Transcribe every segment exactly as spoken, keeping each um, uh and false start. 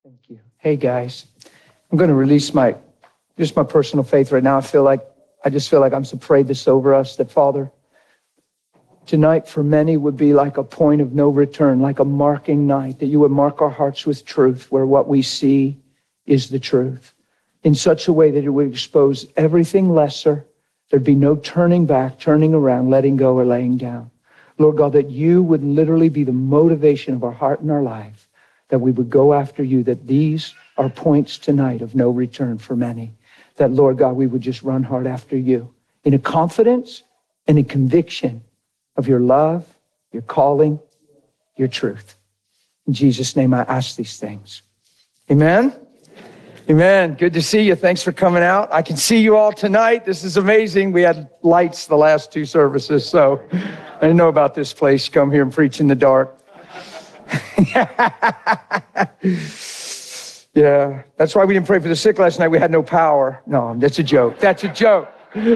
Thank you. Hey guys, I'm going to release my, just my personal faith right now. I feel like, I just feel like I'm to pray this over us, that Father, tonight for many would be like a point of no return, like a marking night, that you would mark our hearts with truth, where what we see is the truth, in such a way that it would expose everything lesser. There'd be no turning back, turning around, letting go, or laying down. Lord God, that you would literally be the motivation of our heart and our life, that we would go after you, that these are points tonight of no return for many. That, Lord God, we would just run hard after you in a confidence and a conviction of your love, your calling, your truth. In Jesus' name, I ask these things. Amen. Amen. Good to see you. Thanks for coming out. I can see you all tonight. This is amazing. We had lights the last two services, so I didn't know about this place. Come here and preach in the dark. Yeah, that's why we didn't pray for the sick last night. We had no power. No, that's a joke. That's a joke. We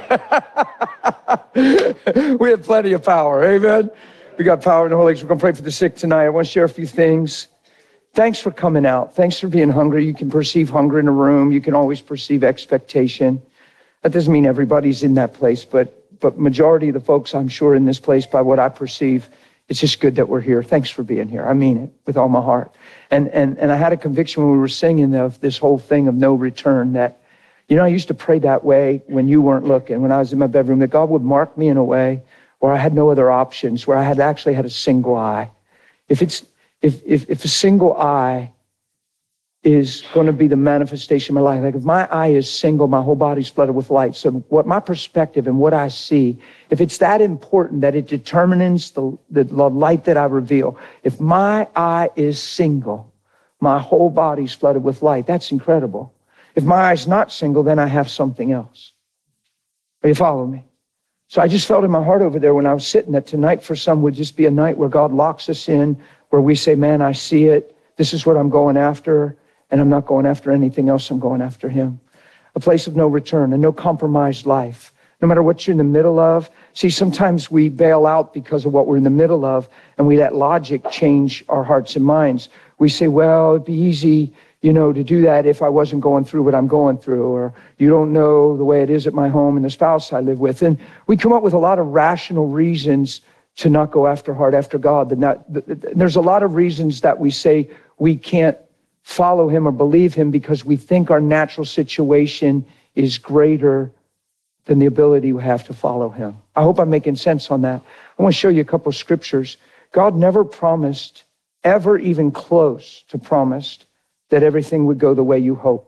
have plenty of power. Amen. We got power in the Holy Ghost. We're going to pray for the sick tonight. I want to share a few things. Thanks for coming out. Thanks for being hungry. You can perceive hunger in a room. You can always perceive expectation. That doesn't mean everybody's in that place, but but majority of the folks, I'm sure, in this place, by what I perceive, it's just good that we're here. Thanks for being here. I mean it with all my heart. And and and I had a conviction when we were singing of this whole thing of no return, that, you know, I used to pray that way when you weren't looking, when I was in my bedroom, that God would mark me in a way where I had no other options, where I had actually had a single eye. If it's if if if a single eye is going to be the manifestation of my life, like if my eye is single, my whole body's flooded with light. So what my perspective and what I see, if it's that important that it determines the, the, the light that I reveal, if my eye is single, my whole body's flooded with light. That's incredible. If my eye's not single, then I have something else. Are you following me? So I just felt in my heart over there when I was sitting that tonight for some would just be a night where God locks us in, where we say, man, I see it. This is what I'm going after. And I'm not going after anything else. I'm going after him. A place of no return, a no compromised life. No matter what you're in the middle of. See, sometimes we bail out because of what we're in the middle of, and we let logic change our hearts and minds. We say, well, it'd be easy, you know, to do that if I wasn't going through what I'm going through, or you don't know the way it is at my home and the spouse I live with. And we come up with a lot of rational reasons to not go after hard after God. But not, there's a lot of reasons that we say we can't follow him or believe him because we think our natural situation is greater than the ability we have to follow him. I hope I'm making sense on that. I want to show you a couple of scriptures. God never promised, ever even close to promised, that everything would go the way you hope.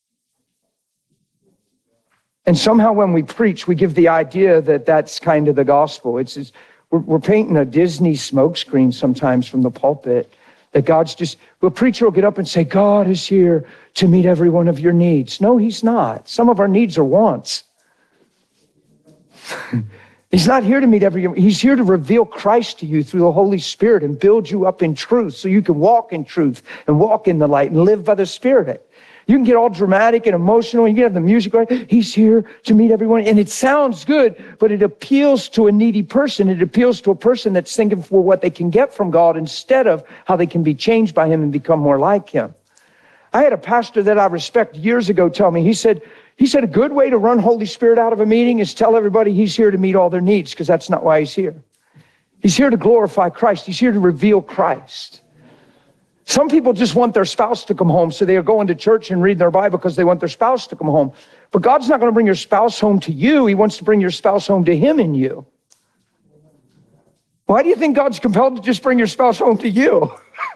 And somehow when we preach, we give the idea that that's kind of the gospel. It's, it's we're, we're painting a Disney smokescreen sometimes from the pulpit. That God's just, well, a preacher will get up and say, God is here to meet every one of your needs. No, he's not. Some of our needs are wants. He's not here to meet every, he's here to reveal Christ to you through the Holy Spirit and build you up in truth so you can walk in truth and walk in the light and live by the Spirit. You can get all dramatic and emotional. You can have the music right. He's here to meet everyone. And it sounds good, but it appeals to a needy person. It appeals to a person that's thinking for what they can get from God instead of how they can be changed by him and become more like him. I had a pastor that I respect years ago tell me, he said, he said, a good way to run Holy Spirit out of a meeting is tell everybody he's here to meet all their needs, because that's not why he's here. He's here to glorify Christ. He's here to reveal Christ. Some people just want their spouse to come home, so they are going to church and reading their Bible because they want their spouse to come home. But God's not going to bring your spouse home to you. He wants to bring your spouse home to him and you. Why do you think God's compelled to just bring your spouse home to you?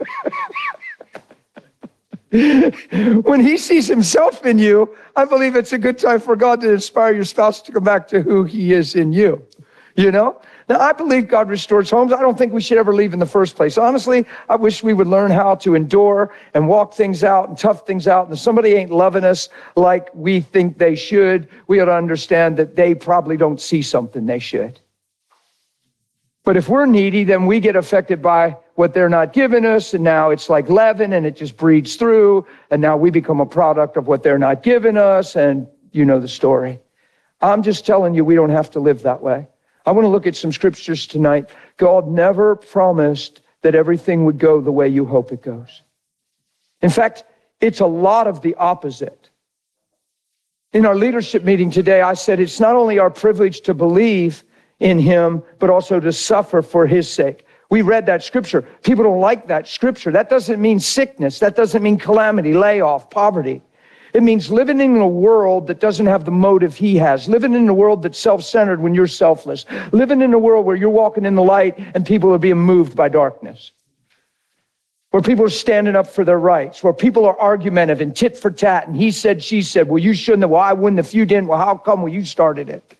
When he sees himself in you, I believe it's a good time for God to inspire your spouse to come back to who he is in you. You know? Now, I believe God restores homes. I don't think we should ever leave in the first place. Honestly, I wish we would learn how to endure and walk things out and tough things out. And if somebody ain't loving us like we think they should, we ought to understand that they probably don't see something they should. But if we're needy, then we get affected by what they're not giving us. And now it's like leaven and it just breeds through. And now we become a product of what they're not giving us. And you know the story. I'm just telling you, we don't have to live that way. I want to look at some scriptures tonight. God never promised that everything would go the way you hope it goes. In fact, it's a lot of the opposite. In our leadership meeting today, I said it's not only our privilege to believe in him, but also to suffer for his sake. We read that scripture. People don't like that scripture. That doesn't mean sickness. That doesn't mean calamity, layoff, poverty. It means living in a world that doesn't have the motive he has. Living in a world that's self-centered when you're selfless. Living in a world where you're walking in the light and people are being moved by darkness. Where people are standing up for their rights. Where people are argumentative and tit for tat. And he said, she said, well, you shouldn't have. Well, I wouldn't if you didn't. Well, how come? Well, you started it.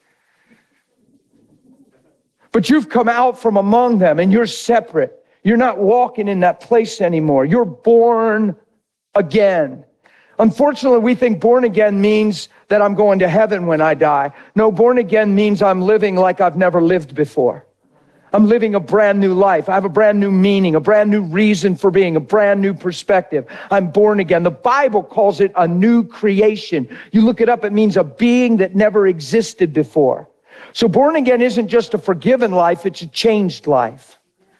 But you've come out from among them and you're separate. You're not walking in that place anymore. You're born again. Unfortunately, we think born again means that I'm going to heaven when I die. No, born again means I'm living like I've never lived before. I'm living a brand new life. I have a brand new meaning, a brand new reason for being, a brand new perspective. I'm born again. The Bible calls it a new creation. You look it up, it means a being that never existed before. So born again isn't just a forgiven life, it's a changed life.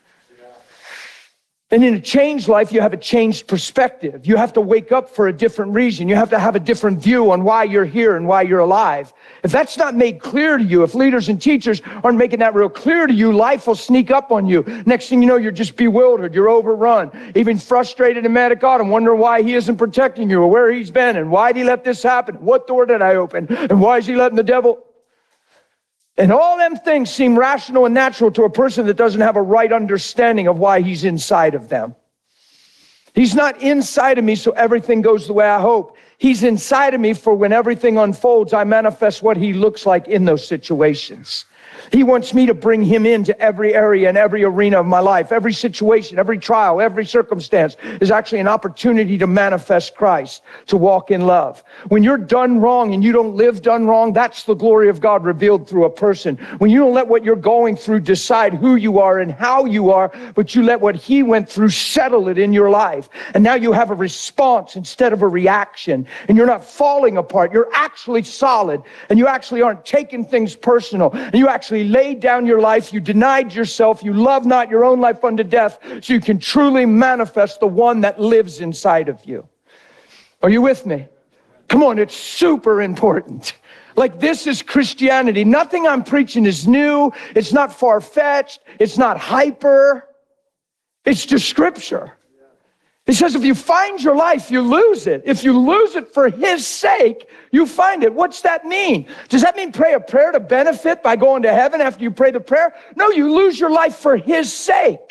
And in a changed life, you have a changed perspective. You have to wake up for a different reason. You have to have a different view on why you're here and why you're alive. If that's not made clear to you, if leaders and teachers aren't making that real clear to you, life will sneak up on you. Next thing you know, you're just bewildered. You're overrun, even frustrated and mad at God and wondering why he isn't protecting you or where he's been and why did he let this happen? What door did I open? And why is he letting the devil... And all them things seem rational and natural to a person that doesn't have a right understanding of why he's inside of them. He's not inside of me so everything goes the way I hope. He's inside of me for when everything unfolds, I manifest what he looks like in those situations. He wants me to bring him into every area and every arena of my life. Every situation, every trial, every circumstance is actually an opportunity to manifest Christ, to walk in love. When you're done wrong and you don't live done wrong, that's the glory of God revealed through a person. When you don't let what you're going through decide who you are and how you are, but you let what he went through settle it in your life. And now you have a response instead of a reaction. And you're not falling apart. You're actually solid. And you actually aren't taking things personal. And you actually laid down your life, you denied yourself, you love not your own life unto death, so you can truly manifest the one that lives inside of you. Are you with me? Come on, it's super important. Like, this is Christianity. Nothing I'm preaching is new. It's not far-fetched. It's not hyper. It's just scripture. He says if you find your life, you lose it. If you lose it for his sake, you find it. What's that mean? Does that mean pray a prayer to benefit by going to heaven after you pray the prayer? No, you lose your life for his sake.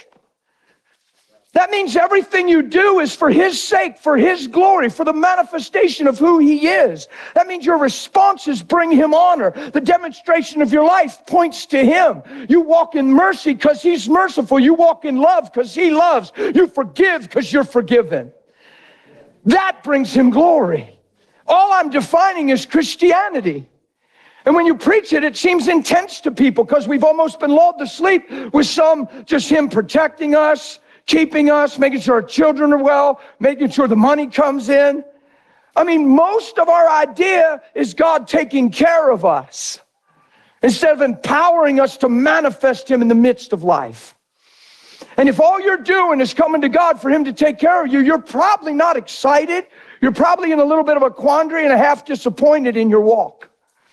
That means everything you do is for his sake, for his glory, for the manifestation of who he is. That means your responses bring him honor. The demonstration of your life points to him. You walk in mercy because he's merciful. You walk in love because he loves. You forgive because you're forgiven. That brings him glory. All I'm defining is Christianity. And when you preach it, it seems intense to people because we've almost been lulled to sleep with some just him protecting us, keeping us, making sure our children are well, making sure the money comes in. I mean, most of our idea is God taking care of us instead of empowering us to manifest him in the midst of life. And if all you're doing is coming to God for him to take care of you, you're probably not excited. You're probably in a little bit of a quandary and a half disappointed in your walk.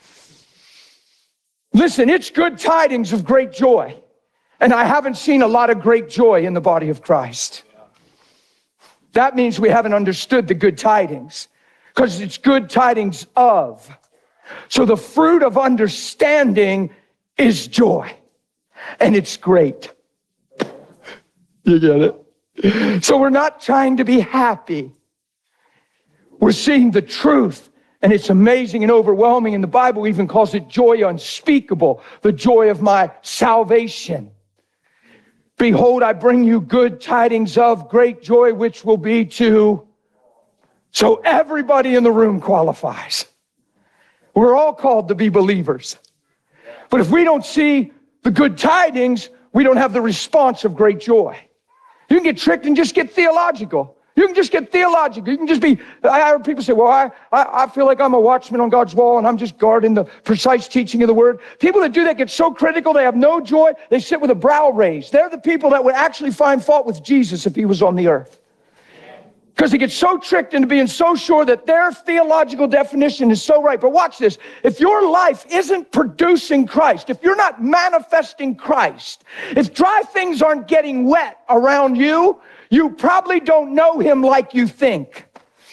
Listen, it's good tidings of great joy. And I haven't seen a lot of great joy in the body of Christ. That means we haven't understood the good tidings, because it's good tidings of. So the fruit of understanding is joy, and it's great. You get it? So we're not trying to be happy. We're seeing the truth, and it's amazing and overwhelming, and the Bible even calls it joy unspeakable, the joy of my salvation. Behold, I bring you good tidings of great joy, which will be to... So everybody in the room qualifies. We're all called to be believers. But if we don't see the good tidings, we don't have the response of great joy. You can get tricked and just get theological. You can just get theological. You can just be, I heard people say, well, I, I, I feel like I'm a watchman on God's wall and I'm just guarding the precise teaching of the word. People that do that get so critical, they have no joy. They sit with a brow raised. They're the people that would actually find fault with Jesus if he was on the earth. Because he gets so tricked into being so sure that their theological definition is so right. But watch this. If your life isn't producing Christ, if you're not manifesting Christ, if dry things aren't getting wet around you, you probably don't know him like you think.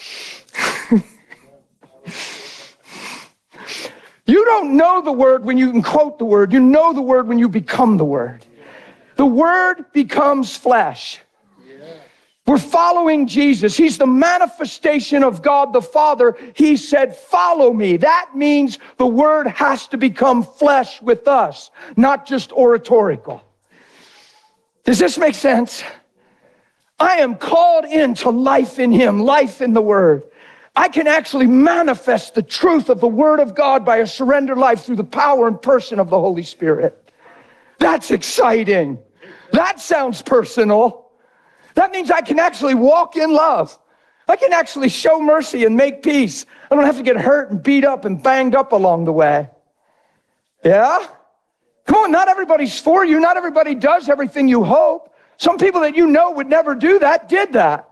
You don't know the word when you can quote the word. You know the word when you become the word. The word becomes flesh. We're following Jesus. He's the manifestation of God the Father. He said, follow me. That means the word has to become flesh with us, not just oratorical. Does this make sense? I am called into life in him, life in the word. I can actually manifest the truth of the word of God by a surrendered life through the power and person of the Holy Spirit. That's exciting. That sounds personal. That means I can actually walk in love. I can actually show mercy and make peace. I don't have to get hurt and beat up and banged up along the way. Yeah? Come on, not everybody's for you. Not everybody does everything you hope. Some people that you know would never do that, did that.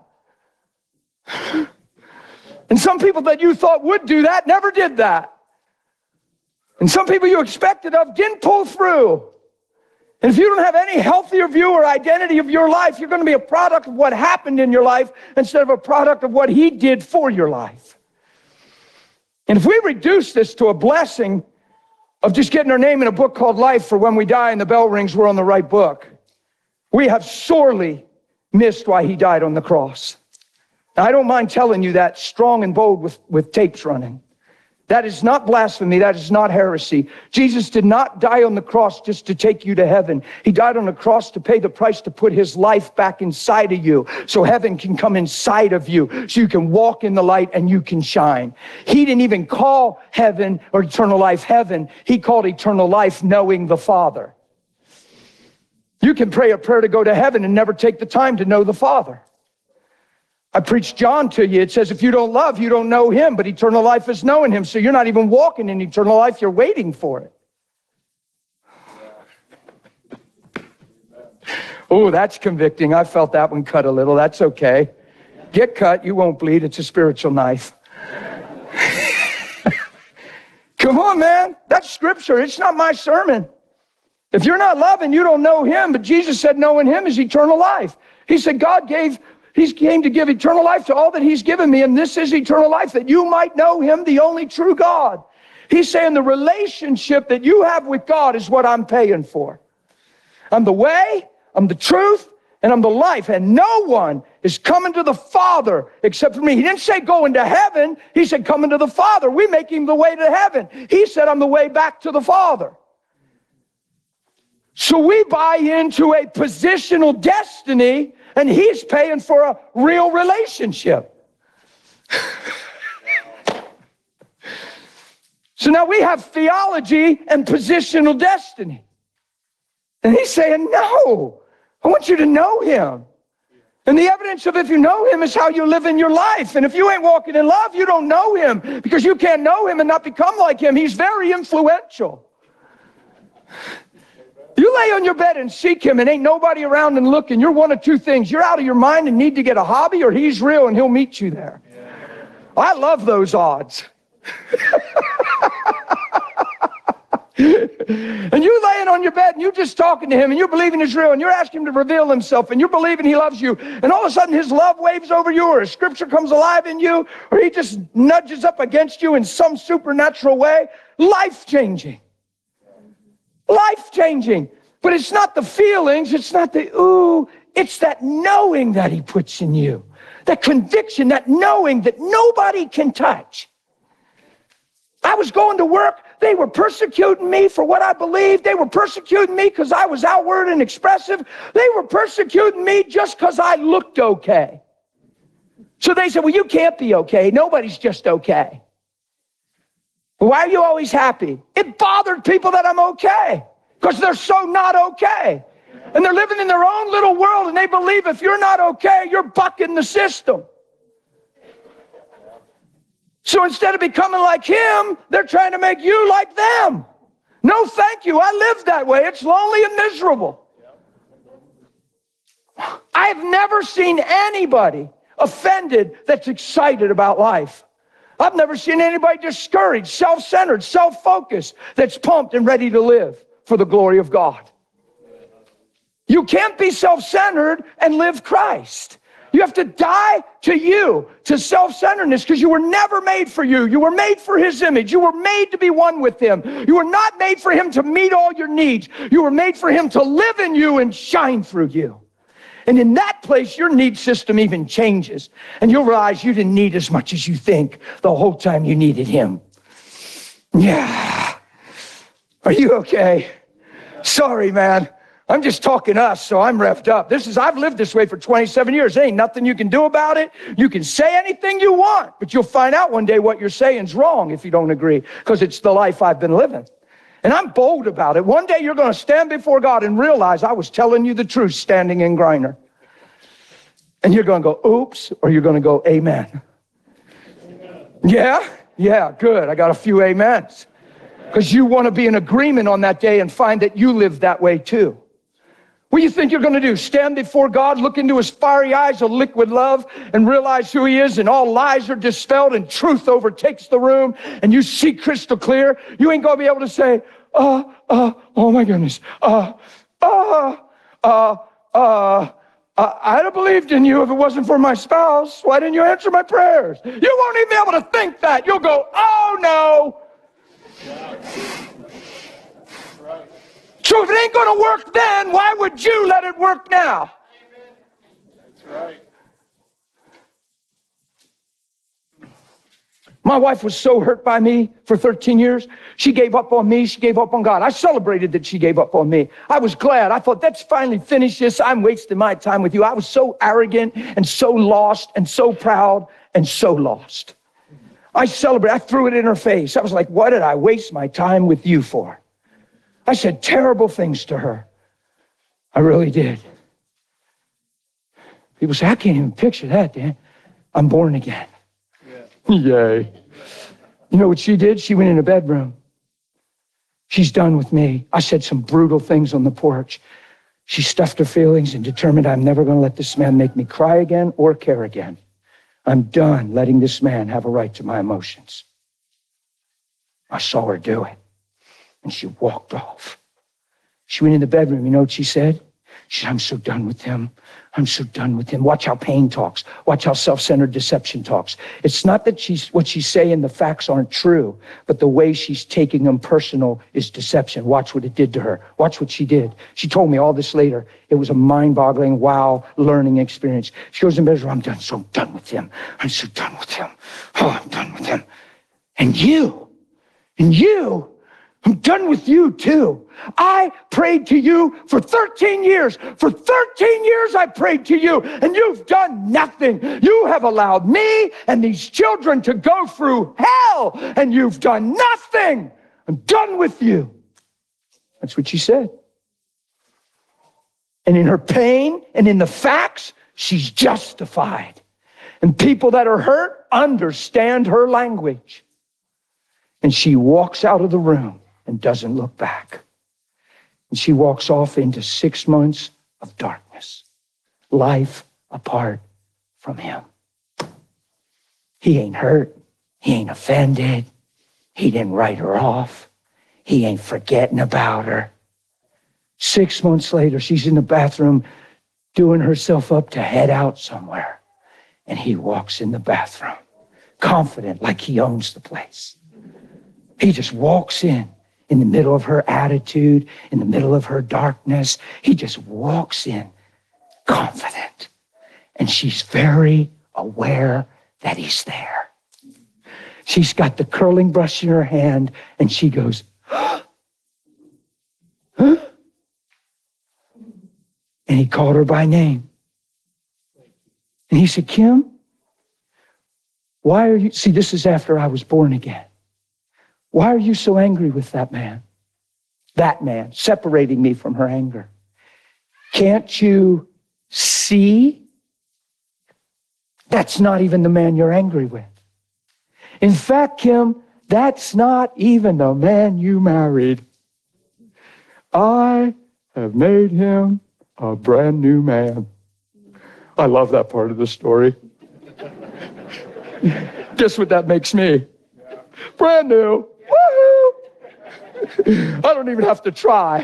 And some people that you thought would do that, never did that. And some people you expected of didn't pull through. And if you don't have any healthier view or identity of your life, you're going to be a product of what happened in your life instead of a product of what he did for your life. And if we reduce this to a blessing of just getting our name in a book called life for when we die and the bell rings, we're on the right book, we have sorely missed why he died on the cross. Now, I don't mind telling you that strong and bold with, with tapes running. That is not blasphemy. That is not heresy. Jesus did not die on the cross just to take you to heaven. He died on the cross to pay the price to put his life back inside of you so heaven can come inside of you, so you can walk in the light and you can shine. He didn't even call heaven or eternal life heaven. He called eternal life knowing the Father. You can pray a prayer to go to heaven and never take the time to know the Father. I preached John to you. It says if you don't love, you don't know him, but eternal life is knowing him. So you're not even walking in eternal life. You're waiting for it. Oh, that's convicting. I felt that one cut a little. That's okay. Get cut. You won't bleed. It's a spiritual knife. Come on, man. That's scripture. It's not my sermon. If you're not loving, you don't know him. But Jesus said knowing him is eternal life. He said God gave... He came to give eternal life to all that he's given me, and this is eternal life, that you might know him, the only true God. He's saying the relationship that you have with God is what I'm paying for. I'm the way, I'm the truth, and I'm the life, and no one is coming to the Father except for me. He didn't say going to heaven. He said coming to the Father. We make him the way to heaven. He said I'm the way back to the Father. So we buy into a positional destiny, and he's paying for a real relationship. So now we have theology and positional destiny. And he's saying, no, I want you to know him. And the evidence of if you know him is how you live in your life. And if you ain't walking in love, you don't know him, because you can't know him and not become like him. He's very influential. You lay on your bed and seek him and ain't nobody around and looking. You're one of two things. You're out of your mind and need to get a hobby, or he's real and he'll meet you there. Yeah. I love those odds. And you laying on your bed and you're just talking to him and you're believing he's real and you're asking him to reveal himself and you're believing he loves you, and all of a sudden his love waves over you, or his scripture comes alive in you, or he just nudges up against you in some supernatural way. Life-changing. Life-changing. But it's not the feelings, it's not the ooh, it's that knowing that he puts in you. That conviction, that knowing that nobody can touch. I was going to work, they were persecuting me for what I believed. They were persecuting me because I was outward and expressive. They were persecuting me just because I looked okay. So they said, well, you can't be okay. Nobody's just okay. Why are you always happy? It bothered people that I'm okay, because they're so not okay. And they're living in their own little world, and they believe if you're not okay, you're bucking the system. So instead of becoming like him, they're trying to make you like them. No, thank you. I live that way. It's lonely and miserable. I've never seen anybody offended that's excited about life. I've never seen anybody discouraged, self-centered, self-focused, that's pumped and ready to live for the glory of God. You can't be self-centered and live Christ. You have to die to you, to self-centeredness, because you were never made for you. You were made for his image. You were made to be one with him. You were not made for him to meet all your needs. You were made for him to live in you and shine through you. And in that place, your need system even changes. And you'll realize you didn't need as much as you think the whole time you needed him. Yeah. Are you okay? Sorry, man. I'm just talking us, so I'm revved up. This is, I've lived this way for twenty-seven years. There ain't nothing you can do about it. You can say anything you want, but you'll find out one day what you're saying is wrong if you don't agree, because it's the life I've been living. And I'm bold about it. One day you're going to stand before God and realize I was telling you the truth standing in Griner. And you're going to go, oops, or you're going to go, amen. Amen. Yeah? Yeah, good. I got a few amens. Because you want to be in agreement on that day and find that you live that way too. What do you think you're going to do? Stand before God, look into his fiery eyes of liquid love, and realize who he is, and all lies are dispelled, and truth overtakes the room, and you see crystal clear? You ain't going to be able to say, uh, uh, oh my goodness, uh, uh, uh, uh, uh, I'd have believed in you if it wasn't for my spouse. Why didn't you answer my prayers? You won't even be able to think that. You'll go, oh no. So if it ain't going to work then, why would you let it work now? That's right. My wife was so hurt by me for thirteen years. She gave up on me. She gave up on God. I celebrated that she gave up on me. I was glad. I thought, that's finally finished this. I'm wasting my time with you. I was so arrogant and so lost and so proud and so lost. I celebrated. I threw it in her face. I was like, what did I waste my time with you for? I said terrible things to her. I really did. People say, I can't even picture that, Dan. I'm born again. Yeah. Yay. You know what she did? She went in a bedroom. She's done with me. I said some brutal things on the porch. She stuffed her feelings and determined I'm never going to let this man make me cry again or care again. I'm done letting this man have a right to my emotions. I saw her do it. And she walked off. She went in the bedroom. You know what she said? She said, I'm so done with him. I'm so done with him. Watch how pain talks. Watch how self-centered deception talks. It's not that she's what she's saying, the facts aren't true, but the way she's taking them personal is deception. Watch what it did to her. Watch what she did. She told me all this later. It was a mind-boggling, wow, learning experience. She goes in bed, I'm done, so done with him. I'm so done with him. Oh, I'm done with him. And you, and you, I'm done with you too. I prayed to you for thirteen years. For thirteen years I prayed to you, and you've done nothing. You have allowed me and these children to go through hell, and you've done nothing. I'm done with you. That's what she said. And in her pain and in the facts, she's justified. And people that are hurt understand her language. And she walks out of the room and doesn't look back. And she walks off into six months of darkness, life apart from him. He ain't hurt. He ain't offended. He didn't write her off. He ain't forgetting about her. Six months later, she's in the bathroom doing herself up to head out somewhere. And he walks in the bathroom, confident like he owns the place. He just walks in. In the middle of her attitude, in the middle of her darkness, he just walks in confident. And she's very aware that he's there. She's got the curling brush in her hand, and she goes, huh? Huh? And he called her by name. And he said, Kim, why are you, see, this is after I was born again. Why are you so angry with that man? That man, separating me from her anger. Can't you see? That's not even the man you're angry with. In fact, Kim, that's not even the man you married. I have made him a brand new man. I love that part of the story. Guess what that makes me? Brand new. Woohoo! I don't even have to try.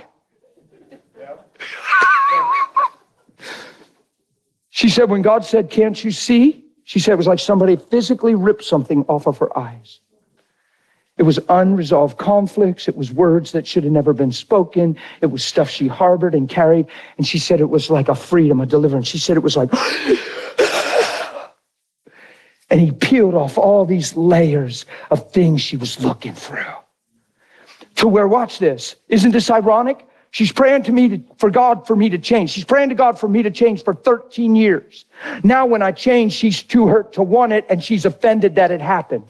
She said, when God said, can't you see? She said it was like somebody physically ripped something off of her eyes. It was unresolved conflicts. It was words that should have never been spoken. It was stuff she harbored and carried. And she said it was like a freedom, a deliverance. She said it was like, and he peeled off all these layers of things she was looking through. To where, watch this. Isn't this ironic? She's praying to me to, for God for me to change. She's praying to God for me to change for thirteen years. Now when I change, she's too hurt to want it, and she's offended that it happened.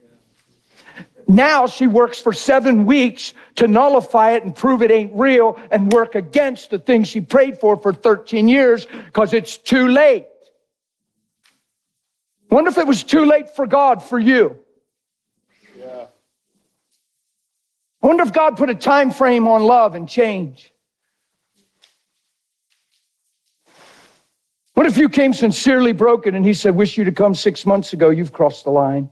Now she works for seven weeks to nullify it and prove it ain't real and work against the thing she prayed for for thirteen years because it's too late. Wonder if it was too late for God for you. Yeah. I wonder if God put a time frame on love and change. What if you came sincerely broken and he said, wish you'd have come six months ago, you've crossed the line?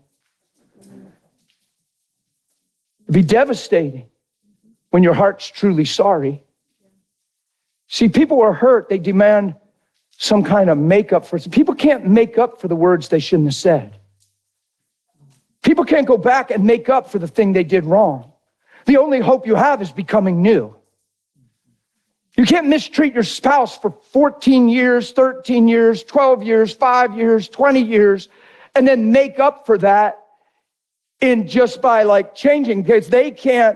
It'd be devastating when your heart's truly sorry. See, people are hurt. They demand some kind of makeup for it. People can't make up for the words they shouldn't have said. People can't go back and make up for the thing they did wrong. The only hope you have is becoming new. You can't mistreat your spouse for fourteen years, thirteen years, twelve years, five years, twenty years, and then make up for that in just by like changing, because they can't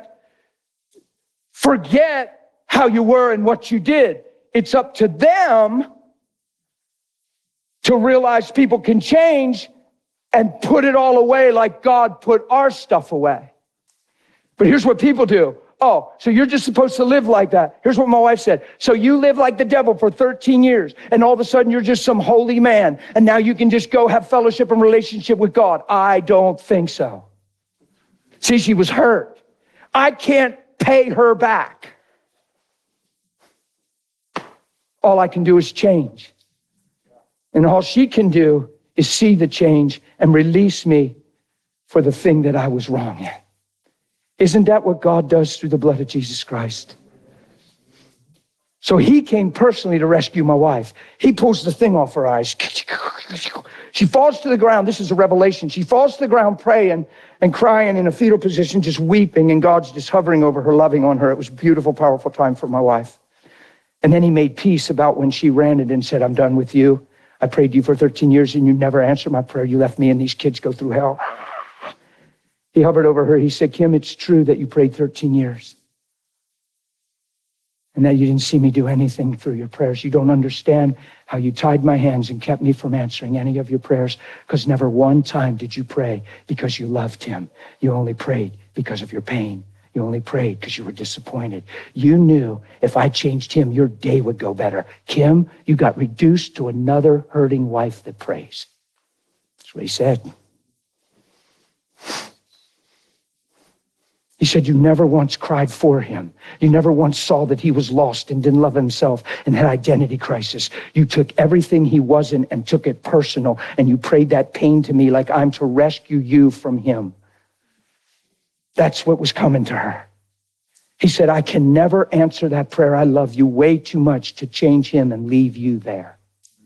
forget how you were and what you did. It's up to them to realize people can change and put it all away like God put our stuff away. But here's what people do. Oh, so you're just supposed to live like that. Here's what my wife said. So you live like the devil for thirteen years, and all of a sudden you're just some holy man, and now you can just go have fellowship and relationship with God. I don't think so. See, she was hurt. I can't pay her back. All I can do is change. And all she can do is see the change and release me for the thing that I was wrong in. Isn't that what God does through the blood of Jesus Christ? So he came personally to rescue my wife. He pulls the thing off her eyes. She falls to the ground. This is a revelation. She falls to the ground praying and crying in a fetal position, just weeping, and God's just hovering over her, loving on her. It was a beautiful, powerful time for my wife. And then he made peace about when she ranted and said, I'm done with you. I prayed to you for thirteen years and you never answered my prayer. You left me and these kids go through hell. He hovered over her. He said, Kim, it's true that you prayed thirteen years and that you didn't see me do anything through your prayers. You don't understand how you tied my hands and kept me from answering any of your prayers, because never one time did you pray because you loved him. You only prayed because of your pain. You only prayed because you were disappointed. You knew if I changed him, your day would go better. Kim, you got reduced to another hurting wife that prays. That's what he said. He said, you never once cried for him. You never once saw that he was lost and didn't love himself and had identity crisis. You took everything he wasn't and took it personal, and you prayed that pain to me like I'm to rescue you from him. That's what was coming to her. He said, I can never answer that prayer. I love you way too much to change him and leave you there.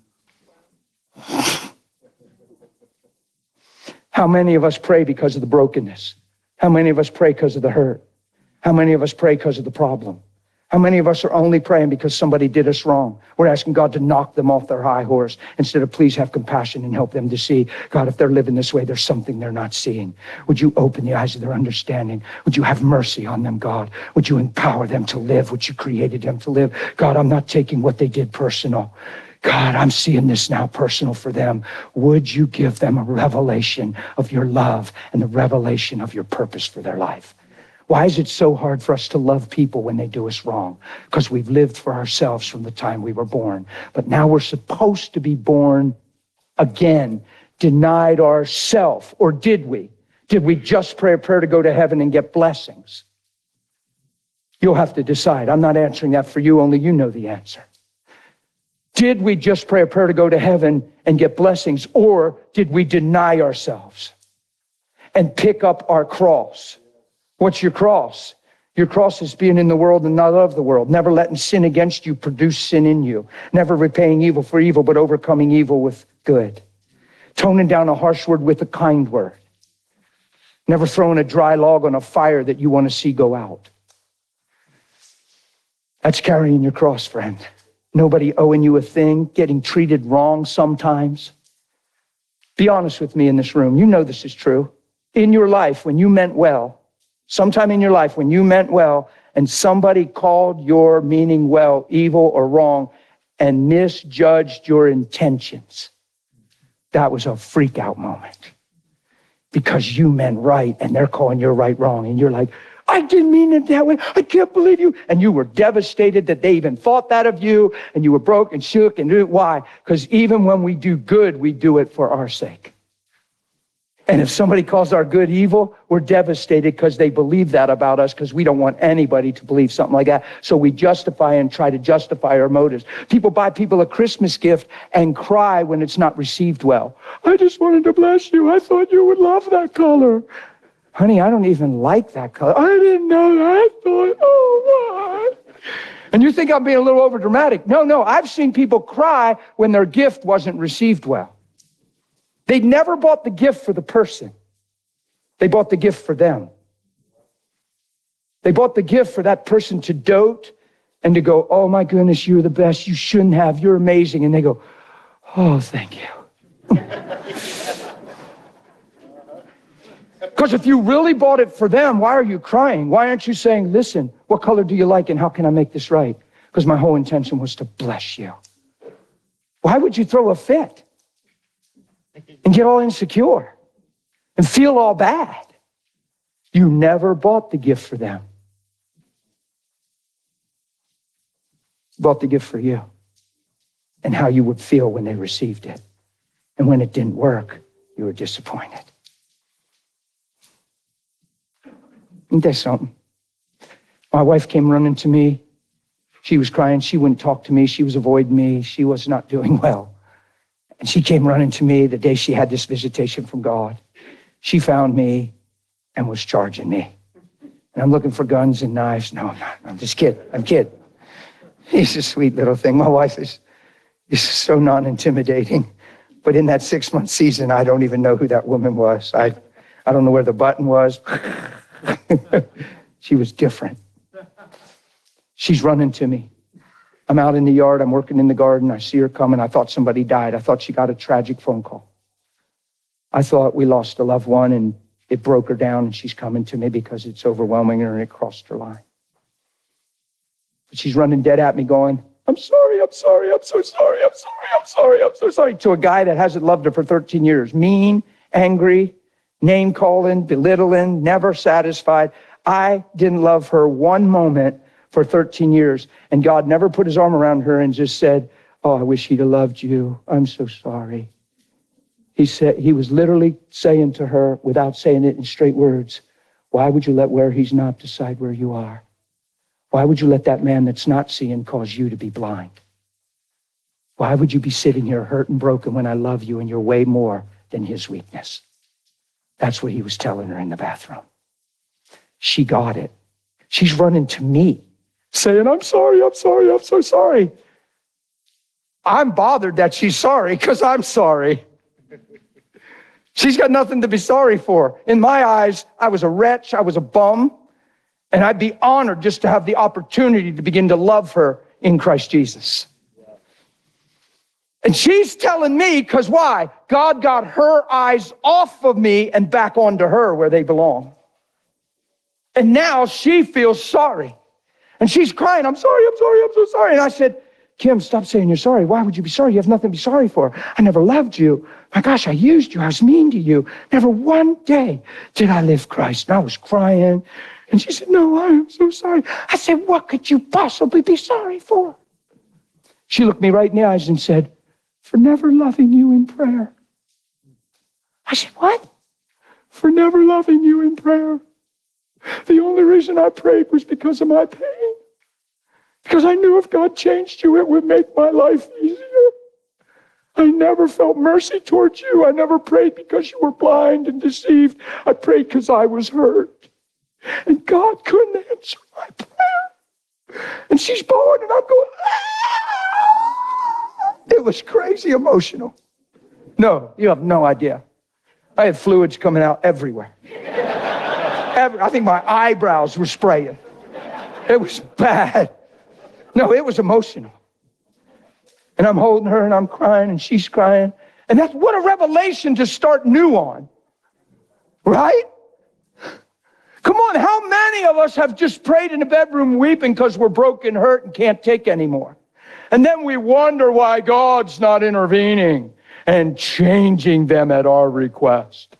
How many of us pray because of the brokenness? How many of us pray because of the hurt? How many of us pray because of the problem? How many of us are only praying because somebody did us wrong? We're asking God to knock them off their high horse instead of please have compassion and help them to see, God, if they're living this way, there's something they're not seeing. Would you open the eyes of their understanding? Would you have mercy on them, God? Would you empower them to live what you created them to live? God, I'm not taking what they did personal. God, I'm seeing this now personal for them. Would you give them a revelation of your love and the revelation of your purpose for their life? Why is it so hard for us to love people when they do us wrong? Because we've lived for ourselves from the time we were born. But now we're supposed to be born again, denied ourself. Or did we? Did we just pray a prayer to go to heaven and get blessings? You'll have to decide. I'm not answering that for you. Only you know the answer. Did we just pray a prayer to go to heaven and get blessings? Or did we deny ourselves and pick up our cross? What's your cross? Your cross is being in the world and not of the world. Never letting sin against you produce sin in you. Never repaying evil for evil, but overcoming evil with good. Toning down a harsh word with a kind word. Never throwing a dry log on a fire that you want to see go out. That's carrying your cross, friend. Nobody owing you a thing, getting treated wrong sometimes. Be honest with me in this room. You know this is true. In your life, when you meant well, sometime in your life when you meant well and somebody called your meaning well evil or wrong and misjudged your intentions, that was a freak out moment because you meant right and they're calling your right wrong. And you're like, I didn't mean it that way. I can't believe you. And you were devastated that they even thought that of you. And you were broke and shook. And why? Because even when we do good, we do it for our sake. And if somebody calls our good evil, we're devastated because they believe that about us, because we don't want anybody to believe something like that. So we justify and try to justify our motives. People buy people a Christmas gift and cry when it's not received well. I just wanted to bless you. I thought you would love that color. Honey, I don't even like that color. I didn't know that. I thought, oh, what? And you think I'm being a little over dramatic. No, no, I've seen people cry when their gift wasn't received well. They never bought the gift for the person. They bought the gift for them. They bought the gift for that person to dote and to go, oh my goodness, you're the best. You shouldn't have. You're amazing. And they go, oh, thank you. Because if you really bought it for them, why are you crying? Why aren't you saying, listen, what color do you like and how can I make this right? Because my whole intention was to bless you. Why would you throw a fit and get all insecure and feel all bad? You never bought the gift for them. You bought the gift for you and how you would feel when they received it. And when it didn't work, you were disappointed. Ain't that something? My wife came running to me. She was crying. She wouldn't talk to me. She was avoiding me. She was not doing well. And she came running to me the day she had this visitation from God. She found me and was charging me. And I'm looking for guns and knives. No, I'm not. I'm just kidding. I'm kidding. He's a sweet little thing. My wife is, is so non-intimidating. But in that six-month season, I don't even know who that woman was. I, I don't know where the button was. She was different. She's running to me. I'm out in the yard. I'm working in the garden. I see her coming. I thought somebody died. I thought she got a tragic phone call. I thought we lost a loved one and it broke her down and she's coming to me because it's overwhelming her and it crossed her line. But she's running dead at me going, I'm sorry, I'm sorry, I'm so sorry, I'm sorry, I'm sorry, I'm so sorry. To a guy that hasn't loved her for thirteen years. Mean, angry, name calling, belittling, never satisfied. I didn't love her one moment for thirteen years. And God never put his arm around her and just said, oh, I wish he'd have loved you. I'm so sorry. He said, he was literally saying to her, without saying it in straight words, why would you let where he's not decide where you are? Why would you let that man that's not seeing cause you to be blind? Why would you be sitting here hurt and broken when I love you and you're way more than his weakness? That's what he was telling her in the bathroom. She got it. She's running to me, saying, I'm sorry, I'm sorry, I'm so sorry. I'm bothered that she's sorry because I'm sorry. She's got nothing to be sorry for. In my eyes, I was a wretch, I was a bum, and I'd be honored just to have the opportunity to begin to love her in Christ Jesus. And she's telling me, because why? God got her eyes off of me and back onto her where they belong. And now she feels sorry. And she's crying, I'm sorry, I'm sorry, I'm so sorry. And I said, Kim, stop saying you're sorry. Why would you be sorry? You have nothing to be sorry for. I never loved you. My gosh, I used you. I was mean to you. Never one day did I live Christ. And I was crying. And she said, no, I am so sorry. I said, what could you possibly be sorry for? She looked me right in the eyes and said, for never loving you in prayer. I said, what? For never loving you in prayer. The only reason I prayed was because of my pain. Because I knew if God changed you, it would make my life easier. I never felt mercy towards you. I never prayed because you were blind and deceived. I prayed because I was hurt. And God couldn't answer my prayer. And she's bawling and I'm going, ah! It was crazy emotional. No, you have no idea. I had fluids coming out everywhere. Every, I think my eyebrows were spraying. It was bad. No, it was emotional. And I'm holding her and I'm crying and she's crying. And that's what a revelation to start new on. Right? Come on, how many of us have just prayed in the bedroom weeping because we're broken, hurt, and can't take anymore? And then we wonder why God's not intervening and changing them at our request.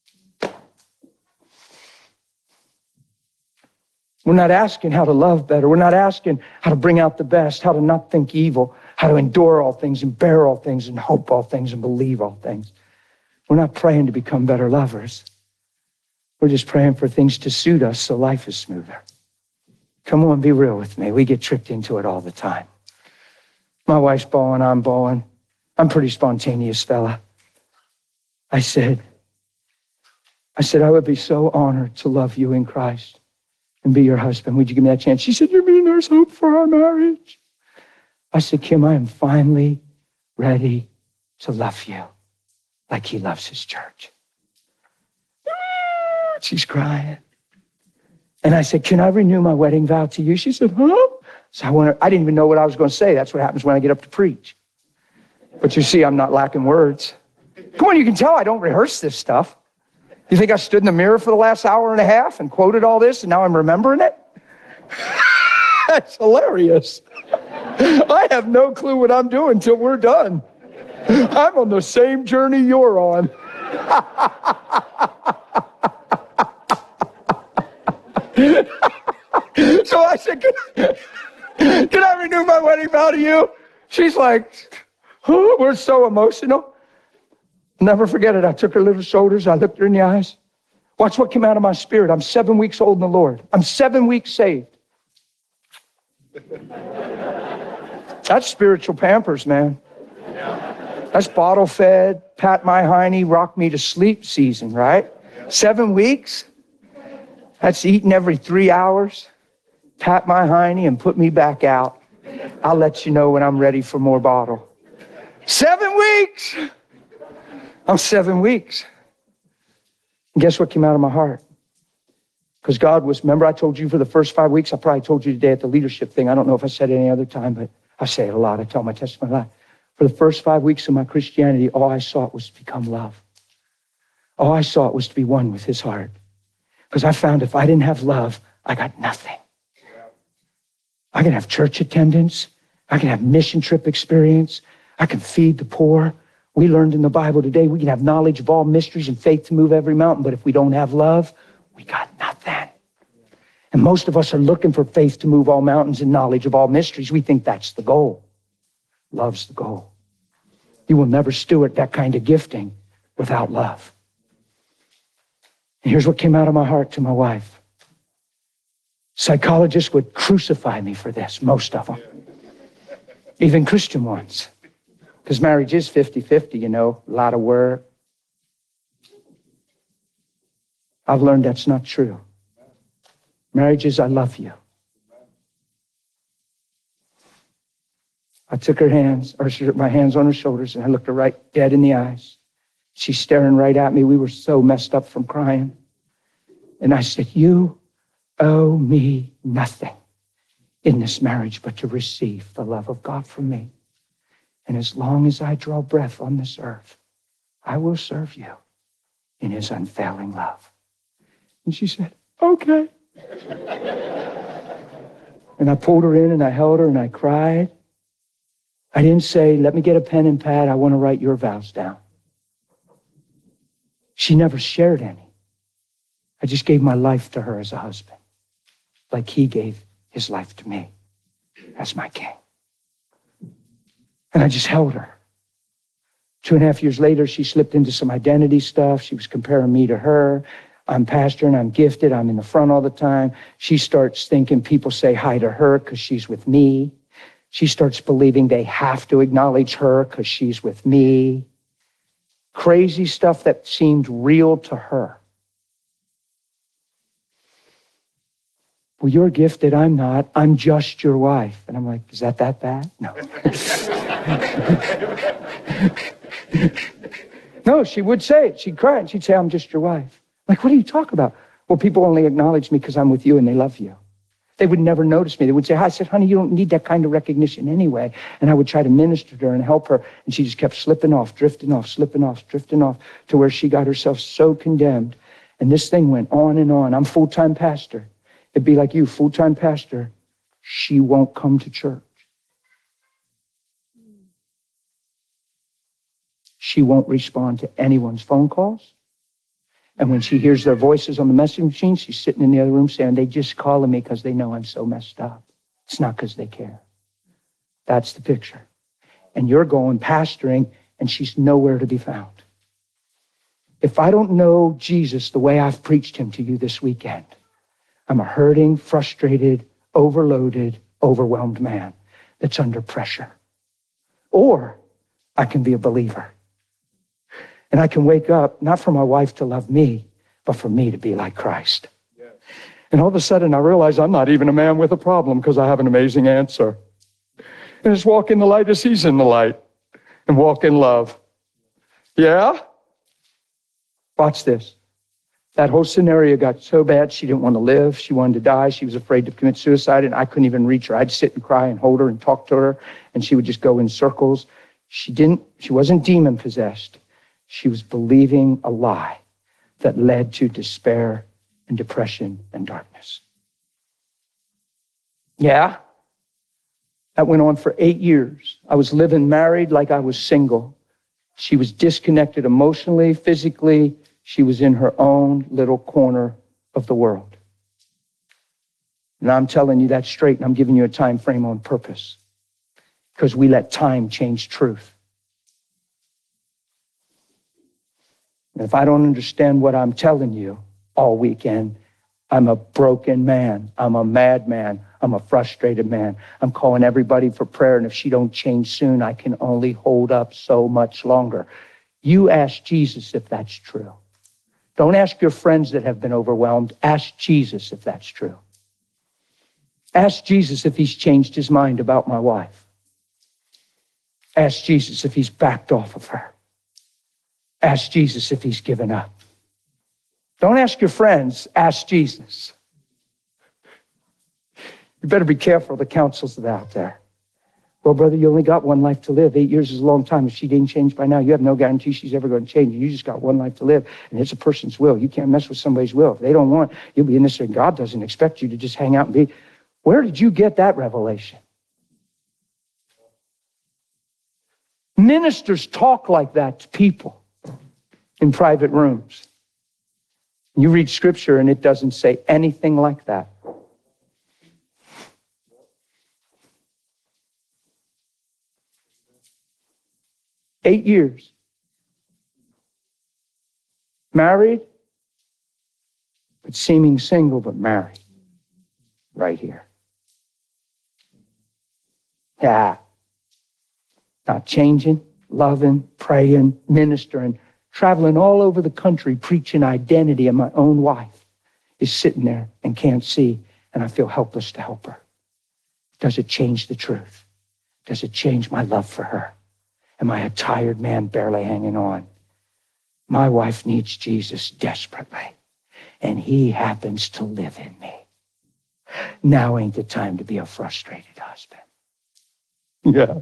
We're not asking how to love better. We're not asking how to bring out the best, how to not think evil, how to endure all things and bear all things and hope all things and believe all things. We're not praying to become better lovers. We're just praying for things to suit us so life is smoother. Come on, be real with me. We get tricked into it all the time. My wife's bawling, I'm bawling. I'm a pretty spontaneous fella. I said, I said, I would be so honored to love you in Christ and be your husband. Would you give me that chance? She said, you mean there's hope for our marriage? I said, Kim, I am finally ready to love you like he loves his church. She's crying. And I said, can I renew my wedding vow to you? She said, huh? So I, wanted, I didn't even know what I was going to say. That's what happens when I get up to preach. But you see, I'm not lacking words. Come on, you can tell I don't rehearse this stuff. You think I stood in the mirror for the last hour and a half and quoted all this and now I'm remembering it? That's hilarious. I have no clue what I'm doing until we're done. I'm on the same journey you're on. So I said, can, can I renew my wedding vow to you? She's like, oh, we're so emotional. Never forget it. I took her little shoulders. I looked her in the eyes. Watch what came out of my spirit. I'm seven weeks old in the Lord. I'm seven weeks saved. That's spiritual Pampers, man. That's bottle fed, pat my hiney, rock me to sleep season, right? Seven weeks. That's eating every three hours. Pat my hiney and put me back out. I'll let you know when I'm ready for more bottle. Seven weeks. I'm seven weeks. And guess what came out of my heart? Because God was, remember I told you for the first five weeks, I probably told you today at the leadership thing. I don't know if I said it any other time, but I say it a lot. I tell my testimony a lot. For the first five weeks of my Christianity, all I sought was to become love. All I sought was to be one with his heart. Because I found if I didn't have love, I got nothing. I can have church attendance. I can have mission trip experience. I can feed the poor. We learned in the Bible today, we can have knowledge of all mysteries and faith to move every mountain. But if we don't have love, we got nothing. And most of us are looking for faith to move all mountains and knowledge of all mysteries. We think that's the goal. Love's the goal. You will never steward that kind of gifting without love. And here's what came out of my heart to my wife. Psychologists would crucify me for this, most of them. Even Christian ones. Because marriage is fifty-fifty, you know, a lot of work. I've learned that's not true. Marriage is, I love you. I took her hands, or my hands on her shoulders, and I looked her right dead in the eyes. She's staring right at me. We were so messed up from crying. And I said, you owe me nothing in this marriage but to receive the love of God from me. And as long as I draw breath on this earth, I will serve you in his unfailing love. And she said, okay. And I pulled her in and I held her and I cried. I didn't say, let me get a pen and pad. I want to write your vows down. She never shared any. I just gave my life to her as a husband, like he gave his life to me as my king. And I just held her. Two and a half years later, she slipped into some identity stuff. She was comparing me to her. I'm pastor and I'm gifted. I'm in the front all the time. She starts thinking people say hi to her because she's with me. She starts believing they have to acknowledge her because she's with me. Crazy stuff that seemed real to her. Well, you're gifted, I'm not. I'm just your wife. And I'm like, is that that bad? No. No, she would say it. She'd cry and she'd say, I'm just your wife. Like, what do you talk about? Well, people only acknowledge me because I'm with you and they love you. They would never notice me. They would say, hi. I said, honey, you don't need that kind of recognition anyway. And I would try to minister to her and help her. And she just kept slipping off, drifting off, slipping off, drifting off to where she got herself so condemned. And this thing went on and on. I'm full-time pastor. It'd be like you, full-time pastor. She won't come to church. She won't respond to anyone's phone calls. And when she hears their voices on the messaging machine, she's sitting in the other room saying, they just calling me because they know I'm so messed up. It's not because they care. That's the picture. And you're going pastoring, and she's nowhere to be found. If I don't know Jesus the way I've preached him to you this weekend, I'm a hurting, frustrated, overloaded, overwhelmed man that's under pressure. Or I can be a believer. And I can wake up, not for my wife to love me, but for me to be like Christ. Yeah. And all of a sudden, I realize I'm not even a man with a problem because I have an amazing answer. And just walk in the light as he's in the light and walk in love. Yeah? Watch this. That whole scenario got so bad, she didn't want to live. She wanted to die. She was afraid to commit suicide, and I couldn't even reach her. I'd sit and cry and hold her and talk to her, and she would just go in circles. She didn't, she wasn't demon-possessed. She was believing a lie that led to despair and depression and darkness. Yeah, that went on for eight years. I was living married like I was single. She was disconnected emotionally, physically. She was in her own little corner of the world. And I'm telling you that straight, and I'm giving you a time frame on purpose, because we let time change truth. And if I don't understand what I'm telling you all weekend, I'm a broken man. I'm a madman. I'm a frustrated man. I'm calling everybody for prayer, and if she don't change soon, I can only hold up so much longer. You ask Jesus if that's true. Don't ask your friends that have been overwhelmed. Ask Jesus if that's true. Ask Jesus if he's changed his mind about my wife. Ask Jesus if he's backed off of her. Ask Jesus if he's given up. Don't ask your friends, ask Jesus. You better be careful of the counsels that are out there. Well, brother, you only got one life to live. Eight years is a long time. If she didn't change by now, you have no guarantee she's ever going to change. You just got one life to live, and it's a person's will. You can't mess with somebody's will. If they don't want, you'll be in this, and God doesn't expect you to just hang out and be. Where did you get that revelation? Ministers talk like that to people in private rooms. You read scripture and it doesn't say anything like that. Eight years. Married, but seeming single, but married. Right here. Yeah. Not changing, loving, praying, ministering, traveling all over the country, preaching identity, and my own wife is sitting there and can't see, and I feel helpless to help her. Does it change the truth? Does it change my love for her? Am I a tired man barely hanging on? My wife needs Jesus desperately, and he happens to live in me. Now ain't the time to be a frustrated husband. Yeah.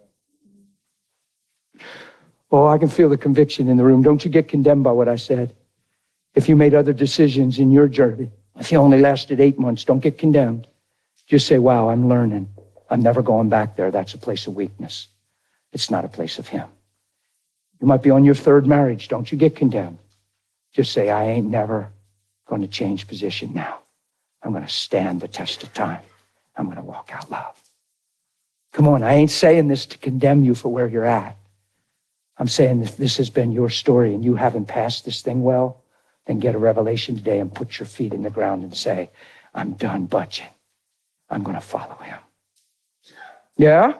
Oh, I can feel the conviction in the room. Don't you get condemned by what I said. If you made other decisions in your journey, if you only lasted eight months, don't get condemned. Just say, wow, I'm learning. I'm never going back there. That's a place of weakness. It's not a place of him. You might be on your third marriage. Don't you get condemned. Just say, I ain't never going to change position now. I'm going to stand the test of time. I'm going to walk out loud. Come on, I ain't saying this to condemn you for where you're at. I'm saying that this has been your story and you haven't passed this thing well. then get a revelation today and put your feet in the ground and say, I'm done budging. I'm going to follow him. Yeah?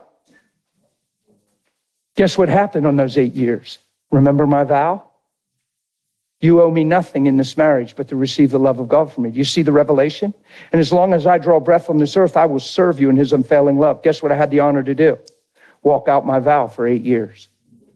Guess what happened on those eight years? Remember my vow? You owe me nothing in this marriage but to receive the love of God from me. Do you see the revelation? And as long as I draw breath on this earth, I will serve you in his unfailing love. Guess what I had the honor to do? Walk out my vow for eight years.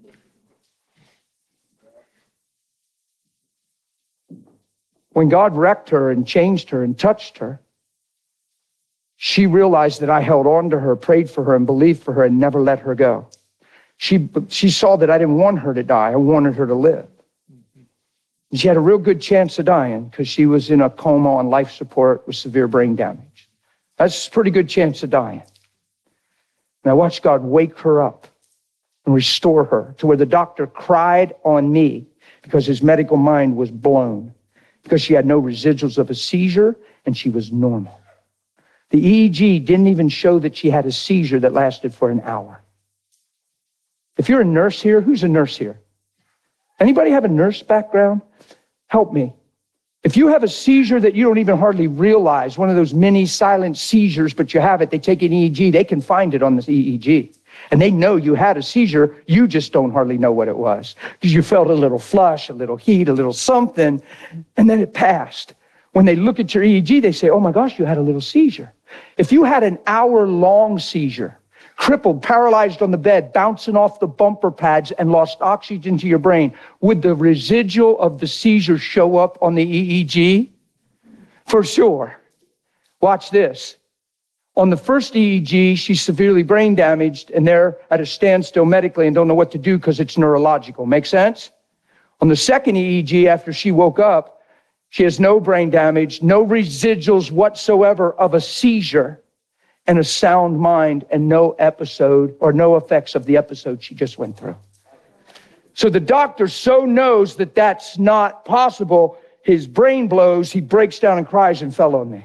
When God wrecked her and changed her and touched her, she realized that I held on to her, prayed for her, and believed for her, and never let her go. She, she saw that I didn't want her to die. I wanted her to live. And she had a real good chance of dying because she was in a coma on life support with severe brain damage. That's a pretty good chance of dying. And I watched God wake her up and restore her to where the doctor cried on me because his medical mind was blown, because she had no residuals of a seizure and she was normal. The E E G didn't even show that she had a seizure that lasted for an hour. If you're a nurse here, who's a nurse here? Anybody have a nurse background? Help me. If you have a seizure that you don't even hardly realize, one of those mini silent seizures, but you have it, they take an E E G, they can find it on the E E G. And they know you had a seizure, you just don't hardly know what it was. Because you felt a little flush, a little heat, a little something, and then it passed. When they look at your E E G, they say, oh my gosh, you had a little seizure. If you had an hour-long seizure, crippled, paralyzed on the bed, bouncing off the bumper pads and lost oxygen to your brain, would the residual of the seizure show up on the E E G? For sure. Watch this. On the first E E G, she's severely brain damaged and they're at a standstill medically and don't know what to do because it's neurological. Make sense? On the second E E G, after she woke up, she has no brain damage, no residuals whatsoever of a seizure, and a sound mind, and no episode or no effects of the episode she just went through. So the doctor so knows that that's not possible, his brain blows, he breaks down and cries and fell on me.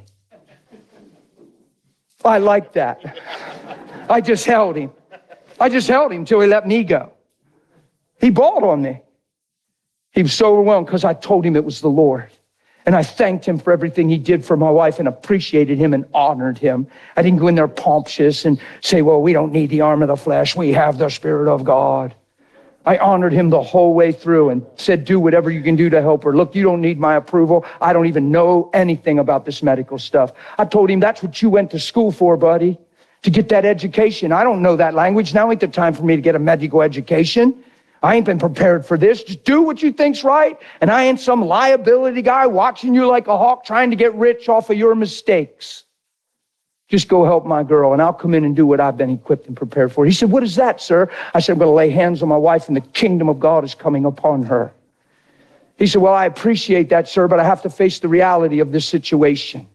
I like that. I just held him. I just held him till he let me go. He bawled on me. He was so overwhelmed because I told him it was the Lord. And I thanked him for everything he did for my wife and appreciated him and honored him. I didn't go in there pompous and say, well, we don't need the arm of the flesh. We have the Spirit of God. I honored him the whole way through and said, do whatever you can do to help her. Look, you don't need my approval. I don't even know anything about this medical stuff. I told him, that's what you went to school for, buddy, to get that education. I don't know that language. Now ain't the time for me to get a medical education. I ain't been prepared for this. Just do what you think's right. And I ain't some liability guy watching you like a hawk trying to get rich off of your mistakes. Just go help my girl and I'll come in and do what I've been equipped and prepared for. He said, what is that, sir? I said, I'm going to lay hands on my wife and the kingdom of God is coming upon her. He said, well, I appreciate that, sir, but I have to face the reality of this situation.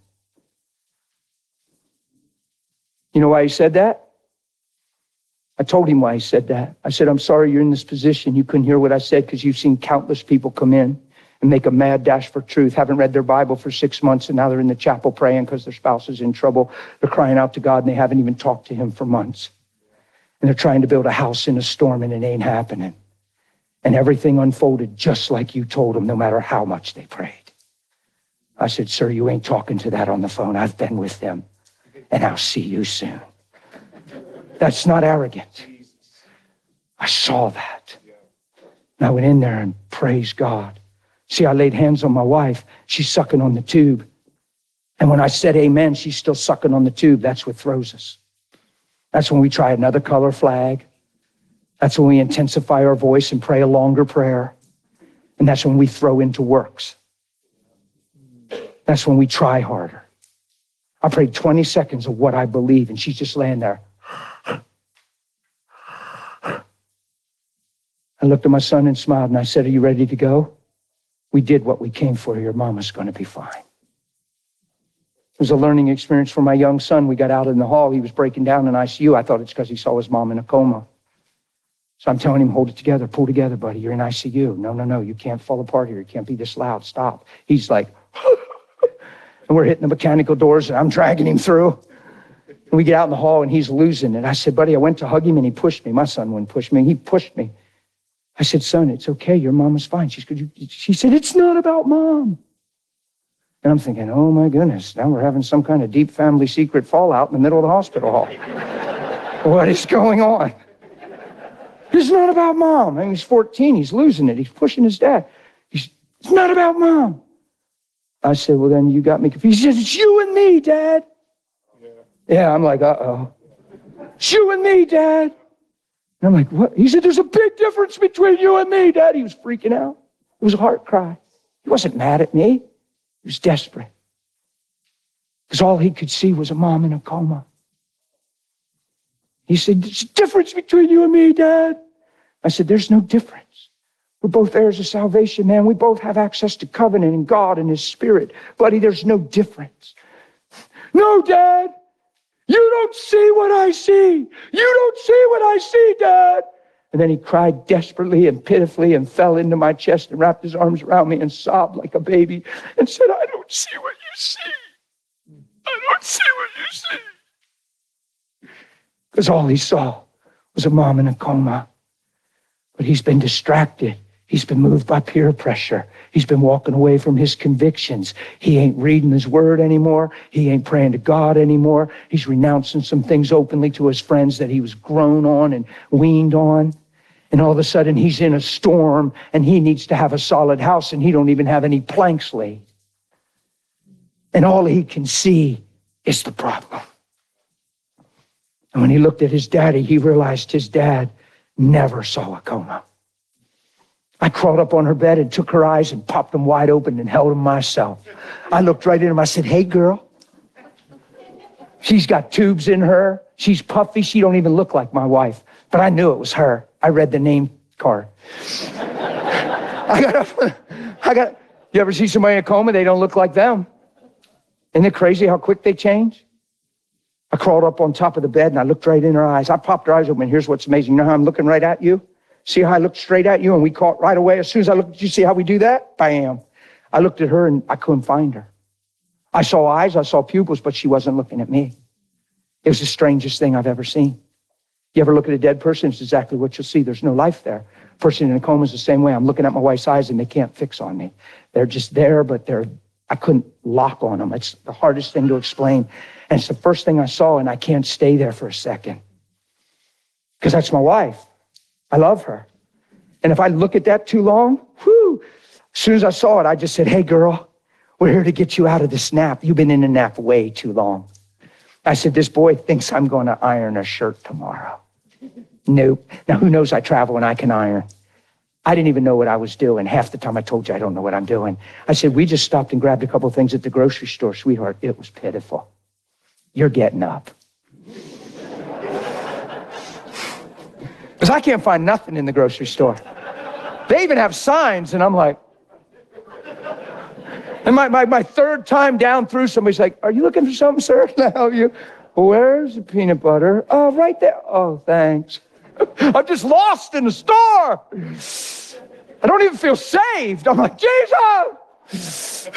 You know why he said that? I told him why he said that. I said, I'm sorry you're in this position. You couldn't hear what I said because you've seen countless people come in and make a mad dash for truth, haven't read their Bible for six months, and now they're in the chapel praying because their spouse is in trouble. They're crying out to God, and they haven't even talked to him for months. And they're trying to build a house in a storm, and it ain't happening. And everything unfolded just like you told them, no matter how much they prayed. I said, sir, you ain't talking to that on the phone. I've been with them, and I'll see you soon. That's not arrogant. I saw that. And I went in there and praised God. See, I laid hands on my wife. She's sucking on the tube. And when I said amen, she's still sucking on the tube. That's what throws us. That's when we try another color flag. That's when we intensify our voice and pray a longer prayer. And that's when we throw into works. That's when we try harder. I prayed twenty seconds of what I believe, and she's just laying there. I looked at my son and smiled, and I said, are you ready to go? We did what we came for. Your mama's going to be fine. It was a learning experience for my young son. We got out in the hall. He was breaking down in I C U. I thought it's because he saw his mom in a coma. So I'm telling him, hold it together, pull together, buddy. You're in I C U. No, no, no, you can't fall apart here. You can't be this loud. Stop. He's like, and we're hitting the mechanical doors, and I'm dragging him through. And we get out in the hall, and he's losing it. I said, buddy, I went to hug him, and he pushed me. My son wouldn't push me. He pushed me. I said, son, it's okay. Your mom is fine. She said, she said, it's not about mom. And I'm thinking, oh my goodness, now we're having some kind of deep family secret fallout in the middle of the hospital hall. What is going on? It's not about mom. I mean, he's fourteen, he's losing it. He's pushing his dad. He's, it's not about mom. I said, well, then you got me confused. He says, it's you and me, Dad. Yeah, yeah, I'm like, uh-oh. It's you and me, Dad. And I'm like, what? He said, there's a big difference between you and me, Dad. He was freaking out. It was a heart cry. He wasn't mad at me. He was desperate. Because all he could see was a mom in a coma. He said, there's a difference between you and me, Dad. I said, there's no difference. We're both heirs of salvation, man. We both have access to covenant and God and his spirit. Buddy, there's no difference. No, Dad. You don't see what I see. You don't see what I see, Dad. And then he cried desperately and pitifully and fell into my chest and wrapped his arms around me and sobbed like a baby and said, I don't see what you see. I don't see what you see. Because all he saw was a mom in a coma. But he's been distracted. He's been moved by peer pressure. He's been walking away from his convictions. He ain't reading his word anymore. He ain't praying to God anymore. He's renouncing some things openly to his friends that he was grown on and weaned on. And all of a sudden he's in a storm and he needs to have a solid house and he don't even have any planks laid. And all he can see is the problem. And when he looked at his daddy, he realized his dad never saw a coma. I crawled up on her bed and took her eyes and popped them wide open and held them myself. I looked right at him. I said, hey, girl. She's got tubes in her. She's puffy. She don't even look like my wife. But I knew it was her. I read the name card. I got up. I got, you ever see somebody in a coma? They don't look like them. Isn't it crazy how quick they change? I crawled up on top of the bed and I looked right in her eyes. I popped her eyes open. Here's what's amazing. You know how I'm looking right at you? See how I looked straight at you and we caught right away? As soon as I looked, did you see how we do that? Bam. I looked at her and I couldn't find her. I saw eyes, I saw pupils, but she wasn't looking at me. It was the strangest thing I've ever seen. You ever look at a dead person? It's exactly what you'll see. There's no life there. Person in a coma is the same way. I'm looking at my wife's eyes and they can't fix on me. They're just there, but they're, I couldn't lock on them. It's the hardest thing to explain. And it's the first thing I saw, and I can't stay there for a second. Because that's my wife. I love her. And if I look at that too long, whew, as soon as I saw it, I just said, hey, girl, we're here to get you out of this nap. You've been in a nap way too long. I said, this boy thinks I'm going to iron a shirt tomorrow. Nope. Now, who knows I travel and I can iron. I didn't even know what I was doing. Half the time I told you I don't know what I'm doing. I said, we just stopped and grabbed a couple of things at the grocery store, sweetheart. It was pitiful. You're getting up. Because I can't find nothing in the grocery store. They even have signs, and I'm like, and my, my, my third time down through, somebody's like, are you looking for something, sir? Can I help you? Where's the peanut butter? Oh, right there. Oh, thanks. I'm just lost in the store. I don't even feel saved. I'm like, Jesus!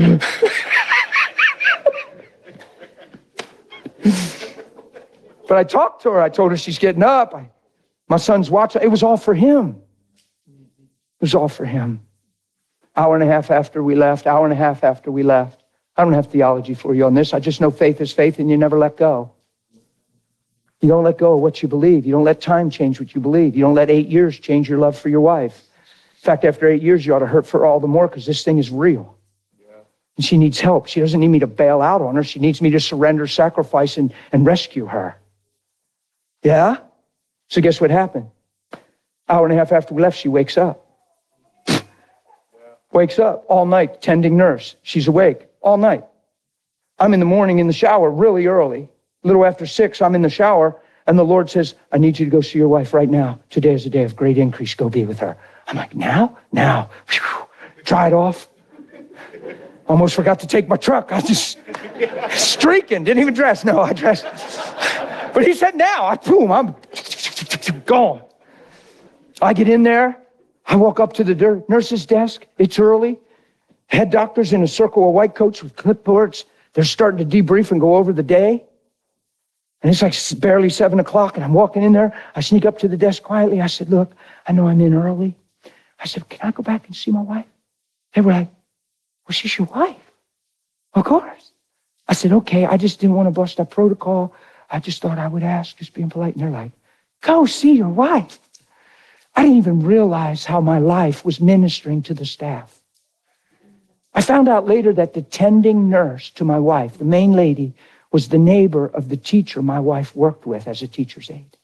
But I talked to her. I told her she's getting up. I, my son's watching. It was all for him. It was all for him. Hour and a half after we left, hour and a half after we left. I don't have theology for you on this. I just know faith is faith and you never let go. You don't let go of what you believe. You don't let time change what you believe. You don't let eight years change your love for your wife. In fact, after eight years, you ought to hurt for her all the more because this thing is real. Yeah. And she needs help. She doesn't need me to bail out on her. She needs me to surrender, sacrifice, and, and rescue her. Yeah? So guess what happened? Hour and a half after we left, she wakes up. Yeah. Wakes up all night, tending nurse. She's awake all night. I'm in the morning in the shower really early. A little after six, I'm in the shower, and the Lord says, I need you to go see your wife right now. Today is a day of great increase. Go be with her. I'm like, now? Now. Whew. Dry it off. Almost forgot to take my truck. I was just streaking. Didn't even dress. No, I dressed. But he said, now. I, boom, I'm gone. I get in there. I walk up to the nurse's desk. It's early. Head doctors in a circle of white coats with clipboards. They're starting to debrief and go over the day. And it's like barely seven o'clock, and I'm walking in there. I sneak up to the desk quietly. I said, look, I know I'm in early. I said, can I go back and see my wife? They were like, well, she's your wife. Of course. I said, okay, I just didn't want to bust up protocol. I just thought I would ask, just being polite. And they're like, go see your wife. I didn't even realize how my life was ministering to the staff. I found out later that the tending nurse to my wife, the main lady, was the neighbor of the teacher my wife worked with as a teacher's aide.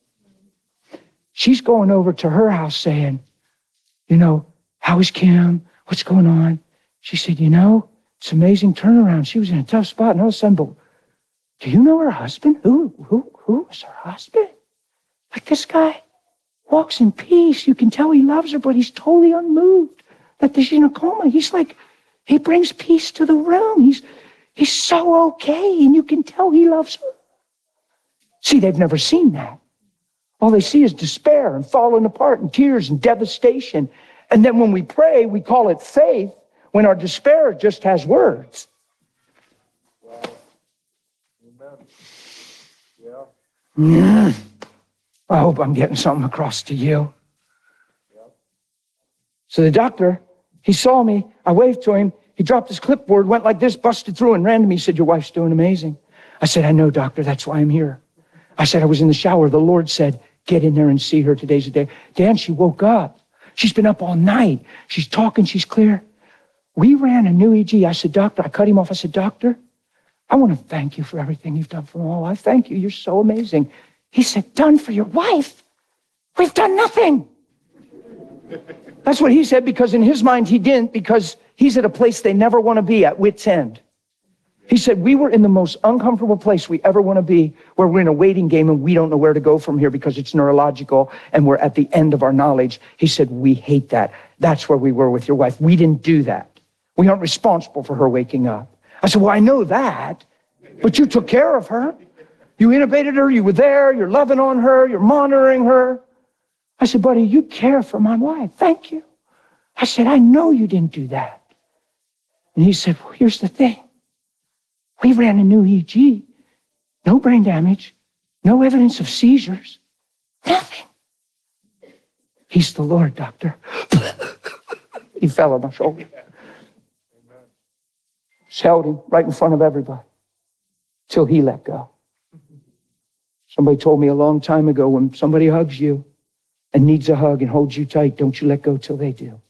She's going over to her house saying, you know, how is Kim? What's going on? She said, you know, it's an amazing turnaround. She was in a tough spot, and all of a sudden, but do you know her husband? Who, who, who is her husband? Like, this guy walks in peace. You can tell he loves her, but he's totally unmoved that she's in a coma. He's like, he brings peace to the room. He's, he's so okay, and you can tell he loves her. See, they've never seen that. All they see is despair and falling apart and tears and devastation. And then when we pray, we call it faith, when our despair just has words. Wow. Amen. Yeah. Mm. I hope I'm getting something across to you. Yeah. So the doctor, he saw me. I waved to him. He dropped his clipboard, went like this, busted through, and ran to me. He said, your wife's doing amazing. I said, I know, doctor. That's why I'm here. I said, I was in the shower. The Lord said, get in there and see her. Today's the day. Dan, she woke up. She's been up all night. She's talking. She's clear. We ran a new E G. I said, doctor, I cut him off. I said, doctor, I want to thank you for everything you've done for my life. Thank you. You're so amazing. He said, done for your wife? We've done nothing. That's what he said, because in his mind he didn't, because he's at a place they never want to be at, wit's end. He said, we were in the most uncomfortable place we ever want to be, where we're in a waiting game and we don't know where to go from here because it's neurological and we're at the end of our knowledge. He said, we hate that. That's where we were with your wife. We didn't do that. We aren't responsible for her waking up. I said, well, I know that, but you took care of her. You intubated her. You were there. You're loving on her. You're monitoring her. I said, buddy, you care for my wife. Thank you. I said, I know you didn't do that. And he said, well, here's the thing. We ran a new E G. No brain damage. No evidence of seizures. Nothing. He's the Lord, doctor. He fell on my shoulder. Just held him right in front of everybody till he let go. Somebody told me a long time ago, when somebody hugs you and needs a hug and holds you tight, don't you let go till they do.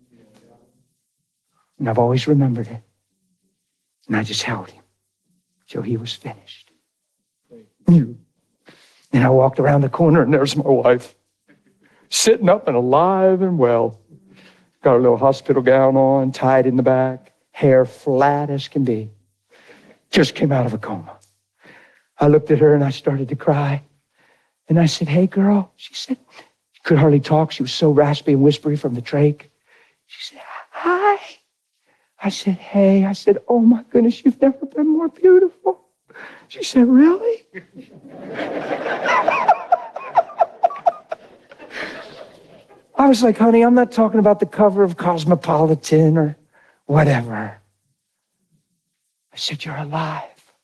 And I've always remembered it. And I just held him till he was finished. And I walked around the corner, and there's my wife, sitting up and alive and well. Got a little hospital gown on, tied in the back, hair flat as can be. Just came out of a coma. I looked at her and I started to cry. And I said, hey, girl. She said, she could hardly talk. She was so raspy and whispery from the trach. She said, hi. I said, hey. I said, oh, my goodness, you've never been more beautiful. She said, really? I was like, honey, I'm not talking about the cover of Cosmopolitan or whatever. I said, you're alive.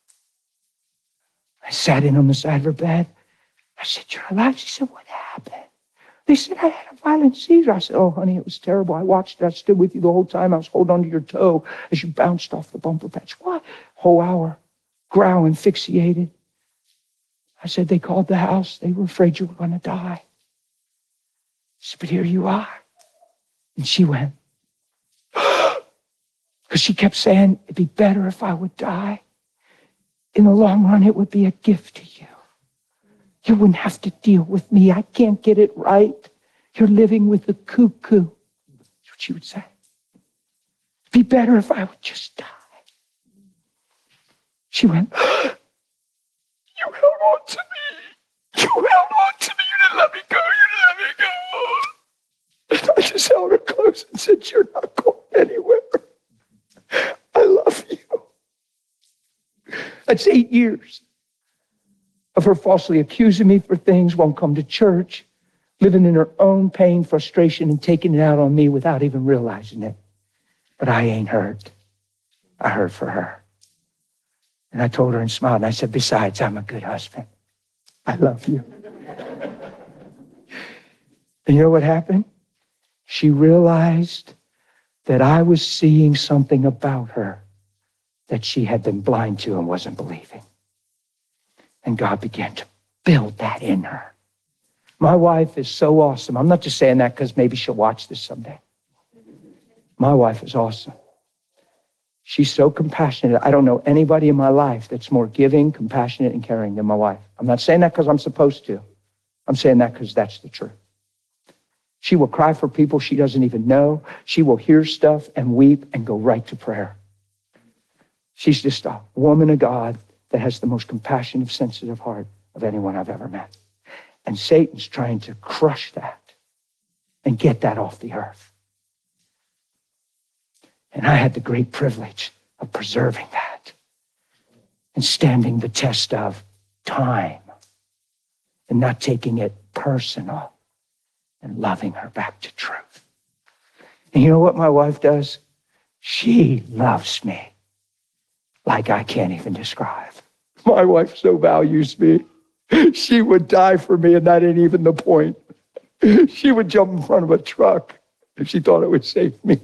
I sat in on the side of her bed. I said, you're alive? She said, what happened? They said, I had a violent seizure. I said, oh, honey, it was terrible. I watched it. I stood with you the whole time. I was holding onto your toe as you bounced off the bumper patch. What? Whole hour, growling, asphyxiated. I said, they called the house. They were afraid you were going to die. I said, but here you are. And she went, because she kept saying, it'd be better if I would die. In the long run, it would be a gift to you. You wouldn't have to deal with me. I can't get it right. You're living with the cuckoo. That's what she would say. It'd be better if I would just die. She went, you held on to me. You held on to me. You didn't let me go. You didn't let me go. And I just held her close and said, you're not going anywhere. I love you. That's eight years of her falsely accusing me for things, won't come to church, living in her own pain, frustration, and taking it out on me without even realizing it. But I ain't hurt. I hurt for her. And I told her and smiled, and I said, besides, I'm a good husband. I love you. And you know what happened? She realized that I was seeing something about her that she had been blind to and wasn't believing. And God began to build that in her. My wife is so awesome. I'm not just saying that because maybe she'll watch this someday. My wife is awesome. She's so compassionate. I don't know anybody in my life that's more giving, compassionate, and caring than my wife. I'm not saying that because I'm supposed to. I'm saying that because that's the truth. She will cry for people she doesn't even know. She will hear stuff and weep and go right to prayer. She's just a woman of God that has the most compassionate, sensitive heart of anyone I've ever met. And Satan's trying to crush that and get that off the earth. And I had the great privilege of preserving that and standing the test of time and not taking it personal and loving her back to truth. And you know what my wife does? She loves me like I can't even describe. My wife so values me. She would die for me, and that ain't even the point. She would jump in front of a truck if she thought it would save me.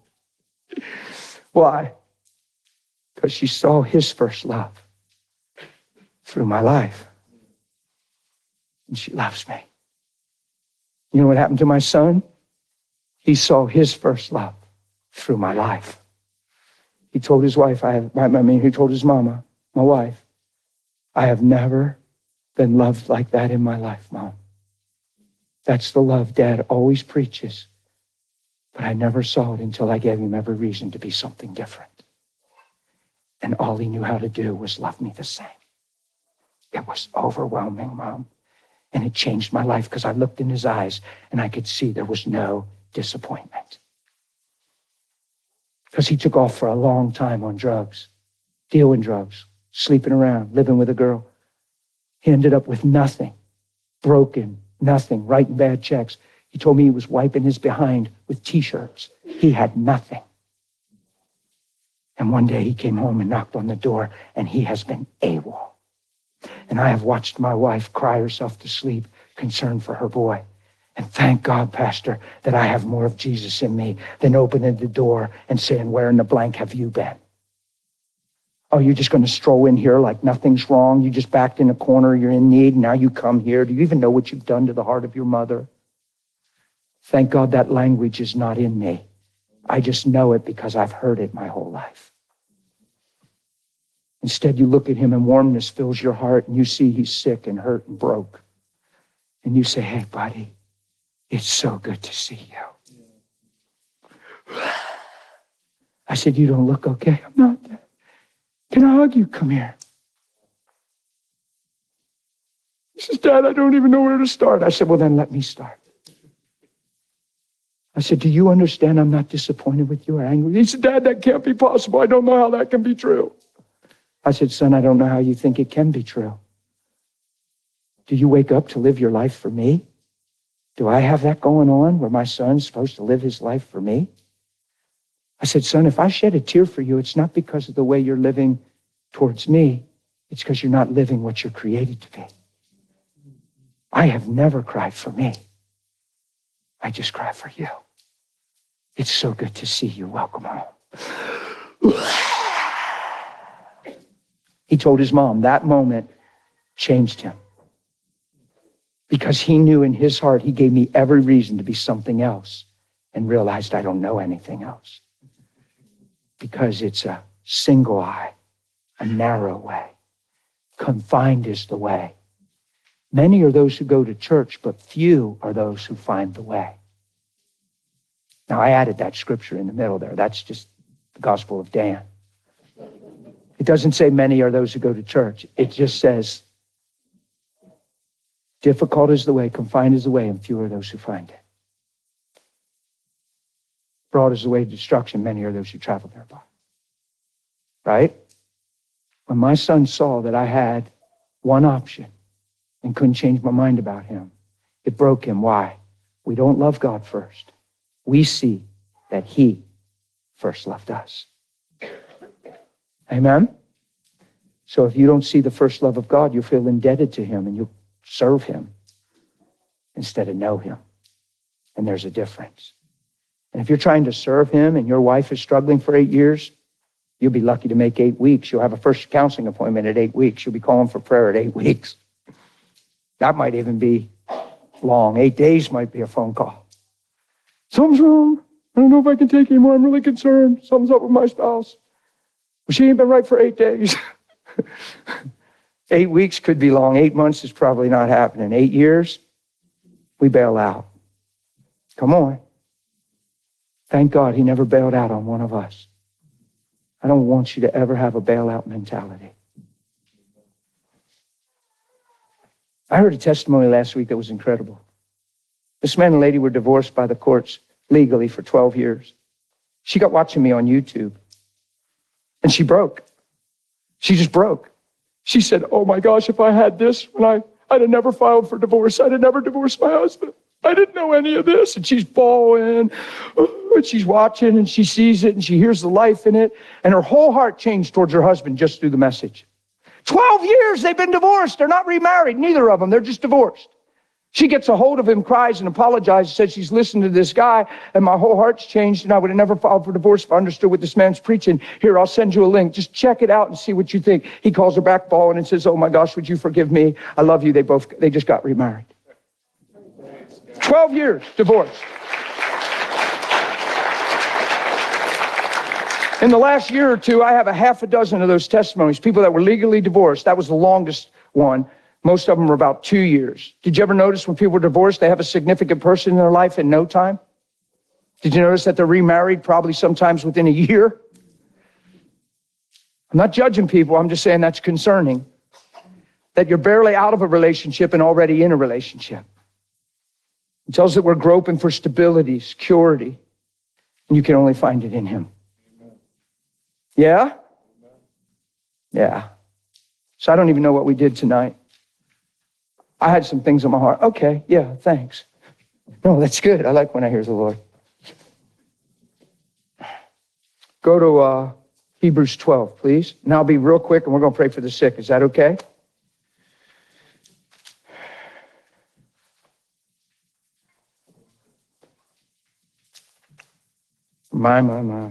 Why? Because she saw his first love through my life. And she loves me. You know what happened to my son? He saw his first love through my life. He told his wife, I have, I mean, he told his mama, my wife, I have never been loved like that in my life, Mom. That's the love Dad always preaches. But I never saw it until I gave him every reason to be something different. And all he knew how to do was love me the same. It was overwhelming, Mom. And it changed my life because I looked in his eyes and I could see there was no disappointment. Because he took off for a long time on drugs, dealing drugs, sleeping around, living with a girl. He ended up with nothing, broken, nothing, writing bad checks. He told me he was wiping his behind with T-shirts. He had nothing. And one day he came home and knocked on the door, and he has been AWOL. And I have watched my wife cry herself to sleep, concerned for her boy. And thank God, Pastor, that I have more of Jesus in me than opening the door and saying, where in the blank have you been? Oh, you're just going to stroll in here like nothing's wrong. You just backed in a corner. You're in need. Now you come here. Do you even know what you've done to the heart of your mother? Thank God that language is not in me. I just know it because I've heard it my whole life. Instead, you look at him and warmness fills your heart and you see he's sick and hurt and broke. And you say, hey, buddy, it's so good to see you. I said, you don't look okay. I'm not. Can I hug you? Come here. He says, Dad, I don't even know where to start. I said, well, then let me start. I said, do you understand I'm not disappointed with you or angry? He said, Dad, that can't be possible. I don't know how that can be true. I said, son, I don't know how you think it can be true. Do you wake up to live your life for me? Do I have that going on where my son's supposed to live his life for me? I said, son, if I shed a tear for you, it's not because of the way you're living towards me. It's because you're not living what you're created to be. I have never cried for me. I just cry for you. It's so good to see you. Welcome home. He told his mom that moment changed him. Because he knew in his heart, he gave me every reason to be something else and realized I don't know anything else. Because it's a single eye, a narrow way. Confined is the way. Many are those who go to church, but few are those who find the way. Now, I added that scripture in the middle there. That's just the Gospel of Dan. It doesn't say many are those who go to church. It just says, difficult is the way, confined is the way, and few are those who find it. Broad is the way to destruction, many are those who travel thereby. Right? When my son saw that I had one option and couldn't change my mind about him, it broke him. Why? We don't love God first. We see that he first loved us. Amen? So if you don't see the first love of God, you'll feel indebted to him and you'll serve him instead of know him. And there's a difference. And if you're trying to serve him and your wife is struggling for eight years, you'll be lucky to make eight weeks. You'll have a first counseling appointment at eight weeks. You'll be calling for prayer at eight weeks. That might even be long. Eight days might be a phone call. Something's wrong. I don't know if I can take anymore. I'm really concerned. Something's up with my spouse. Well, she ain't been right for eight days. Eight weeks could be long. Eight months is probably not happening. Eight years, we bail out. Come on. Thank God he never bailed out on one of us. I don't want you to ever have a bailout mentality. I heard a testimony last week that was incredible. This man and lady were divorced by the courts legally for twelve years. She got watching me on YouTube, and she broke. She just broke. She said, oh my gosh, if I had this when I, I'd have never filed for divorce. I'd have never divorced my husband. I didn't know any of this. And she's bawling, and she's watching, and she sees it, and she hears the life in it. And her whole heart changed towards her husband just through the message. twelve years they've been divorced. They're not remarried, neither of them. They're just divorced. She gets a hold of him, cries and apologizes, says she's listened to this guy, and my whole heart's changed, and I would have never filed for divorce if I understood what this man's preaching. Here, I'll send you a link. Just check it out and see what you think. He calls her back bawling and says, oh my gosh, would you forgive me? I love you. They both, they just got remarried. twelve years, divorce. In the last year or two, I have a half a dozen of those testimonies, people that were legally divorced. That was the longest one. Most of them were about two years. Did you ever notice when people were divorced, they have a significant person in their life in no time? Did you notice that they're remarried probably sometimes within a year? I'm not judging people. I'm just saying that's concerning. That you're barely out of a relationship and already in a relationship. It tells us that we're groping for stability, security, and you can only find it in him. Yeah? Yeah. So I don't even know what we did tonight. I had some things on my heart. Okay, yeah, thanks. No, that's good. I like when I hear the Lord. Go to uh, Hebrews twelve, please. And I'll be real quick, and we're going to pray for the sick. Is that okay? My, my, my.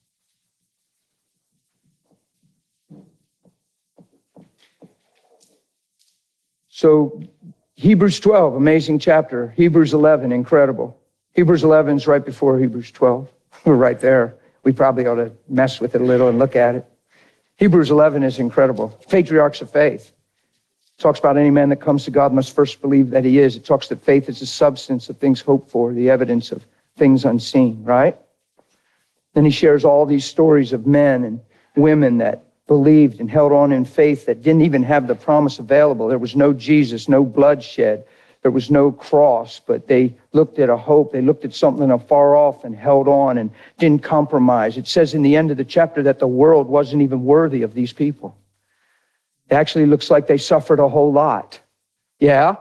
So Hebrews twelve, amazing chapter. Hebrews eleven, incredible. Hebrews eleven is right before Hebrews twelve. We're right there. We probably ought to mess with it a little and look at it. Hebrews eleven is incredible. Patriarchs of faith. It talks about any man that comes to God must first believe that he is. It talks that faith is the substance of things hoped for, the evidence of things unseen, right? Then he shares all these stories of men and women that believed and held on in faith that didn't even have the promise available. There was no Jesus, no bloodshed. There was no cross, but they looked at a hope. They looked at something afar off and held on and didn't compromise. It says in the end of the chapter that the world wasn't even worthy of these people. It actually looks like they suffered a whole lot. Yeah?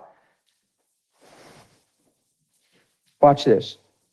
Watch this.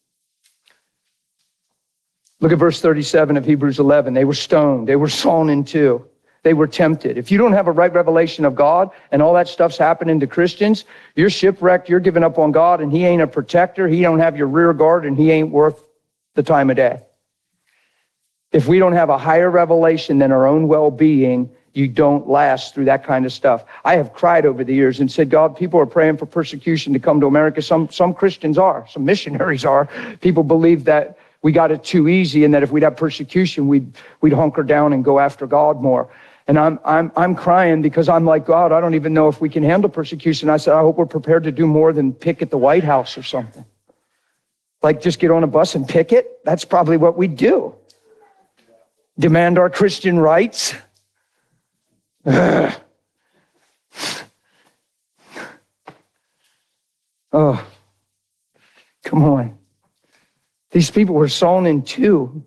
Look at verse thirty-seven of Hebrews eleven. They were stoned. They were sawn in two. They were tempted. If you don't have a right revelation of God and all that stuff's happening to Christians, you're shipwrecked, you're giving up on God, and he ain't a protector. He don't have your rear guard, and he ain't worth the time of day. If we don't have a higher revelation than our own well-being, you don't last through that kind of stuff. I have cried over the years and said, God, people are praying for persecution to come to America. Some, some Christians are. Some missionaries are. People believe that we got it too easy, and that if we'd have persecution, we'd we'd hunker down and go after God more. And I'm I'm I'm crying because I'm like, God, I don't even know if we can handle persecution. I said, I hope we're prepared to do more than picket the White House or something. Like just get on a bus and picket. That's probably what we do. Demand our Christian rights. Ugh. Oh, come on. These people were sawn in two.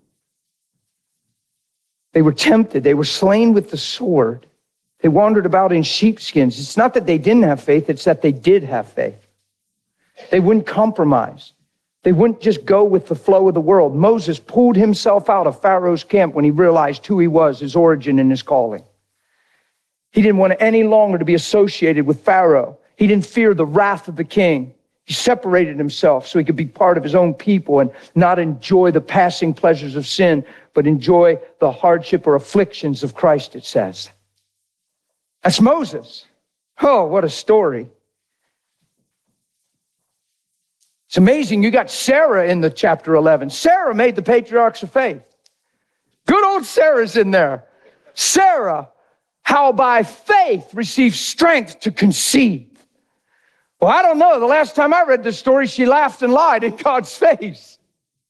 They were tempted. They were slain with the sword. They wandered about in sheepskins. It's not that they didn't have faith. It's that they did have faith. They wouldn't compromise. They wouldn't just go with the flow of the world. Moses pulled himself out of Pharaoh's camp when he realized who he was, his origin and his calling. He didn't want any longer to be associated with Pharaoh. He didn't fear the wrath of the king. He separated himself so he could be part of his own people and not enjoy the passing pleasures of sin, but enjoy the hardship or afflictions of Christ, it says. That's Moses. Oh, what a story. It's amazing. You got Sarah in the chapter eleven. Sarah made the patriarchs of faith. Good old Sarah's in there. Sarah, how by faith received strength to conceive. Well, I don't know. The last time I read this story, she laughed and lied in God's face.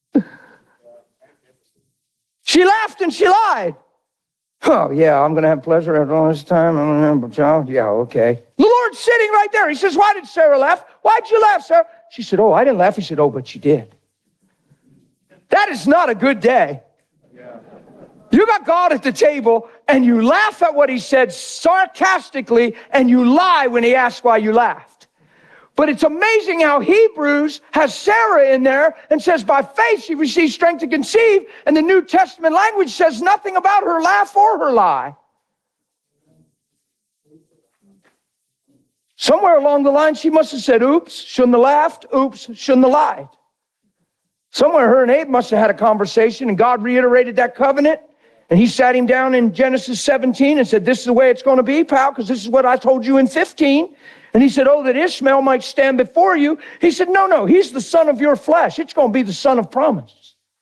She laughed and she lied. Oh, yeah, I'm going to have pleasure after all this time. I'm going to have a child. Yeah, okay. The Lord's sitting right there. He says, why did Sarah laugh? Why'd you laugh, Sarah? She said, oh, I didn't laugh. He said, oh, but you did. That is not a good day. You got God at the table, and you laugh at what he said sarcastically, and you lie when he asks why you laughed. But it's amazing how Hebrews has Sarah in there and says, by faith she received strength to conceive, and the New Testament language says nothing about her laugh or her lie. Somewhere along the line, she must have said, oops, shouldn't have laughed, oops, shouldn't have lied. Somewhere her and Abe must have had a conversation, and God reiterated that covenant. And he sat him down in Genesis seventeen and said, this is the way it's going to be, pal, because this is what I told you in fifteen. And he said, oh, that Ishmael might stand before you. He said, no, no, he's the son of your flesh. It's going to be the son of promise.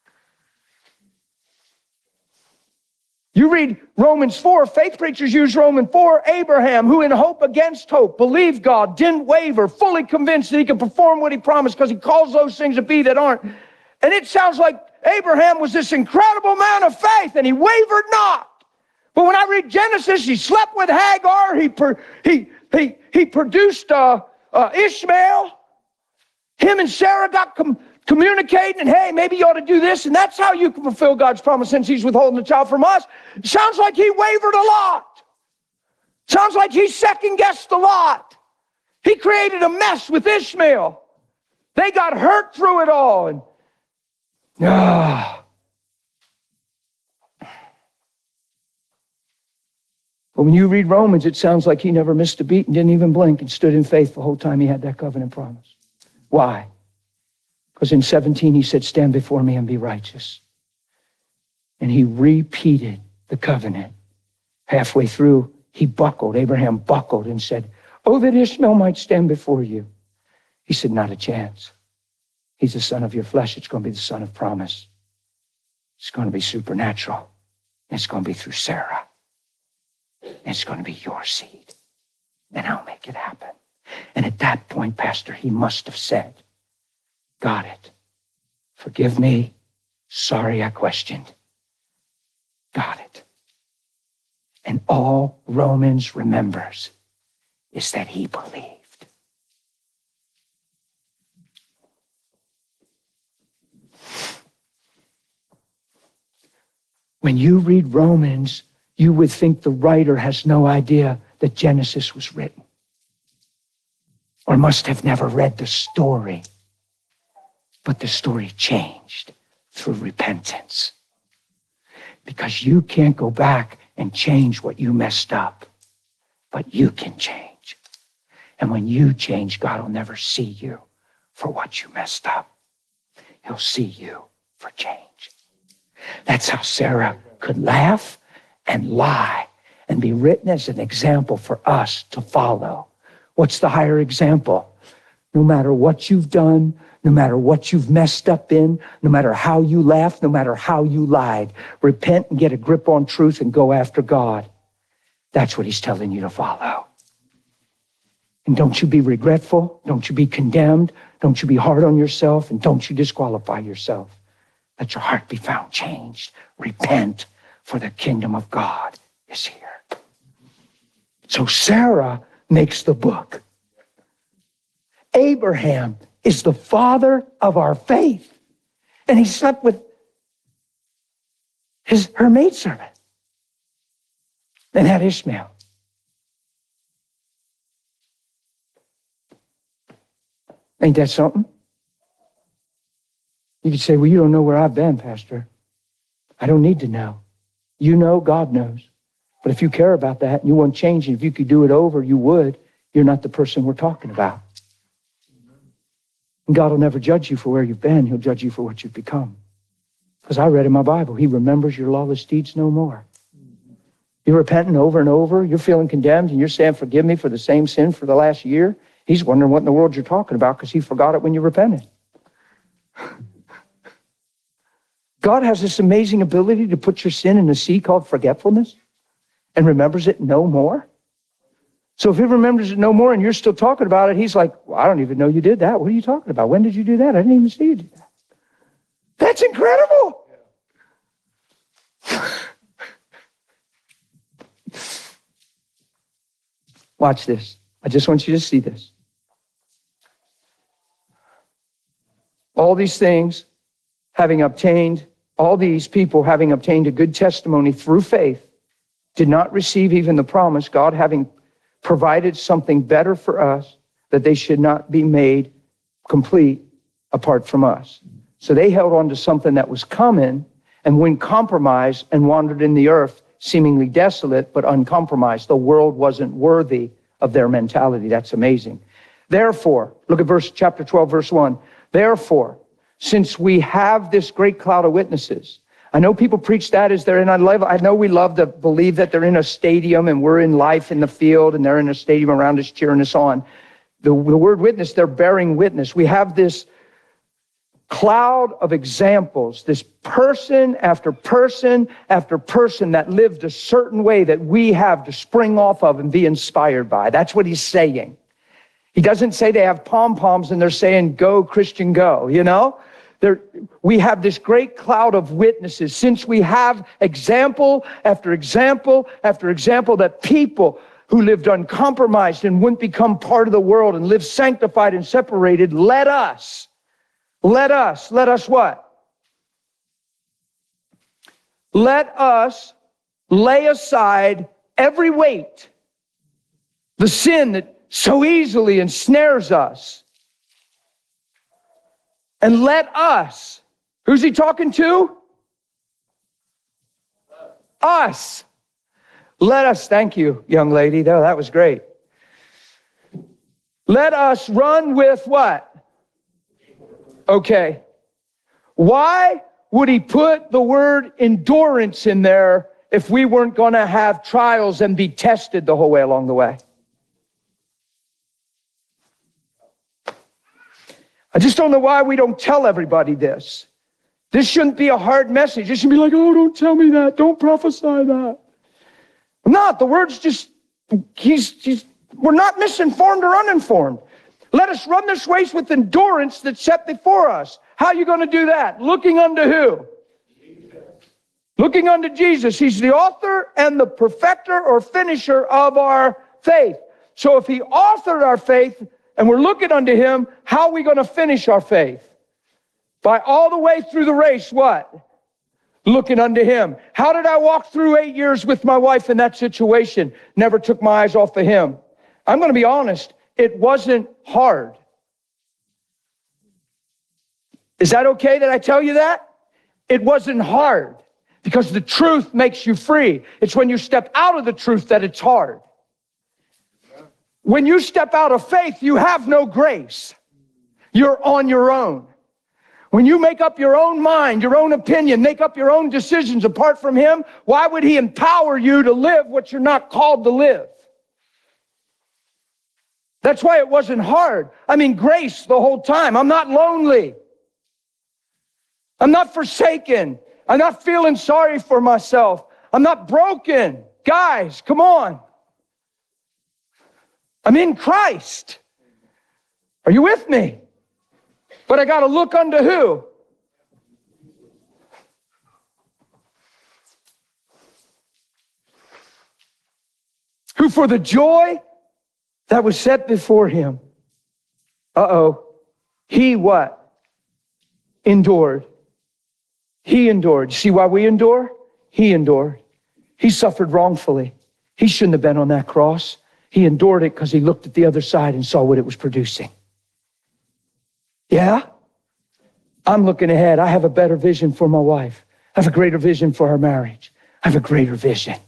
You read Romans four, faith preachers use Romans four, Abraham, who in hope against hope, believed God, didn't waver, fully convinced that he could perform what he promised because he calls those things to be that aren't. And it sounds like Abraham was this incredible man of faith, and he wavered not. But when I read Genesis, he slept with Hagar. He per, he he he produced uh, uh, Ishmael. Him and Sarah got com- communicating, and hey, maybe you ought to do this, and that's how you can fulfill God's promise since he's withholding the child from us. It sounds like he wavered a lot. Sounds like he second-guessed a lot. He created a mess with Ishmael. They got hurt through it all, and Ah. But when you read Romans, it sounds like he never missed a beat and didn't even blink and stood in faith the whole time he had that covenant promise. Why? Because in seventeen he said, stand before me and be righteous. And he repeated the covenant. Halfway through, he buckled. Abraham buckled and said, oh, that Ishmael might stand before you. He said, not a chance. He's the son of your flesh. It's going to be the son of promise. It's going to be supernatural. It's going to be through Sarah. It's going to be your seed. And I'll make it happen. And at that point, Pastor, he must have said, got it. Forgive me. Sorry I questioned. Got it. And all Romans remembers is that he believed. When you read Romans, you would think the writer has no idea that Genesis was written, or must have never read the story. But the story changed through repentance. Because you can't go back and change what you messed up, but you can change. And when you change, God will never see you for what you messed up. He'll see you for change. That's how Sarah could laugh and lie and be written as an example for us to follow. What's the higher example? No matter what you've done, no matter what you've messed up in, no matter how you laughed, no matter how you lied, repent and get a grip on truth and go after God. That's what he's telling you to follow. And don't you be regretful. Don't you be condemned. Don't you be hard on yourself. And don't you disqualify yourself. Let your heart be found changed. Repent, for the kingdom of God is here. So Sarah makes the book. Abraham is the father of our faith. And he slept with his her maidservant and had Ishmael. Ain't that something? You could say, well, you don't know where I've been, Pastor. I don't need to know. You know, God knows. But if you care about that and you want change, and if you could do it over, you would, you're not the person we're talking about. And God will never judge you for where you've been. He'll judge you for what you've become. Because I read in my Bible, he remembers your lawless deeds no more. You're repenting over and over. You're feeling condemned and you're saying, forgive me for the same sin for the last year. He's wondering what in the world you're talking about because he forgot it when you repented. God has this amazing ability to put your sin in a sea called forgetfulness and remembers it no more. So if he remembers it no more and you're still talking about it, he's like, well, I don't even know you did that. What are you talking about? When did you do that? I didn't even see you do that. That's incredible. Watch this. I just want you to see this. All these things, having obtained, all these people having obtained a good testimony through faith, did not receive even the promise, God having provided something better for us, that they should not be made complete apart from us. So they held on to something that was coming, and when compromised and wandered in the earth, seemingly desolate, but uncompromised. The world wasn't worthy of their mentality. That's amazing. Therefore, look at verse chapter twelve, verse one. Therefore, since we have this great cloud of witnesses, I know people preach that as they're in, I love, I know we love to believe that they're in a stadium and we're in life in the field and they're in a stadium around us cheering us on. The, the word witness, they're bearing witness. We have this cloud of examples, this person after person after person that lived a certain way that we have to spring off of and be inspired by. That's what he's saying. He doesn't say they have pom-poms and they're saying, go, Christian, go, you know? There, we have this great cloud of witnesses. Since we have example after example after example that people who lived uncompromised and wouldn't become part of the world and lived sanctified and separated, let us Let us, let us what? Let us lay aside every weight, the sin that so easily ensnares us. And let us, who's he talking to? Us. Let us, thank you, young lady. Oh, that was great. Let us run with what? Okay, why would he put the word endurance in there if we weren't going to have trials and be tested the whole way along the way? I just don't know why we don't tell everybody this. This shouldn't be a hard message. It should be like, oh, don't tell me that. Don't prophesy that. Not, the word's just, he's, he's, we're not misinformed or uninformed. Let us run this race with endurance that's set before us. How are you going to do that? Looking unto who? Jesus. Looking unto Jesus. He's the author and the perfecter or finisher of our faith. So if he authored our faith and we're looking unto him, how are we going to finish our faith? By all the way through the race, what? Looking unto him. How did I walk through eight years with my wife in that situation? Never took my eyes off of him. I'm going to be honest. It wasn't hard. Is that okay that I tell you that? It wasn't hard because the truth makes you free. It's when you step out of the truth that it's hard. When you step out of faith, you have no grace. You're on your own. When you make up your own mind, your own opinion, make up your own decisions apart from him, why would he empower you to live what you're not called to live? That's why it wasn't hard. I mean, grace the whole time. I'm not lonely. I'm not forsaken. I'm not feeling sorry for myself. I'm not broken. Guys, come on. I'm in Christ. Are you with me? But I got to look unto who? Who for the joy that was set before him. Uh-oh. He what? Endured. He endured. See why we endure? He endured. He suffered wrongfully. He shouldn't have been on that cross. He endured it because he looked at the other side and saw what it was producing. Yeah? I'm looking ahead. I have a better vision for my wife. I have a greater vision for our marriage. I have a greater vision.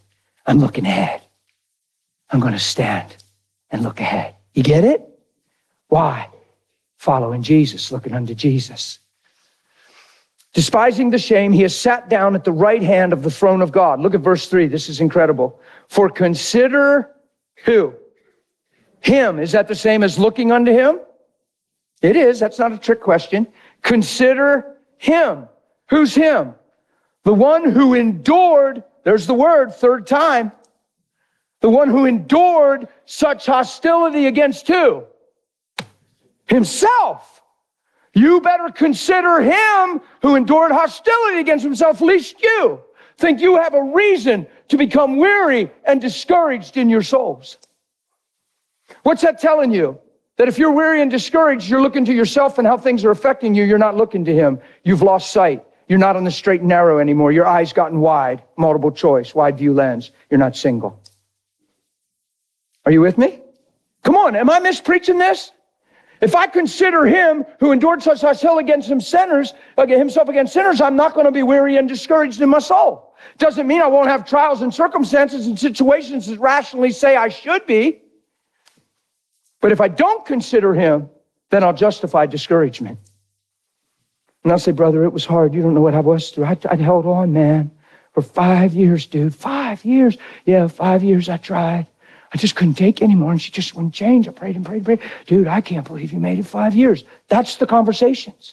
I'm looking ahead. I'm going to stand and look ahead. You get it? Why? Following Jesus, looking unto Jesus. Despising the shame, he has sat down at the right hand of the throne of God. Look at verse three. This is incredible. For consider who? Him. Is that the same as looking unto him? It is. That's not a trick question. Consider him. Who's him? The one who endured, there's the word, third time. The one who endured such hostility against who? Himself. You better consider him who endured hostility against himself, lest you think you have a reason to become weary and discouraged in your souls. What's that telling you? That if you're weary and discouraged, you're looking to yourself and how things are affecting you. You're not looking to him. You've lost sight. You're not on the straight and narrow anymore. Your eyes gotten wide, multiple choice, wide view lens. You're not single. Are you with me? Come on, am I mispreaching this? If I consider him who endured such hostility against him sinners, against himself against sinners, I'm not going to be weary and discouraged in my soul. Doesn't mean I won't have trials and circumstances and situations that rationally say I should be. But if I don't consider him, then I'll justify discouragement. And I'll say, brother, it was hard. You don't know what I was through. I, I held on, man, for five years, dude. Five years. Yeah, five years I tried. I just couldn't take it anymore, and she just wouldn't change. I prayed and prayed and prayed. Dude, I can't believe you made it five years. That's the conversations.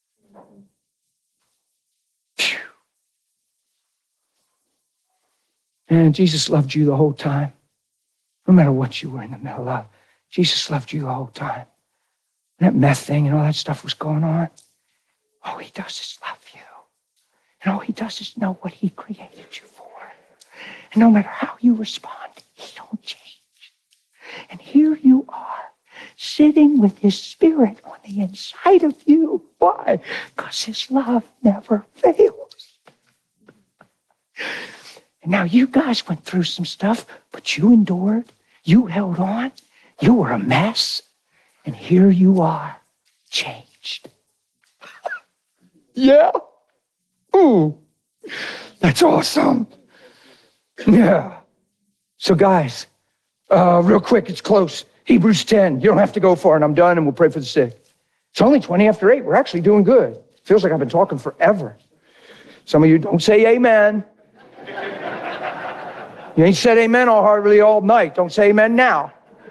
Phew. And Jesus loved you the whole time. No matter what you were in the middle of. Jesus loved you the whole time. And that meth thing and all that stuff was going on. All he does is love you. And all he does is know what he created you for. And no matter how you respond, he don't change. And here you are, sitting with his spirit on the inside of you. Why? Because his love never fails. And now you guys went through some stuff, but you endured. You held on. You were a mess. And here you are, changed. Yeah. Ooh, that's awesome. Yeah. So guys, uh, real quick, it's close. Hebrews ten. You don't have to go far, and I'm done, and we'll pray for the sick. It's only twenty after eight. We're actually doing good. Feels like I've been talking forever. Some of you don't say amen. You ain't said amen all hardly all night. Don't say amen now.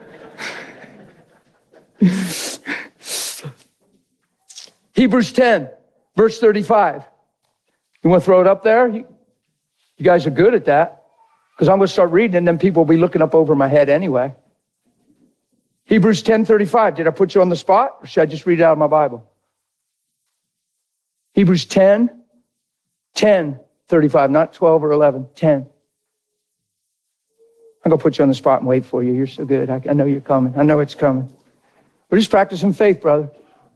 Hebrews ten, verse thirty-five. You want to throw it up there? You, you guys are good at that. Because I'm going to start reading, and then people will be looking up over my head anyway. Hebrews ten thirty-five. Did I put you on the spot, or should I just read it out of my Bible? Hebrews ten, ten thirty-five, not twelve or eleven, ten. I'm going to put you on the spot and wait for you. You're so good. I, I know you're coming. I know it's coming. We're just practicing faith, brother.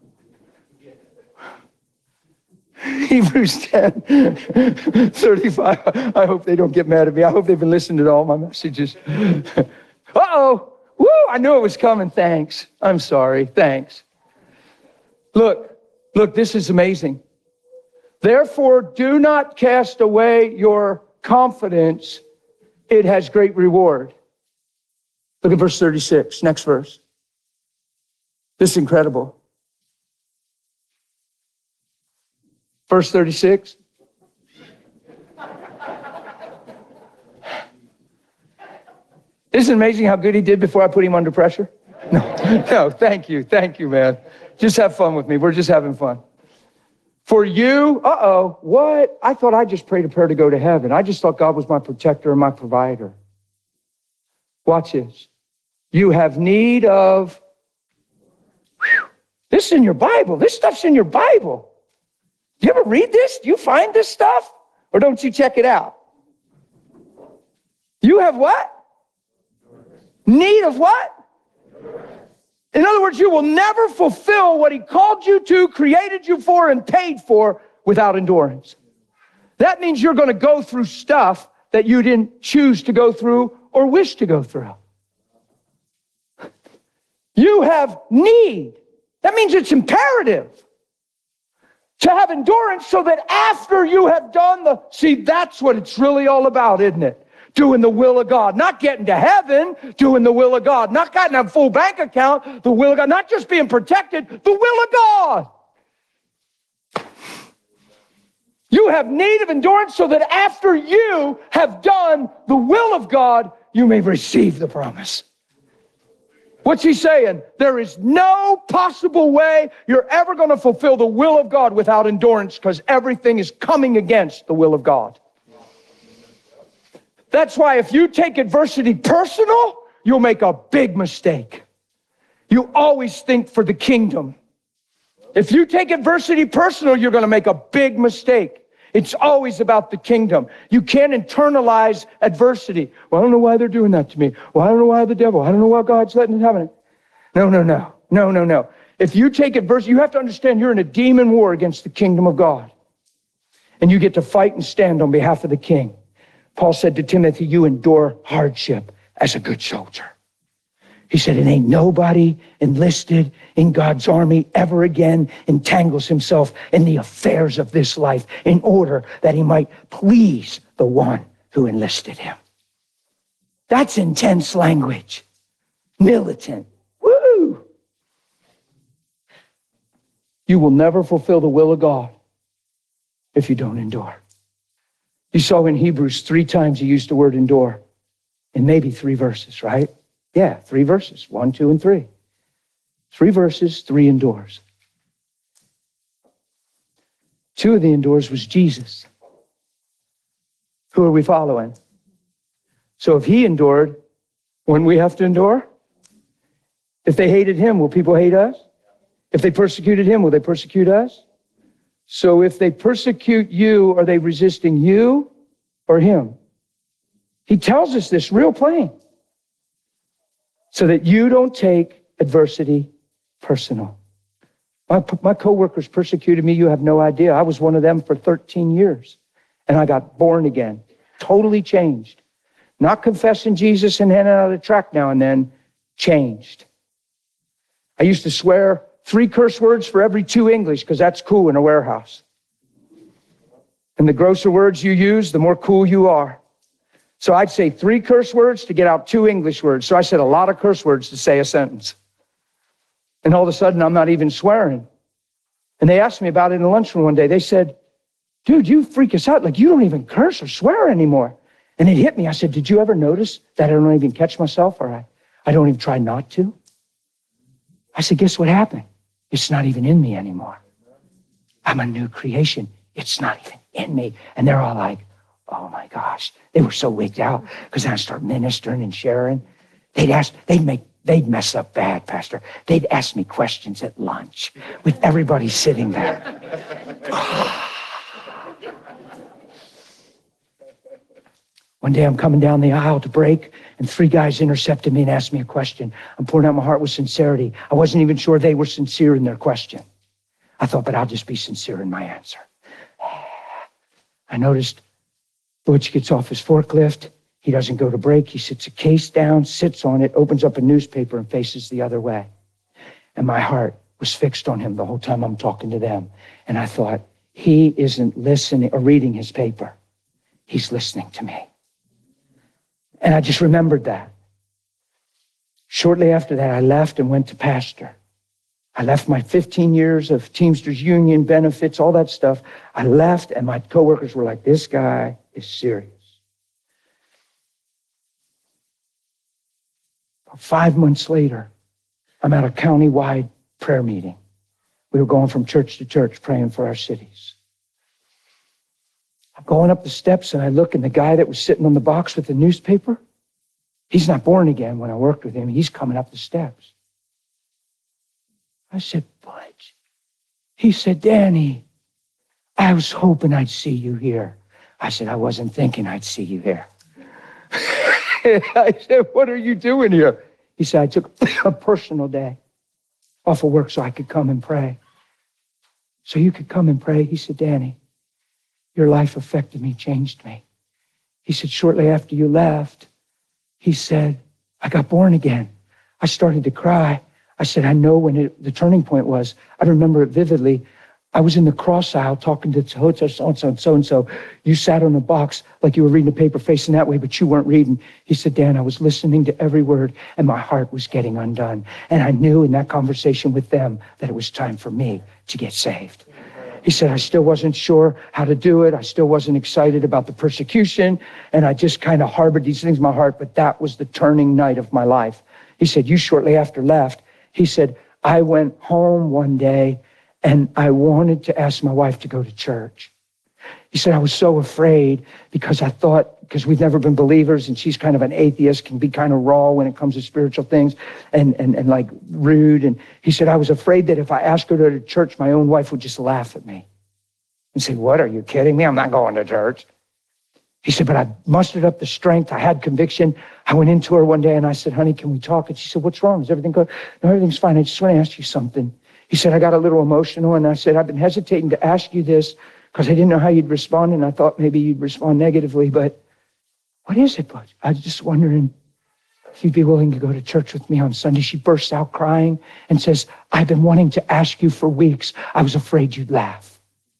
Hebrews ten thirty-five. I hope they don't get mad at me. I hope they've been listening to all my messages. Uh-oh. Woo, I knew it was coming. Thanks. I'm sorry. Thanks. Look, look, this is amazing. Therefore, do not cast away your confidence. It has great reward. Look at verse thirty-six, next verse. This is incredible. Verse thirty-six. Isn't it amazing how good he did before I put him under pressure? No, no, thank you, thank you, man. Just have fun with me. We're just having fun. For you, uh-oh, what? I thought I just prayed a prayer to go to heaven. I just thought God was my protector and my provider. Watch this. You have need of, whew, this is in your Bible. This stuff's in your Bible. Do you ever read this? Do you find this stuff? Or don't you check it out? You have what? Need of what? In other words, you will never fulfill what he called you to, created you for, and paid for without endurance. That means you're going to go through stuff that you didn't choose to go through or wish to go through. You have need. That means it's imperative to have endurance so that after you have done the, see, that's what it's really all about, isn't it? doing the will of God, not getting to heaven, doing the will of God, not getting a full bank account, the will of God, not just being protected, the will of God. You have need of endurance so that after you have done the will of God, you may receive the promise. What's he saying? There is no possible way you're ever going to fulfill the will of God without endurance, because everything is coming against the will of God. That's why if you take adversity personal, you'll make a big mistake. You always think for the kingdom. If you take adversity personal, you're going to make a big mistake. It's always about the kingdom. You can't internalize adversity. Well, I don't know why they're doing that to me. Well, I don't know why the devil. I don't know why God's letting it happen. No, no, no. No, no, no. If you take adversity, you have to understand you're in a demon war against the kingdom of God. And you get to fight and stand on behalf of the king. Paul said to Timothy, you endure hardship as a good soldier. He said, it ain't nobody enlisted in God's army ever again entangles himself in the affairs of this life in order that he might please the one who enlisted him. That's intense language. Militant. Woo! You will never fulfill the will of God if you don't endure. You saw in Hebrews three times he used the word endure in maybe three verses, right? Yeah, three verses, one, two, and three. Three verses, three endures. Two of the endures was Jesus. Who are we following? So if he endured, wouldn't we have to endure? If they hated him, will people hate us? If they persecuted him, will they persecute us? So if they persecute you, are they resisting you or him? He tells us this real plain. So that you don't take adversity personal. My, my coworkers persecuted me. You have no idea. I was one of them for thirteen years. And I got born again. Totally changed. Not confessing Jesus and handing out a tract now and then. Changed. I used to swear three curse words for every two English because that's cool in a warehouse. And the grosser words you use, the more cool you are. So I'd say three curse words to get out two English words. So I said a lot of curse words to say a sentence. And all of a sudden, I'm not even swearing. And they asked me about it in the lunchroom one day. They said, dude, you freak us out. Like, you don't even curse or swear anymore. And it hit me. I said, did you ever notice that I don't even catch myself, or I, I don't even try not to? I said, guess what happened? It's not even in me anymore. I'm a new creation. It's not even in me. And they're all like, oh my gosh. They were so wigged out because I started ministering and sharing. They'd ask, they'd make, they'd mess up bad, Pastor. They'd ask me questions at lunch with everybody sitting there. One day I'm coming down the aisle to break, and three guys intercepted me and asked me a question. I'm pouring out my heart with sincerity. I wasn't even sure they were sincere in their question. I thought, but I'll just be sincere in my answer. I noticed Butch gets off his forklift. He doesn't go to break. He sits a case down, sits on it, opens up a newspaper, and faces the other way. And my heart was fixed on him the whole time I'm talking to them. And I thought, he isn't listening or reading his paper. He's listening to me. And I just remembered that. Shortly after that, I left and went to pastor. I left my fifteen years of Teamsters Union benefits, all that stuff. I left, and my coworkers were like, this guy is serious. About five months later, I'm at a county-wide prayer meeting. We were going from church to church praying for our cities. I'm going up the steps, and I look, and the guy that was sitting on the box with the newspaper, he's not born again. When I worked with him, he's coming up the steps. I said, Butch. He said, Danny, I was hoping I'd see you here. I said, I wasn't thinking I'd see you here. I said, what are you doing here? He said, I took a personal day off of work so I could come and pray. So you could come and pray? He said, Danny, your life affected me, changed me. He said, shortly after you left, he said, I got born again. I started to cry. I said, I know when it, the turning point was. I remember it vividly. I was in the cross aisle talking to so-and-so, so-and-so, and so-and-so. You sat on the box like you were reading a paper facing that way, but you weren't reading. He said, Dan, I was listening to every word, and my heart was getting undone. And I knew in that conversation with them that it was time for me to get saved. He said, I still wasn't sure how to do it. I still wasn't excited about the persecution. And I just kind of harbored these things in my heart, but that was the turning night of my life. He said, you shortly after left. He said, I went home one day and I wanted to ask my wife to go to church. He said, I was so afraid because I thought, because we've never been believers and she's kind of an atheist, can be kind of raw when it comes to spiritual things and, and, and like rude. And he said, I was afraid that if I asked her to go to church, my own wife would just laugh at me and say, what, are you kidding me? I'm not going to church. He said, but I mustered up the strength. I had conviction. I went into her one day and I said, honey, can we talk? And she said, what's wrong? Is everything good? No, everything's fine. I just want to ask you something. He said, I got a little emotional, and I said, I've been hesitating to ask you this because I didn't know how you'd respond, and I thought maybe you'd respond negatively, but what is it, bud? I was just wondering if you'd be willing to go to church with me on Sunday. She bursts out crying and says, I've been wanting to ask you for weeks. I was afraid you'd laugh.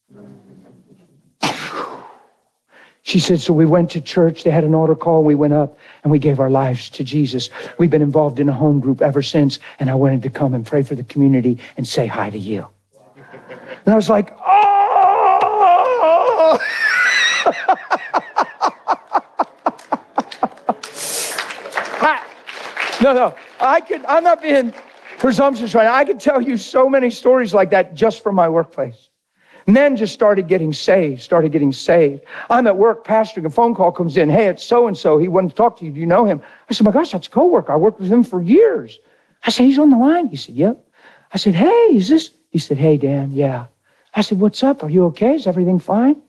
She said, so we went to church. They had an altar call. We went up and we gave our lives to Jesus. We've been involved in a home group ever since. And I wanted to come and pray for the community and say hi to you. And I was like, oh! I, no, no, I could, I'm not being presumptuous right now. I could tell you so many stories like that just from my workplace. Men just started getting saved, started getting saved. I'm at work pastoring, a phone call comes in. Hey, it's so-and-so. He wanted to talk to you. Do you know him? I said, my gosh, that's a coworker. I worked with him for years. I said, he's on the line. He said, yep. I said, hey, is this? He said, hey, Dan, yeah. I said, what's up? Are you okay? Is everything fine?